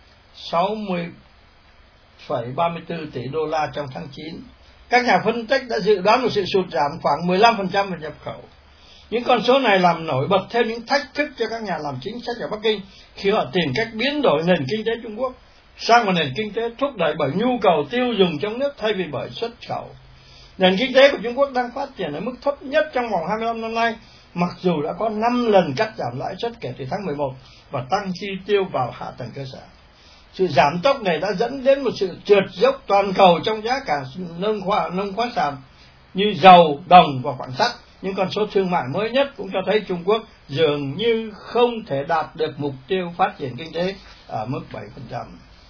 60,34 tỷ đô la trong tháng 9. Các nhà phân tích đã dự đoán một sự sụt giảm khoảng 15% về nhập khẩu. Những con số này làm nổi bật thêm những thách thức cho các nhà làm chính sách ở Bắc Kinh khi họ tìm cách biến đổi nền kinh tế Trung Quốc sang một nền kinh tế thúc đẩy bởi nhu cầu tiêu dùng trong nước thay vì bởi xuất khẩu. Nền kinh tế của Trung Quốc đang phát triển ở mức thấp nhất trong vòng 25 năm nay, mặc dù đã có 5 lần cắt giảm lãi suất kể từ tháng 11 và tăng chi tiêu vào hạ tầng cơ sở. Sự giảm tốc này đã dẫn đến một sự trượt dốc toàn cầu trong giá cả nông khoáng sản như dầu, đồng và quặng sắt. Những con số thương mại mới nhất cũng cho thấy Trung Quốc dường như không thể đạt được mục tiêu phát triển kinh tế ở mức 7%.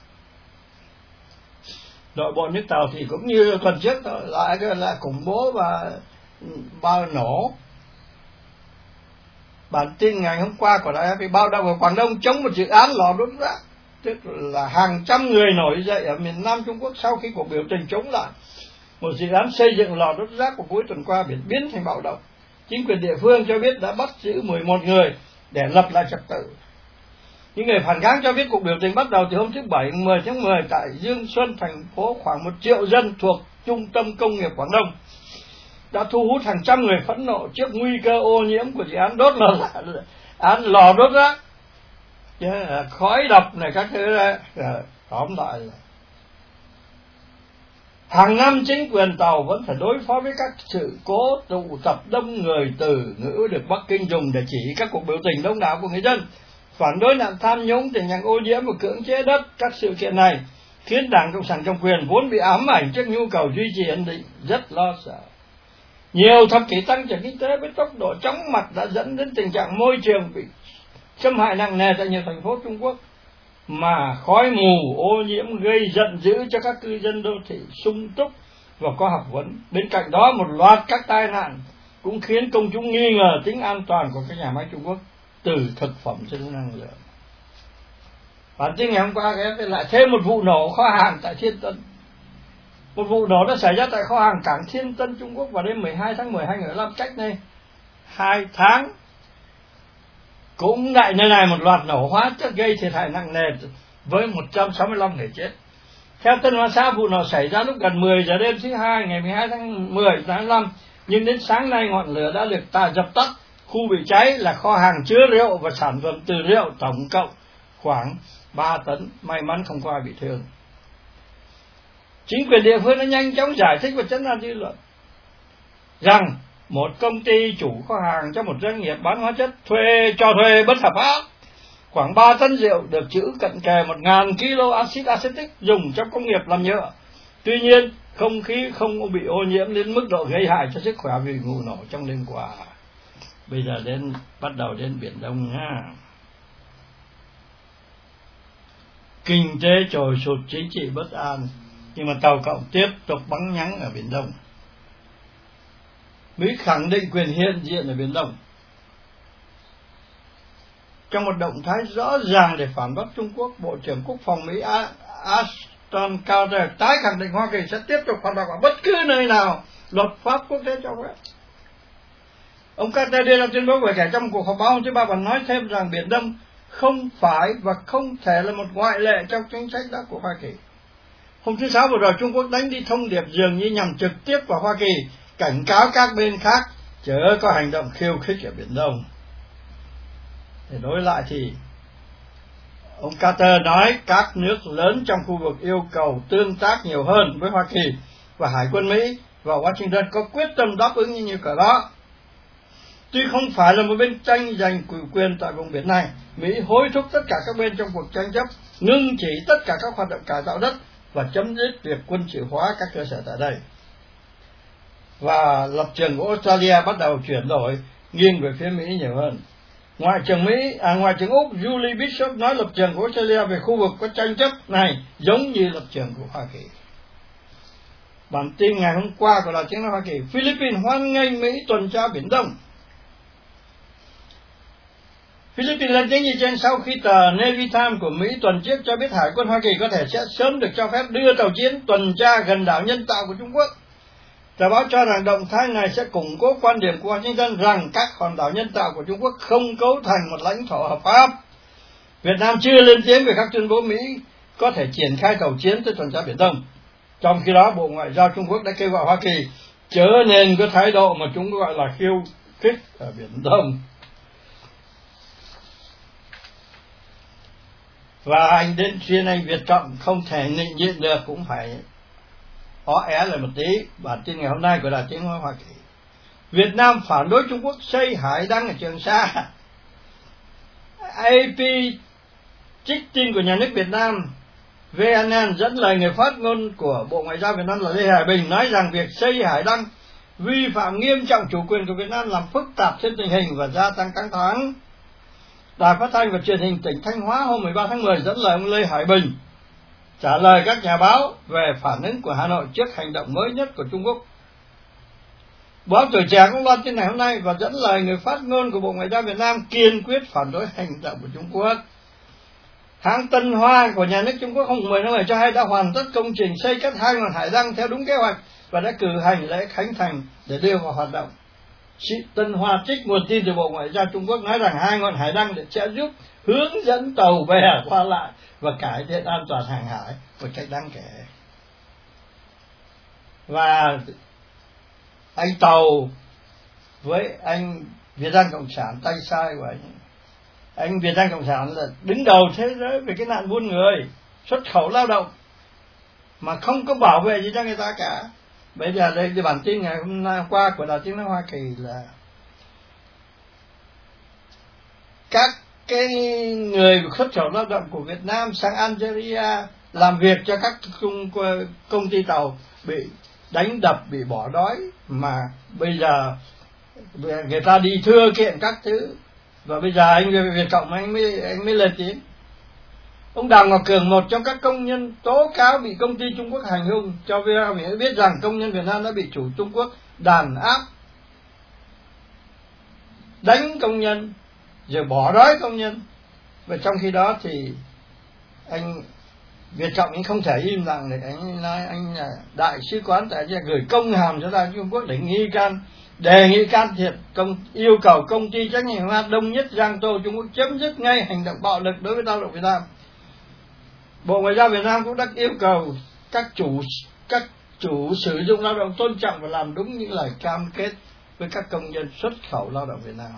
Nội bộ nước Tàu thì cũng như tuần trước lại khủng bố và bao nổ. Bản tin ngày hôm qua của Đài RFI báo động ở Quảng Đông chống một dự án lò đốt rác, tức là hàng trăm người nổi dậy ở miền Nam Trung Quốc sau khi cuộc biểu tình chống lại một dự án xây dựng lò đốt rác của cuối tuần qua biến thành bạo động. Chính quyền địa phương cho biết đã bắt giữ 11 người để lập lại trật tự. Những người phản kháng cho biết cuộc biểu tình bắt đầu từ hôm thứ Bảy 10 tháng 10 tại Dương Xuân, thành phố khoảng 1 triệu dân thuộc trung tâm công nghiệp Quảng Đông, đã thu hút hàng trăm người phẫn nộ trước nguy cơ ô nhiễm của dự án lò đốt rác, khói độc này các thứ đó. Tóm lại là hàng năm chính quyền Tàu vẫn phải đối phó với các sự cố tụ tập đông người, từ ngữ được Bắc Kinh dùng để chỉ các cuộc biểu tình đông đảo của người dân phản đối nạn tham nhũng, tình trạng ô nhiễm và cưỡng chế đất. Các sự kiện này khiến Đảng Cộng sản cầm quyền vốn bị ám ảnh trước nhu cầu duy trì ổn định rất lo sợ. Nhiều thập kỷ tăng trưởng kinh tế với tốc độ chóng mặt đã dẫn đến tình trạng môi trường bị xâm hại nặng nề tại nhiều thành phố Trung Quốc, mà khói mù ô nhiễm gây giận dữ cho các cư dân đô thị sung túc và có học vấn. Bên cạnh đó, một loạt các tai nạn cũng khiến công chúng nghi ngờ tính an toàn của các nhà máy Trung Quốc, từ thực phẩm cho đến năng lượng. Bản tin ngày hôm qua lại thêm một vụ nổ kho hàng tại Thiên Tân. Một vụ nổ đã xảy ra tại kho hàng cảng Thiên Tân, Trung Quốc vào đêm 12 tháng 10 2015, cách đây 2 tháng. Cũng tại nơi này một loạt nổ hóa chất gây thiệt hại nặng nề với 165 người chết. Theo Tân Hoa Xã, vụ nổ xảy ra lúc gần 10 giờ đêm thứ Hai ngày 12 tháng 10 tháng 5, nhưng đến sáng nay ngọn lửa đã được dập tắt. Khu bị cháy là kho hàng chứa rượu và sản phẩm từ rượu, tổng cộng khoảng 3 tấn, may mắn không có ai bị thương. Chính quyền địa phương đã nhanh chóng giải thích và trấn an dư luận rằng một công ty chủ kho hàng cho một doanh nghiệp bán hóa chất cho thuê bất hợp pháp khoảng 3 tấn rượu được trữ cận kề 1.000 kg axit acetic dùng trong công nghiệp làm nhựa. Tuy nhiên, không khí không bị ô nhiễm đến mức độ gây hại cho sức khỏe vì vụ nổ trong đêm qua. Bây giờ bắt đầu đến Biển Đông nha. Kinh tế trồi sụt, chính trị bất an, nhưng mà Tàu Cộng tiếp tục bắn nhắng ở Biển Đông. Mỹ khẳng định quyền hiện diện ở Biển Đông trong một động thái rõ ràng để phản bác Trung Quốc. Bộ trưởng Quốc phòng Mỹ Ashton Carter tái khẳng định Hoa Kỳ sẽ tiếp tục hoạt động ở bất cứ nơi nào luật pháp quốc tế cho phép. Ông Carter đưa ra tuyên bố về kể trong một cuộc họp báo hôm thứ Ba và nói thêm rằng Biển Đông không phải và không thể là một ngoại lệ trong chính sách đó của Hoa Kỳ. Hôm thứ Sáu vừa rồi, Trung Quốc đánh đi thông điệp dường như nhằm trực tiếp vào Hoa Kỳ, cảnh cáo các bên khác chớ có hành động khiêu khích ở Biển Đông. Để đối lại thì ông Carter nói các nước lớn trong khu vực yêu cầu tương tác nhiều hơn với Hoa Kỳ và Hải quân Mỹ, và Washington có quyết tâm đáp ứng như cỡ đó. Tuy không phải là một bên tranh giành quyền tại vùng biển này, Mỹ hối thúc tất cả các bên trong cuộc tranh chấp ngưng chỉ tất cả các hoạt động cải tạo đất và chấm dứt việc quân sự hóa các cơ sở tại đây. Và lập trường của Australia bắt đầu chuyển đổi nghiêng về phía Mỹ nhiều hơn. Ngoại trưởng Úc Julie Bishop nói lập trường của Australia về khu vực có tranh chấp này giống như lập trường của Hoa Kỳ. Bản tin ngày hôm qua của Đài Tiếng nói Hoa Kỳ: Philippines hoan nghênh Mỹ tuần tra Biển Đông. Philippines lên tiếng như trên sau khi tờ Navy Times của Mỹ tuần trước cho biết Hải quân Hoa Kỳ có thể sẽ sớm được cho phép đưa tàu chiến tuần tra gần đảo nhân tạo của Trung Quốc. Tờ báo cho rằng động thái này sẽ củng cố quan điểm của Washington rằng các hòn đảo nhân tạo của Trung Quốc không cấu thành một lãnh thổ hợp pháp. Việt Nam chưa lên tiếng về các tuyên bố Mỹ có thể triển khai tàu chiến tới tuần tra Biển Đông. Trong khi đó, Bộ Ngoại giao Trung Quốc đã kêu gọi Hoa Kỳ chớ nên có thái độ mà chúng gọi là khiêu khích ở Biển Đông. Và anh đến chuyên anh Việt Cộng không thể nhịn được cũng phải ó é lại một tí. Bản tin ngày hôm nay của Đài Tiếng nói Hoa Kỳ: Việt Nam phản đối Trung Quốc xây hải đăng ở Trường Sa. AP trích tin của nhà nước Việt Nam VNN dẫn lời người phát ngôn của Bộ Ngoại giao Việt Nam là Lê Hải Bình nói rằng việc xây hải đăng vi phạm nghiêm trọng chủ quyền của Việt Nam, làm phức tạp thêm tình hình và gia tăng căng thẳng. Đài Phát thanh và Truyền hình tỉnh Thanh Hóa hôm 13 tháng 10 dẫn lời ông Lê Hải Bình trả lời các nhà báo về phản ứng của Hà Nội trước hành động mới nhất của Trung Quốc. Báo Tuổi Trẻ cũng loan tin này hôm nay và dẫn lời người phát ngôn của Bộ Ngoại giao Việt Nam kiên quyết phản đối hành động của Trung Quốc. Hãng Tân Hoa của nhà nước Trung Quốc hôm 10 tháng 10 cho hay đã hoàn tất công trình xây cất 2 ngọn hải đăng theo đúng kế hoạch và đã cử hành lễ khánh thành để đưa vào hoạt động. Tân Hoa trích nguồn tin từ Bộ Ngoại giao Trung Quốc nói rằng 2 ngọn hải đăng sẽ giúp hướng dẫn tàu bè qua lại và cải thiện an toàn hàng hải một cách đáng kể. Và anh Tàu với anh Việt Nam Cộng sản tay sai của anh Việt Nam Cộng sản là đứng đầu thế giới về cái nạn buôn người, xuất khẩu lao động mà không có bảo vệ gì cho người ta cả. Bây giờ đây cái bản tin ngày hôm qua của Đài Tiếng nói Hoa Kỳ là các cái người xuất khẩu lao động của Việt Nam sang Algeria làm việc cho các công ty tàu bị đánh đập, bị bỏ đói, mà bây giờ người ta đi thưa kiện các thứ. Và bây giờ anh Việt Cộng anh mới lên tiếng. Ông Đào Ngọc Cường, một trong các công nhân tố cáo bị công ty Trung Quốc hành hung, cho VOA biết rằng công nhân Việt Nam đã bị chủ Trung Quốc đàn áp, đánh công nhân, rồi bỏ đói công nhân. Và trong khi đó thì anh Việt Cộng anh không thể im lặng, để anh nói anh là đại sứ quán tại đây gửi công hàm cho Đài Trung Quốc để đề nghị can thiệp, yêu cầu công ty trách nhiệm hữu hạn Đông Nhất Giang Tô Trung Quốc chấm dứt ngay hành động bạo lực đối với lao động Việt Nam. Bộ Ngoại giao Việt Nam cũng đã yêu cầu các chủ sử dụng lao động tôn trọng và làm đúng những lời cam kết với các công nhân xuất khẩu lao động Việt Nam.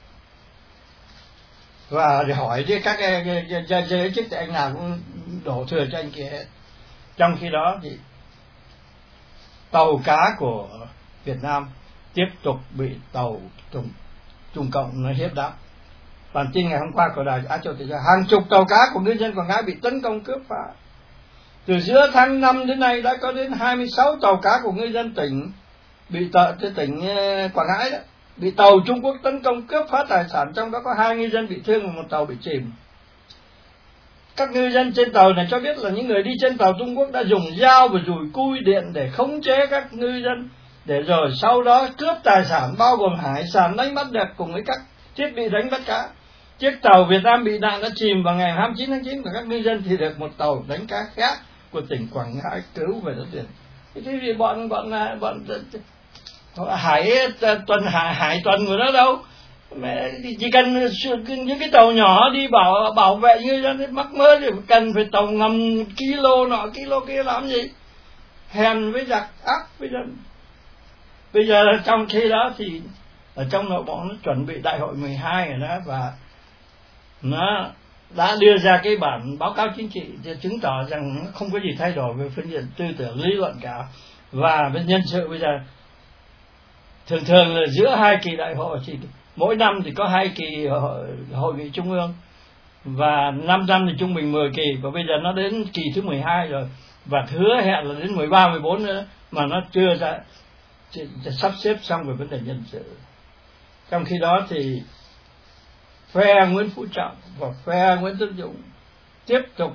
Và để hỏi với các giới chức thì anh nào cũng đổ thừa cho anh kia hết. Trong khi đó thì tàu cá của Việt Nam tiếp tục bị tàu Trung Cộng nó hiếp đáp. Bản tin ngày hôm qua của Đài Á Châu Tự Do: hàng chục tàu cá của ngư dân Quảng Ngãi bị tấn công cướp phá. Từ giữa tháng 5 đến nay đã có đến 26 tàu cá của ngư dân tỉnh Quảng Ngãi đó bị tàu Trung Quốc tấn công cướp phá tài sản, trong đó có 2 ngư dân bị thương và 1 tàu bị chìm. Các ngư dân trên tàu này cho biết là những người đi trên tàu Trung Quốc đã dùng dao và dùi cui điện để khống chế các ngư dân, để rồi sau đó cướp tài sản bao gồm hải sản đánh bắt được cùng với các thiết bị đánh bắt cá. Chiếc tàu Việt Nam bị nạn đã chìm vào ngày 29 tháng 9 của các ngư dân thì được một tàu đánh cá khác của tỉnh Quảng Ngãi cứu về đất liền. Thế thì bọn hải tuần của nó đâu? Chỉ cần những cái tàu nhỏ đi bảo vệ ngư dân mắc mơ thì cần phải tàu ngầm kilo nọ kilo kia làm gì? Hèn với giặc, ác với dân. Bây giờ trong khi đó thì ở trong nội bộ nó chuẩn bị đại hội 12 rồi đó, và nó đã đưa ra cái bản báo cáo chính trị để chứng tỏ rằng nó không có gì thay đổi về phương diện tư tưởng lý luận cả. Và về nhân sự bây giờ thường là giữa 2 kỳ đại hội, thì mỗi năm thì có 2 kỳ hội nghị trung ương, và 5 năm thì trung bình 10 kỳ, và bây giờ nó đến kỳ thứ 12 rồi, và hứa hẹn là đến 13, 14 nữa mà nó chưa ra sắp xếp xong về vấn đề nhân sự. Trong khi đó thì phe Nguyễn Phú Trọng và phe Nguyễn Tấn Dũng tiếp tục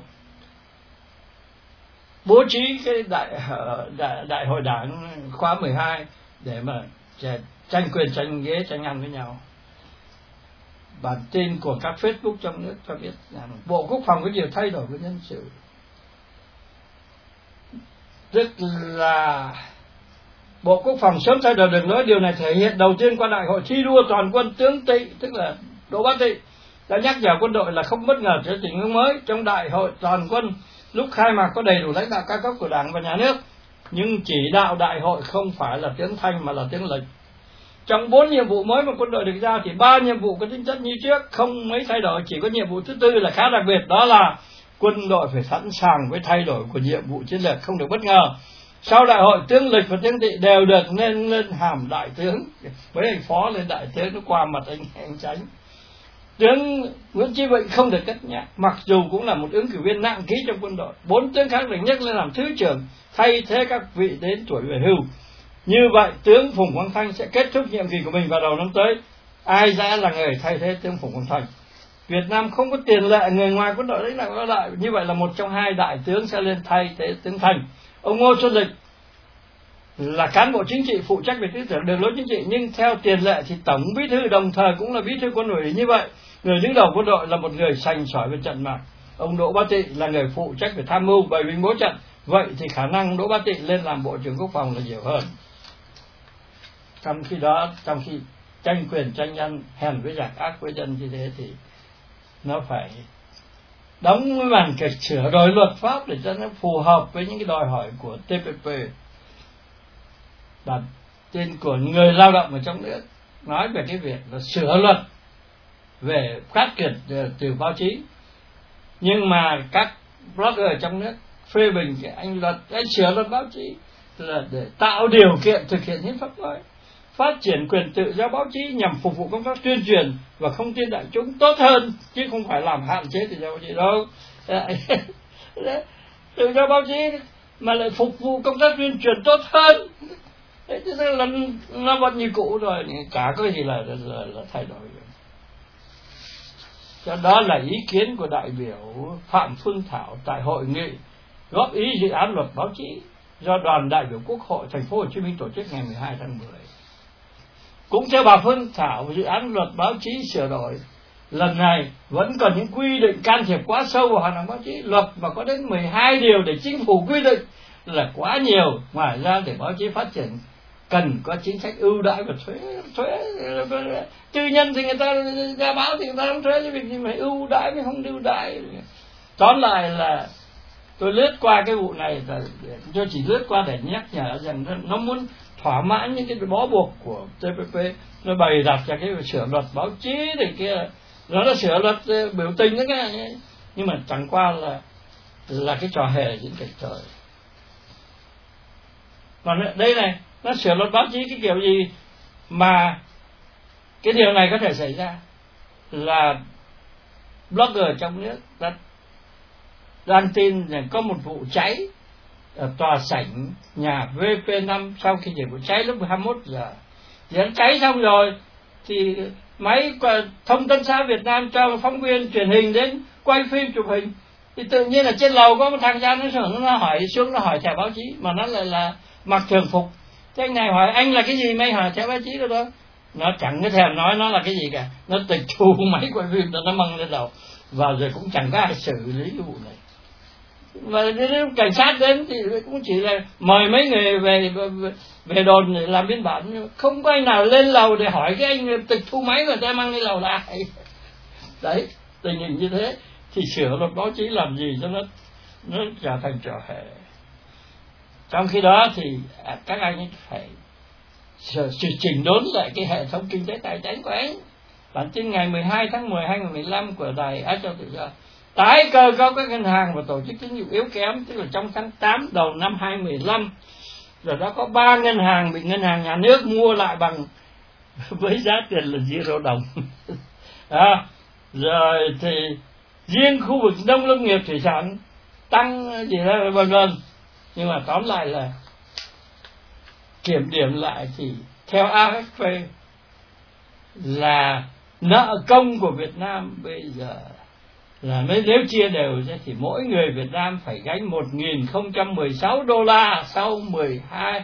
bố trí cái đại hội đảng khóa 12 để mà tranh quyền, tranh ghế, tranh ăn với nhau. Bản tin của các Facebook trong nước cho biết rằng Bộ Quốc phòng có nhiều thay đổi với nhân sự, tức là Bộ Quốc phòng sớm thay đổi đường lối. Điều này thể hiện đầu tiên qua đại hội thi đua toàn quân tướng Tị, tức là Đỗ Bá Tị đã nhắc nhở quân đội là không bất ngờ trở tình huống mới. Trong đại hội toàn quân lúc khai mạc có đầy đủ lãnh đạo cao cấp của Đảng và Nhà nước, nhưng chỉ đạo đại hội không phải là tiếng thanh mà là tiếng lệnh. Trong 4 nhiệm vụ mới mà quân đội được giao thì 3 nhiệm vụ có tính chất như trước, không mấy thay đổi, chỉ có nhiệm vụ thứ tư là khá đặc biệt, đó là quân đội phải sẵn sàng với thay đổi của nhiệm vụ chiến lược, không được bất ngờ. Sau đại hội, tướng Lịch và tướng Tị đều được lên hàm đại tướng, với anh phó lên đại tướng, nó qua mặt anh Chánh. Tướng Nguyễn Chí Vịnh không được cất nhắc, mặc dù cũng là một ứng cử viên nặng ký trong quân đội. 4 tướng khác được nhắc lên làm thứ trưởng, thay thế các vị đến tuổi về hưu. Như vậy, tướng Phùng Quang Thanh sẽ kết thúc nhiệm kỳ của mình vào đầu năm tới. Ai sẽ là người thay thế tướng Phùng Quang Thanh? Việt Nam không có tiền lệ người ngoài quân đội lãnh đạo các đại, như vậy là một trong 2 đại tướng sẽ lên thay thế tướng Thanh. Ông Ngô Xuân Lịch là cán bộ chính trị phụ trách về tư tưởng đường lối chính trị, nhưng theo tiền lệ thì tổng bí thư đồng thời cũng là bí thư quân ủy. Như vậy, người đứng đầu quân đội là một người sành sỏi về trận mạc. Ông Đỗ Bá Tị là người phụ trách về tham mưu bày binh bố trận. Vậy thì khả năng Đỗ Bá Tị lên làm Bộ trưởng Quốc phòng là nhiều hơn. Trong khi đó, trong khi tranh quyền tranh ăn, hèn với giặc, ác với dân như thế, thì nó phải đóng với màn kịch sửa đổi luật pháp để cho nó phù hợp với những cái đòi hỏi của TPP. Bản tin của người lao động ở trong nước nói về cái việc là sửa luật về phát triển từ báo chí, nhưng mà các blogger ở trong nước phê bình cái anh sửa luật báo chí là để tạo điều kiện thực hiện hiến pháp mới, phát triển quyền tự do báo chí nhằm phục vụ công tác tuyên truyền và thông tin đại chúng tốt hơn, chứ không phải làm hạn chế tự do báo chí đâu. Tự do báo chí mà lại phục vụ công tác tuyên truyền tốt hơn, thế là nó vẫn như cũ rồi, chả có gì là thay đổi. Cho đó là ý kiến của đại biểu Phạm Phương Thảo tại hội nghị góp ý dự án luật báo chí do đoàn đại biểu Quốc hội Thành phố Hồ Chí Minh tổ chức ngày 12 tháng 10. Cũng theo bà Phương Thảo, dự án luật báo chí sửa đổi lần này vẫn còn những quy định can thiệp quá sâu vào hoạt động báo chí. Luật mà có đến 12 điều để chính phủ quy định là quá nhiều. Ngoài ra để báo chí phát triển cần có chính sách ưu đãi và thuế. Tư nhân thì người ta ra báo thì người ta không thuế, chứ việc gì phải ưu đãi mới không ưu đãi. Tóm lại là tôi lướt qua cái vụ này, tôi chỉ lướt qua để nhắc nhở rằng nó muốn thỏa mãn những cái bó buộc của TPP. Nó bày đặt ra cái sửa luật báo chí này kia, nó sửa luật biểu tình đó nghe, nhưng mà chẳng qua là cái trò hề diễn kịch trời. Còn đây này, nó sửa luật báo chí cái kiểu gì mà cái điều này có thể xảy ra là blogger trong nước đăng tin rằng có một vụ cháy ở tòa sảnh nhà VP5 sau khi vụ cháy lúc 21 giờ. Thì cháy xong rồi thì máy thông tấn xã Việt Nam cho phóng viên truyền hình đến quay phim chụp hình, thì tự nhiên là trên lầu có một thằng ra nó hỏi xuống, nó hỏi thẻ báo chí mà nó lại là mặc thường phục. Thế anh này hỏi anh là cái gì mày hỏi thẻ báo chí đó? Nó chẳng có thèm nói nó là cái gì cả, nó tịch thu máy quay phim nó mang lên đầu, và rồi cũng chẳng có ai xử lý cái vụ này. Và đến cảnh sát đến thì cũng chỉ là mời mấy người về đồn để làm biên bản, không có anh nào lên lầu để hỏi cái anh tịch thu máy người ta mang lên lầu là ai. Đấy, tình hình như thế thì sửa luật báo chí làm gì cho nó trở thành trò hề. Trong khi đó thì các anh ấy phải chỉnh đốn lại cái hệ thống kinh tế tài chính của anh. Bản tin ngày 12 tháng 10 2015 của đài Á Châu Tự Do: tái cơ cấu các ngân hàng và tổ chức tín dụng yếu kém. Tức là trong tháng 8 đầu năm 2015 rồi đó, có 3 ngân hàng bị ngân hàng nhà nước mua lại bằng với giá tiền là 0 đồng. Rồi thì riêng khu vực nông lâm nghiệp thủy sản tăng gì đó vân vân. Nhưng mà tóm lại là kiểm điểm lại thì theo AFP là nợ công của Việt Nam bây giờ là nếu chia đều thì mỗi người Việt Nam phải gánh 1.016 đô la sau 12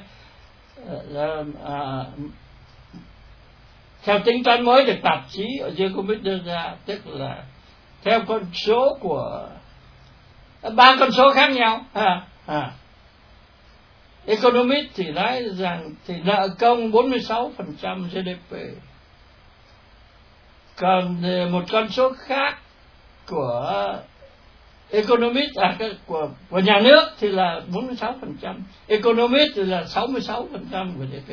theo tính toán mới được tạp chí ở Economist đưa ra, tức là theo con số của 3 con số khác nhau. Economist thì nói rằng thì nợ công 46% GDP, còn một con số khác của Economist của nhà nước thì là 46%, Economist thì là 66% của GDP,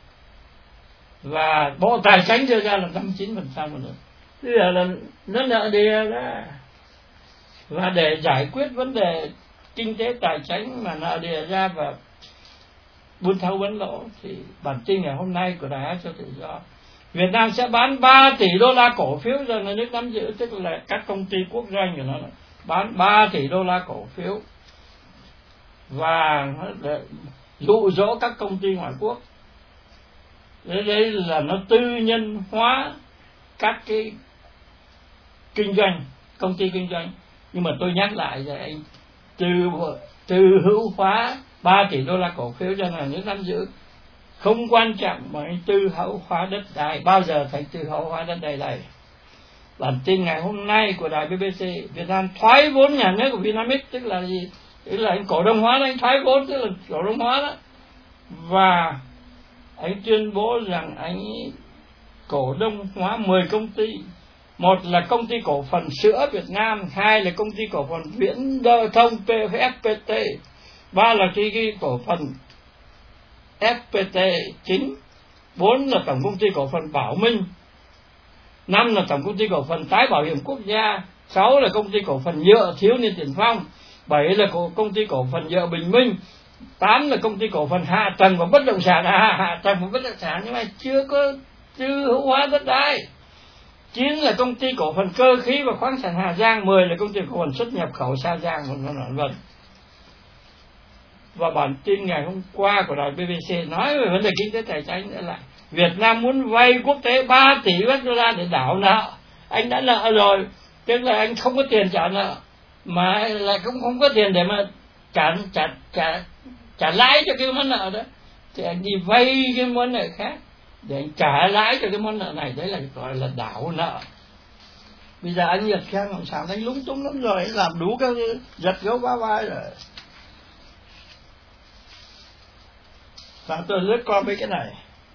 và Bộ Tài chính đưa ra là 59% nữa. Bây giờ là nó nợ đìa ra, và để giải quyết vấn đề kinh tế tài chính mà nợ đìa ra và buôn thâu bán lỗ thì bản tin ngày hôm nay của Đài Á Châu Tự Do, Việt Nam sẽ bán 3 tỷ đô la cổ phiếu cho nhà nước nắm giữ, tức là các công ty quốc doanh của nó bán 3 tỷ đô la cổ phiếu, và dụ dỗ các công ty ngoại quốc. Đây là nó tư nhân hóa các cái kinh doanh, công ty kinh doanh. Nhưng mà tôi nhắc lại là anh tư hữu hóa 3 tỷ đô la cổ phiếu cho nhà nước nắm giữ không quan trọng, mà anh tư hữu hóa đất đai. Bao giờ thành tư hữu hóa đất đai này? Bản tin ngày hôm nay của đài BBC, Việt Nam thoái vốn nhà nước của Vinamilk, tức là gì? Tức là anh cổ đông hóa đó, anh thoái vốn, tức là cổ đông hóa đó. Và anh tuyên bố rằng anh cổ đông hóa 10 công ty. Một là công ty cổ phần sữa Việt Nam, hai là công ty cổ phần viễn thông FPT, ba là cái cổ phần FPT chính, 4 là tổng công ty cổ phần Bảo Minh, 5 là tổng công ty cổ phần tái bảo hiểm quốc gia, 6 là công ty cổ phần nhựa Thiếu Niên Tiền Phong, 7 là công ty cổ phần nhựa Bình Minh, 8 là công ty cổ phần hạ tầng và bất động sản, hạ tầng và bất động sản nhưng mà chưa có tư hữu hóa đất đai. 9 là công ty cổ phần cơ khí và khoáng sản Hà Giang, 10 là công ty cổ phần xuất nhập khẩu Sa Giang, vân. Và bản tin ngày hôm qua của đài BBC nói về vấn đề kinh tế tài chính nữa là Việt Nam muốn vay quốc tế 3 tỷ đô la để đảo nợ. Anh đã nợ rồi, tức là anh không có tiền trả nợ, mà lại cũng không có tiền để mà trả lãi cho cái món nợ đó, thì anh đi vay cái món nợ khác để anh trả lãi cho cái món nợ này. Đấy là gọi là đảo nợ. Bây giờ anh Nhật Khang Cộng sản anh lúng túng lắm rồi, anh làm đủ các giật gấu ba vai rồi. Và tôi lướt qua mấy cái này.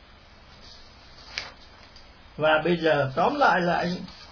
Và bây giờ tóm lại là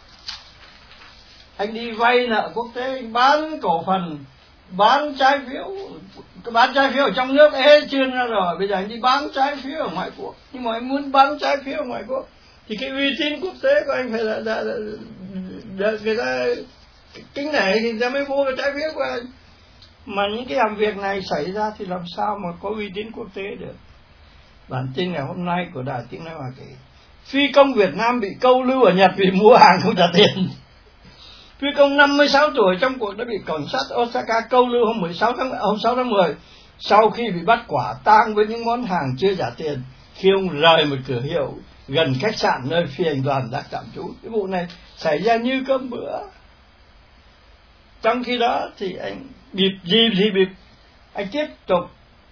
anh đi vay nợ quốc tế, anh bán cổ phần, bán trái phiếu ở trong nước hết chưa ra rồi, bây giờ anh đi bán trái phiếu ở ngoại quốc. Nhưng mà anh muốn bán trái phiếu ở ngoại quốc thì cái uy tín quốc tế của anh phải là người ta kính nể thì người ta mới mua cái trái phiếu của anh. Mà những cái làm việc này xảy ra thì làm sao mà có uy tín quốc tế được? Bản tin ngày hôm nay của Đài Tiếng Nói Hoa Kỳ, phi công Việt Nam bị câu lưu ở Nhật vì mua hàng không trả tiền. Phi công 56 tuổi trong cuộc đã bị cảnh sát Osaka câu lưu hôm 6 tháng 10 sau khi bị bắt quả tang với những món hàng chưa trả tiền khi ông rời một cửa hiệu gần khách sạn nơi phi hành đoàn đang tạm trú. Cái vụ này xảy ra như cơm bữa. Trong khi đó thì anh bịp anh tiếp tục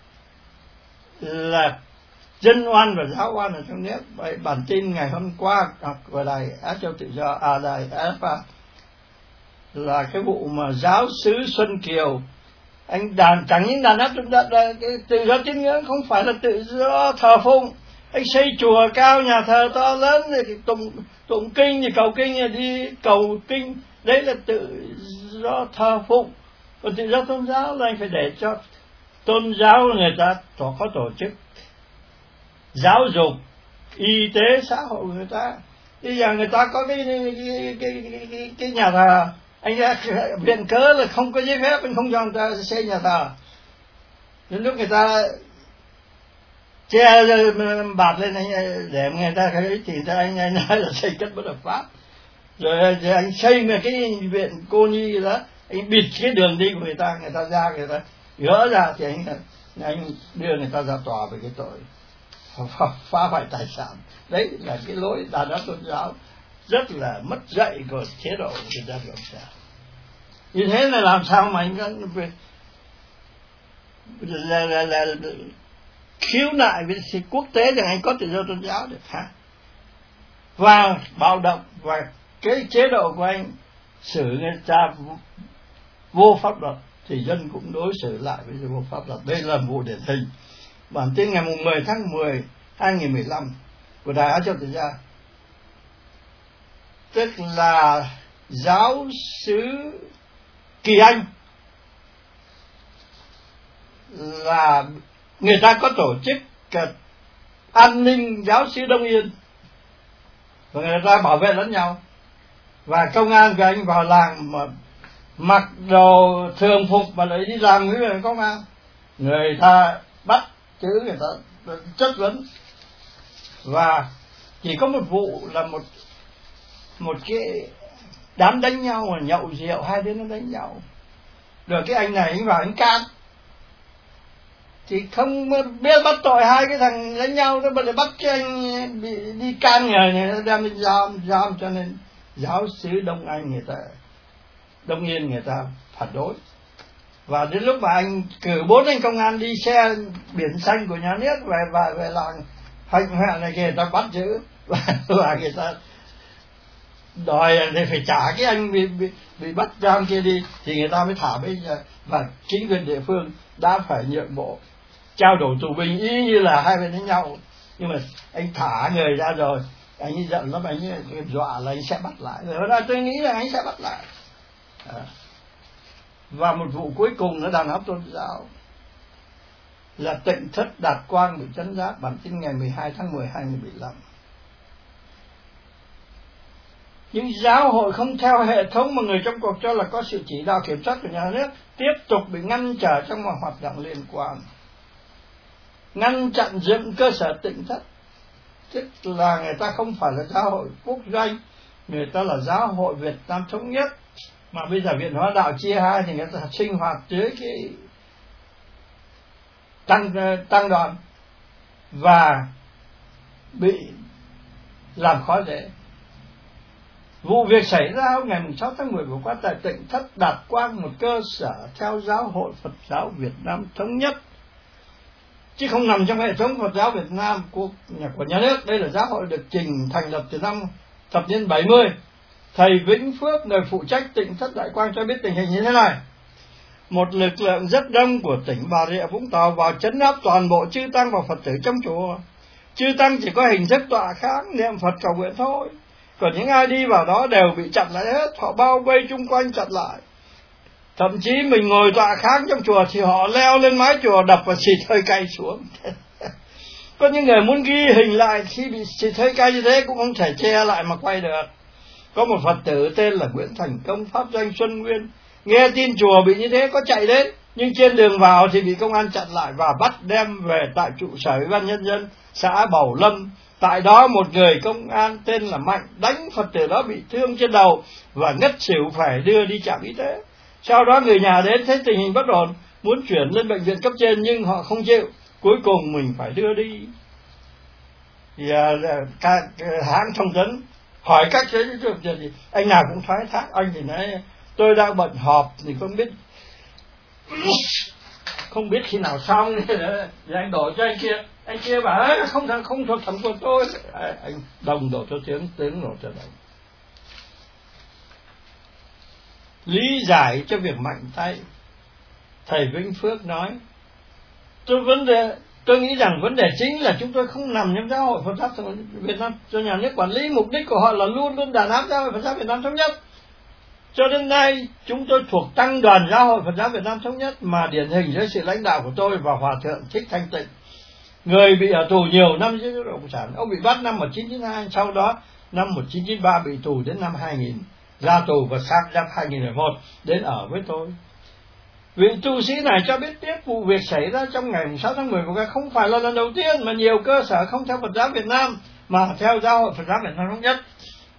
là dân oan và giáo oan ở trong nước. Vậy bản tin ngày hôm qua của đài Á Châu Tự Do, đài AFA, là cái vụ mà giáo sứ Xuân Kiều, anh chẳng những đàn áp tự do tín ngưỡng, không phải là tự do thờ phụng. Anh xây chùa cao, nhà thờ to lớn, thì tụng kinh, thì cầu kinh, thì đi cầu kinh, đấy là tự do thờ phụng. Còn tự do tôn giáo là anh phải để cho tôn giáo người ta có tổ chức giáo dục, y tế, xã hội người ta. Bây giờ người ta có cái nhà thờ, anh ra viện cớ là không có giấy phép, anh không cho người ta xây nhà thờ. Đến lúc người ta che bạt lên anh để người ta thấy thì anh nói là xây cất bất hợp pháp. Rồi anh xây một cái viện cô nhi đó, anh bịt cái đường đi của người ta ra, người ta gỡ ra thì anh đưa người ta ra tòa về cái tội phá hoại tài sản. Đấy là cái lối đàn áp tôn giáo rất là mất dạy của chế độ Việt Nam Cộng sản. Như thế là làm sao mà anh có là khiếu nại với quốc tế rằng anh có tự do tôn giáo được hả? Và bạo động và cái chế độ của anh xử người ta vô pháp luật thì dân cũng đối xử lại với vô pháp luật. Đây là vụ điển hình. Bản tin ngày 10 tháng 10 2015 của Đài Á Châu Tự Do, tức là giáo xứ Kỳ Anh, là người ta có tổ chức an ninh giáo xứ Đông Yên và người ta bảo vệ lẫn nhau, và công an của anh vào làng mà mặc đồ thường phục mà lại đi làm với người công an, người ta bắt chứ người ta chất vấn. Và chỉ có một vụ là một cái đám đánh nhau mà nhậu rượu, hai đứa nó đánh nhau, rồi cái anh này anh vào anh can thì không biết bắt tội hai cái thằng đánh nhau, nó bắt cái anh bị đi can người nó đem đi giam, cho nên giáo xứ Đông Yên người ta phản đối. Và đến lúc mà anh cử 4 anh công an đi xe biển xanh của nhà nước về làng Hạnh Huệ này kia, người ta bắt giữ và người ta đòi để phải trả cái anh bị bắt giam kia đi thì người ta mới thả bây giờ. Và chính quyền địa phương đã phải nhượng bộ, trao đổi tù binh y như là hai bên đánh nhau. Nhưng mà anh thả người ra rồi, anh ấy giận lắm, anh ấy dọa là anh sẽ bắt lại. Rồi đó tôi nghĩ là anh sẽ bắt lại. Và một vụ cuối cùng nữa đàn áp tôn giáo là Tịnh Thất Đạt Quang bị trấn áp, bản tin ngày 12 tháng 10 2015. Những giáo hội không theo hệ thống mà người trong cuộc cho là có sự chỉ đạo kiểm soát của nhà nước tiếp tục bị ngăn trở trong mọi hoạt động liên quan. Ngăn chặn dựng cơ sở Tịnh Thất, tức là người ta không phải là giáo hội quốc doanh, người ta là giáo hội Việt Nam Thống Nhất, mà bây giờ Viện Hóa Đạo chia hai thì người ta sinh hoạt dưới cái tăng đoàn và bị làm khó dễ. Vụ việc xảy ra ngày 6 tháng 10 vừa qua tại Tịnh Thất Đạt Quang, một cơ sở theo giáo hội Phật giáo Việt Nam Thống Nhất, chứ không nằm trong hệ thống Phật giáo Việt Nam của nhà nước. Đây là giáo hội được trình thành lập từ năm thập niên 70. Thầy Vĩnh Phước, người phụ trách Tịnh Thất Đại Quang cho biết tình hình như thế này: một lực lượng rất đông của tỉnh Bà Rịa Vũng Tàu vào trấn áp toàn bộ chư tăng và Phật tử trong chùa. Chư tăng chỉ có hình thức tọa kháng niệm Phật cầu nguyện thôi, còn những ai đi vào đó đều bị chặn lại hết. Họ bao vây chung quanh chặn lại, thậm chí mình ngồi tọa kháng trong chùa thì họ leo lên mái chùa đập và xịt hơi cay xuống. Có những người muốn ghi hình lại khi bị xịt hơi cay như thế cũng không thể che lại mà quay được. Có một Phật tử tên là Nguyễn Thành Công, pháp danh Xuân Nguyên, nghe tin chùa bị như thế có chạy đến, nhưng trên đường vào thì bị công an chặn lại và bắt đem về tại trụ sở Ủy ban Nhân dân xã Bầu Lâm. Tại đó một người công an tên là Mạnh đánh Phật tử đó bị thương trên đầu và ngất xỉu, phải đưa đi trạm y tế. Sau đó người nhà đến thấy tình hình bất ổn, muốn chuyển lên bệnh viện cấp trên nhưng họ không chịu, cuối cùng mình phải đưa đi. Thì các hãng thông tấn hỏi các chế gì, anh nào cũng thoái thác. Anh thì nói tôi đang bận họp thì không biết khi nào xong thì anh đổ cho anh kia bảo không thuộc thẩm quyền tôi. Anh đồng đổ cho tiếng đổ cho đồng. Lý giải cho việc mạnh tay, thầy Vĩnh Phước nói: tôi nghĩ rằng vấn đề chính là chúng tôi không nằm trong giáo hội Phật giáo Việt Nam cho nhà nước quản lý. Mục đích của họ là luôn luôn đàn áp giáo hội Phật giáo Việt Nam Thống Nhất. Cho đến nay chúng tôi thuộc tăng đoàn giáo hội Phật giáo Việt Nam Thống Nhất, mà điển hình dưới sự lãnh đạo của tôi và Hòa thượng Thích Thanh Tịnh, người bị ở tù nhiều năm dưới chế độ cộng sản. Ông bị bắt năm 1992, sau đó năm 1993 bị tù đến năm 2000, ra tù và sang năm 2001 đến ở với tôi. Vị tu sĩ này cho biết tiếp vụ việc xảy ra trong ngày 6 tháng 10 vừa qua không phải là lần đầu tiên mà nhiều cơ sở không theo Phật giáo Việt Nam mà theo giáo hội Phật giáo Việt Nam Thống Nhất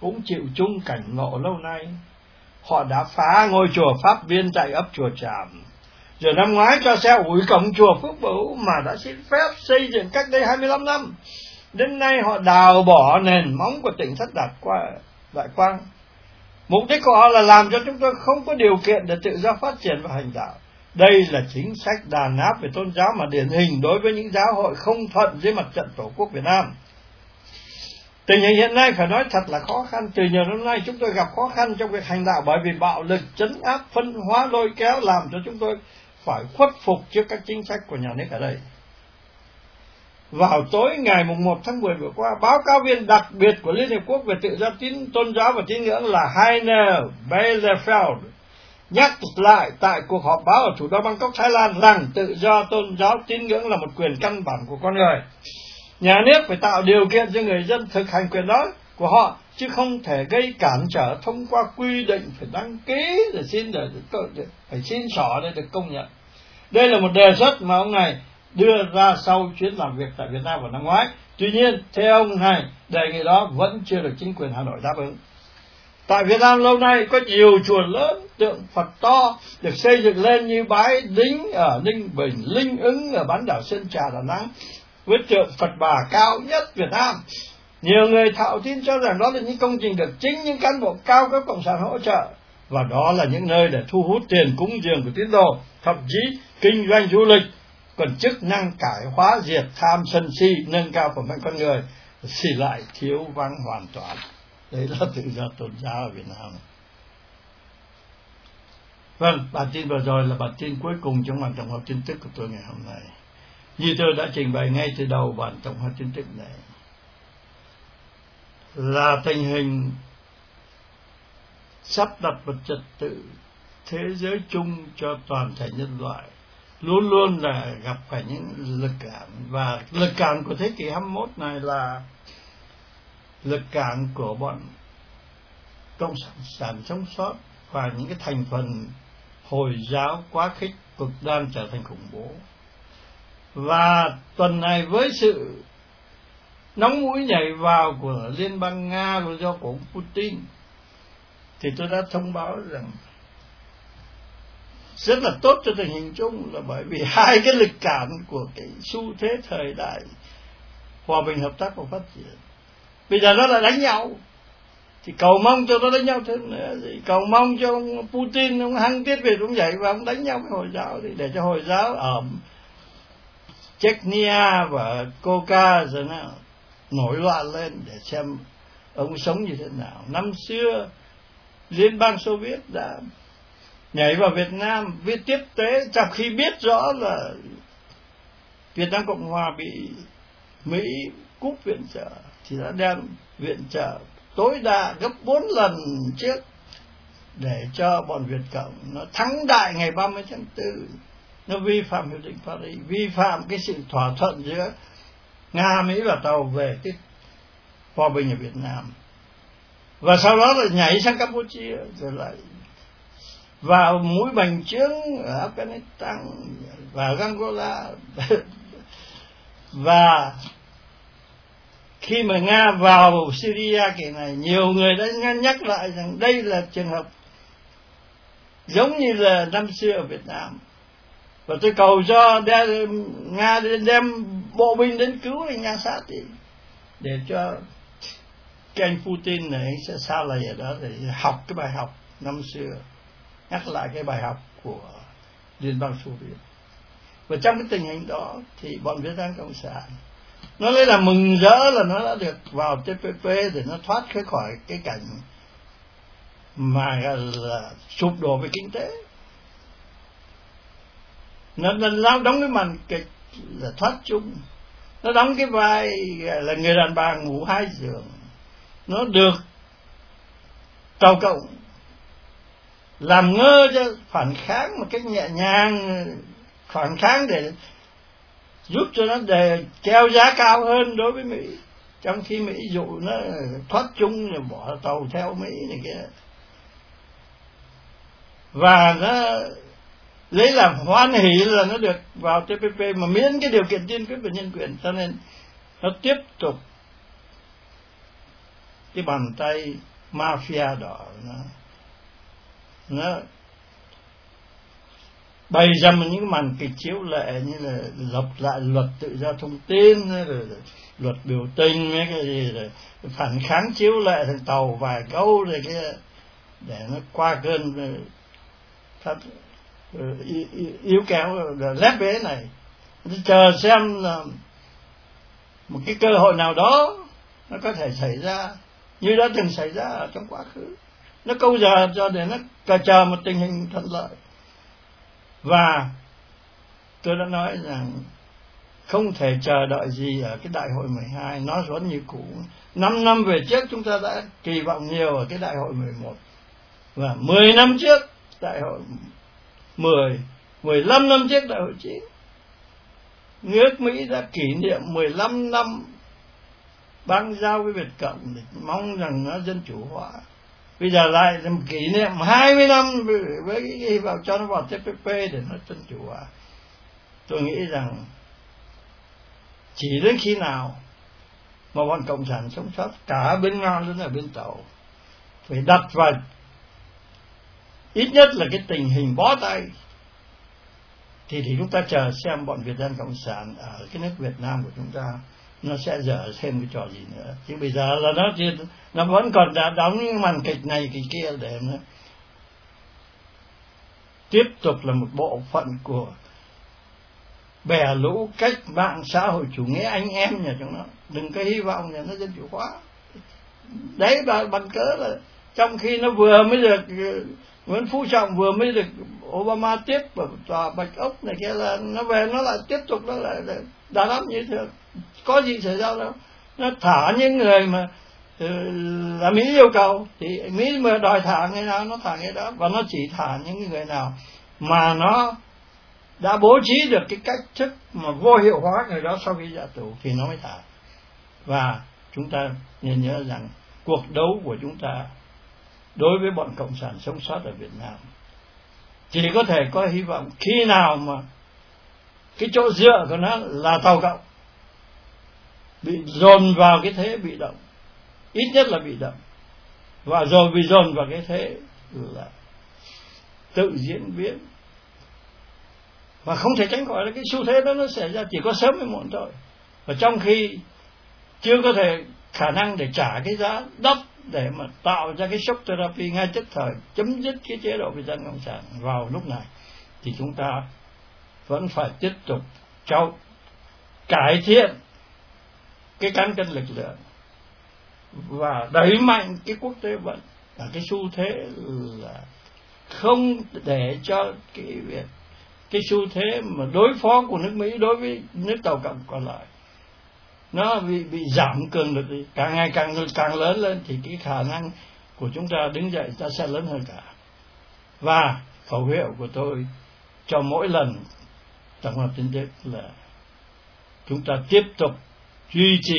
cũng chịu chung cảnh ngộ lâu nay. Họ đã phá ngôi chùa Pháp Viên tại ấp Chùa Tràm, rồi năm ngoái cho xe ủi cổng chùa Phước Bửu mà đã xin phép xây dựng cách đây 25 năm. Đến nay họ đào bỏ nền móng của tỉnh Thất Đại Quang. Mục đích của họ là làm cho chúng tôi không có điều kiện để tự do phát triển và hành đạo. Đây là chính sách đàn áp về tôn giáo mà điển hình đối với những giáo hội không thuận dưới mặt trận Tổ quốc Việt Nam. Tình hình hiện nay phải nói thật là khó khăn. Từ nhiều năm nay chúng tôi gặp khó khăn trong việc hành đạo bởi vì bạo lực, trấn áp, phân hóa, lôi kéo làm cho chúng tôi phải khuất phục trước các chính sách của nhà nước ở đây. Vào tối ngày 1 tháng 10 vừa qua, báo cáo viên đặc biệt của Liên Hiệp Quốc về tự do tôn giáo và tín ngưỡng là Heiner Bielefeld nhắc lại tại cuộc họp báo ở thủ đô Bangkok, Thái Lan rằng tự do tôn giáo tín ngưỡng là một quyền căn bản của con người. Nhà nước phải tạo điều kiện cho người dân thực hành quyền đó của họ, chứ không thể gây cản trở thông qua quy định phải đăng ký để phải xin xỏ để được công nhận. Đây là một đề xuất mà ông này đưa ra sau chuyến làm việc tại Việt Nam vào năm ngoái. Tuy nhiên, theo ông này, đề nghị đó vẫn chưa được chính quyền Hà Nội đáp ứng. Tại Việt Nam lâu nay có nhiều chùa lớn, tượng Phật to được xây dựng lên như Bái Đính ở Ninh Bình, Linh Ứng ở bán đảo Sơn Trà, Đà Nẵng, với tượng Phật Bà cao nhất Việt Nam. Nhiều người thạo tin cho rằng đó là những công trình được chính những cán bộ cao cấp cộng sản hỗ trợ, và đó là những nơi để thu hút tiền cúng dường của tín đồ, thậm chí kinh doanh du lịch, còn chức năng cải hóa diệt tham sân si, nâng cao phẩm hạnh con người thì lại thiếu vắng hoàn toàn. Đấy là tự do tôn giáo ở Việt Nam. Vâng, bản tin vừa rồi là bản tin cuối cùng trong bản tổng hợp tin tức của tôi ngày hôm nay. Như tôi đã trình bày ngay từ đầu bản tổng hợp tin tức này, là tình hình sắp đặt một trật tự thế giới chung cho toàn thể nhân loại luôn luôn là gặp phải những lực cản, và lực cản của thế kỷ 21 này là lực cản của bọn cộng sản sống sót và những cái thành phần Hồi giáo quá khích cực đoan trở thành khủng bố. Và tuần này với sự nóng mũi nhảy vào của Liên bang Nga và do của ông Putin, thì tôi đã thông báo rằng rất là tốt cho tình hình chung, là bởi vì hai cái lực cản của cái xu thế thời đại hòa bình, hợp tác và phát triển bây giờ nó lại đánh nhau, thì cầu mong cho nó đánh nhau thêm nữa, thì cầu mong cho ông Putin ông hăng tiết Việt ông dậy và ông đánh nhau với Hồi giáo, thì để cho Hồi giáo ở Chechnya và Caucasus nổi loạn lên để xem ông sống như thế nào. Năm xưa Liên bang Xô Viết đã nhảy vào Việt Nam viết tiếp tế, trong khi biết rõ là Việt Nam Cộng Hòa bị Mỹ cúp viện trợ, thì đã đem viện trợ tối đa gấp 4 lần trước để cho bọn Việt Cộng nó thắng đại ngày 30 tháng 4. Nó vi phạm hiệp định Paris, vi phạm cái sự thỏa thuận giữa Nga, Mỹ và Tàu về cái hòa bình ở Việt Nam. Và sau đó lại nhảy sang Campuchia, rồi lại vào mũi bành trướng ở Afghanistan và Angola. Và khi mà Nga vào Syria kỳ này, nhiều người đã nhắc lại rằng đây là trường hợp giống như là năm xưa ở Việt Nam. Và tôi cầu cho Nga đem bộ binh đến cứu anh Nga Sát để cho cái anh Putin này anh sẽ xa lầy ở đó để học cái bài học năm xưa, nhắc lại cái bài học của Liên bang Xô Viết. Và trong cái tình hình đó thì bọn Việt Nam Cộng sản nó lấy là mừng rỡ là nó đã được vào TPP để nó thoát khỏi cái cảnh mà là sụp đổ về kinh tế. Nó đóng cái màn kịch là thoát chung, nó đóng cái vai là người đàn bà ngủ 2 giường. Nó được Tàu Cộng làm ngơ cho phản kháng một cách nhẹ nhàng, phản kháng để giúp cho nó để treo giá cao hơn đối với Mỹ, trong khi Mỹ dụ nó thoát chung rồi bỏ tàu theo Mỹ này kia, và nó lấy làm hoan hỷ là nó được vào TPP mà miễn cái điều kiện tiên quyết về nhân quyền. Cho nên nó tiếp tục cái bàn tay mafia đó nó bày ra những màn kịch chiếu lệ như là lập lại luật tự do thông tin, rồi luật biểu tình, mấy cái gì rồi phản kháng chiếu lệ thằng tàu vài câu rồi cái để nó qua cơn yếu kéo lép vế này. Chờ xem là một cái cơ hội nào đó nó có thể xảy ra như đã từng xảy ra ở trong quá khứ. Nó câu giờ cho để nó chờ một tình hình thuận lợi. Và tôi đã nói rằng không thể chờ đợi gì ở cái đại hội 12, nó vẫn như cũ. 5 năm về trước chúng ta đã kỳ vọng nhiều ở cái đại hội 11. Và 10 năm trước đại hội 10, 15 năm trước đại hội 9. Nước Mỹ đã kỷ niệm 15 năm bang giao với Việt Cộng để mong rằng nó dân chủ hóa. Bây giờ lại kỷ niệm 20 năm với cái hy vọng cho nó vào TPP để nó dân chủ hóa. Tôi nghĩ rằng chỉ đến khi nào mà bọn cộng sản sống sót cả bên ngon lẫn ở bên tàu phải đặt vào ít nhất là cái tình hình bó tay thì chúng ta chờ xem bọn Việt Nam Cộng sản ở cái nước Việt Nam của chúng ta nó sẽ dở thêm cái trò gì nữa. Chứ bây giờ là nó vẫn còn đã đóng những màn kịch này kịch kia để nó tiếp tục là một bộ phận của bè lũ cách mạng xã hội chủ nghĩa anh em nhà chúng nó. Đừng có hy vọng là nó dân chủ hóa. Đấy bằng cớ là trong khi nó vừa mới được Nguyễn Phú Trọng vừa mới được Obama tiếp vào tòa Bạch Ốc này kia là nó về nó lại tiếp tục nó lại đá lắm như thường. Có gì xảy ra đâu. Nó thả những người mà là Mỹ yêu cầu thì Mỹ mà đòi thả người nào nó thả người đó, và nó chỉ thả những người nào mà nó đã bố trí được cái cách thức mà vô hiệu hóa người đó sau khi ra tù thì nó mới thả. Và chúng ta nên nhớ rằng cuộc đấu của chúng ta đối với bọn cộng sản sống sót ở Việt Nam chỉ có thể có hy vọng khi nào mà cái chỗ dựa của nó là Tàu Cộng bị dồn vào cái thế bị động, ít nhất là bị động, và rồi bị dồn vào cái thế là tự diễn biến, và không thể tránh khỏi là cái xu thế đó nó xảy ra, chỉ có sớm hay muộn thôi. Và trong khi chưa có thể khả năng để trả cái giá đắt để mà tạo ra cái shock therapy ngay tức thời chấm dứt cái chế độ Việt Nam Cộng sản vào lúc này, thì chúng ta vẫn phải tiếp tục cải thiện cái cán cân lực lượng và đẩy mạnh cái quốc tế vận. Cái xu thế là không để cho cái xu thế mà đối phó của nước Mỹ đối với nước Tàu Cộng còn lại nó bị giảm cường lực đi, càng ngày càng lớn lên, thì cái khả năng của chúng ta đứng dậy ta sẽ lớn hơn cả. Và khẩu hiệu của tôi cho mỗi lần tổng hợp tin tức là chúng ta tiếp tục duy trì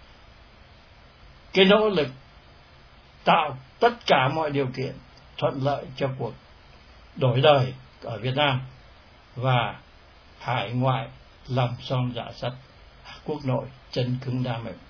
cái nỗ lực tạo tất cả mọi điều kiện thuận lợi cho cuộc đổi đời ở Việt Nam, và hải ngoại làm son dạ sắt, quốc nội chân cứng đa mềm.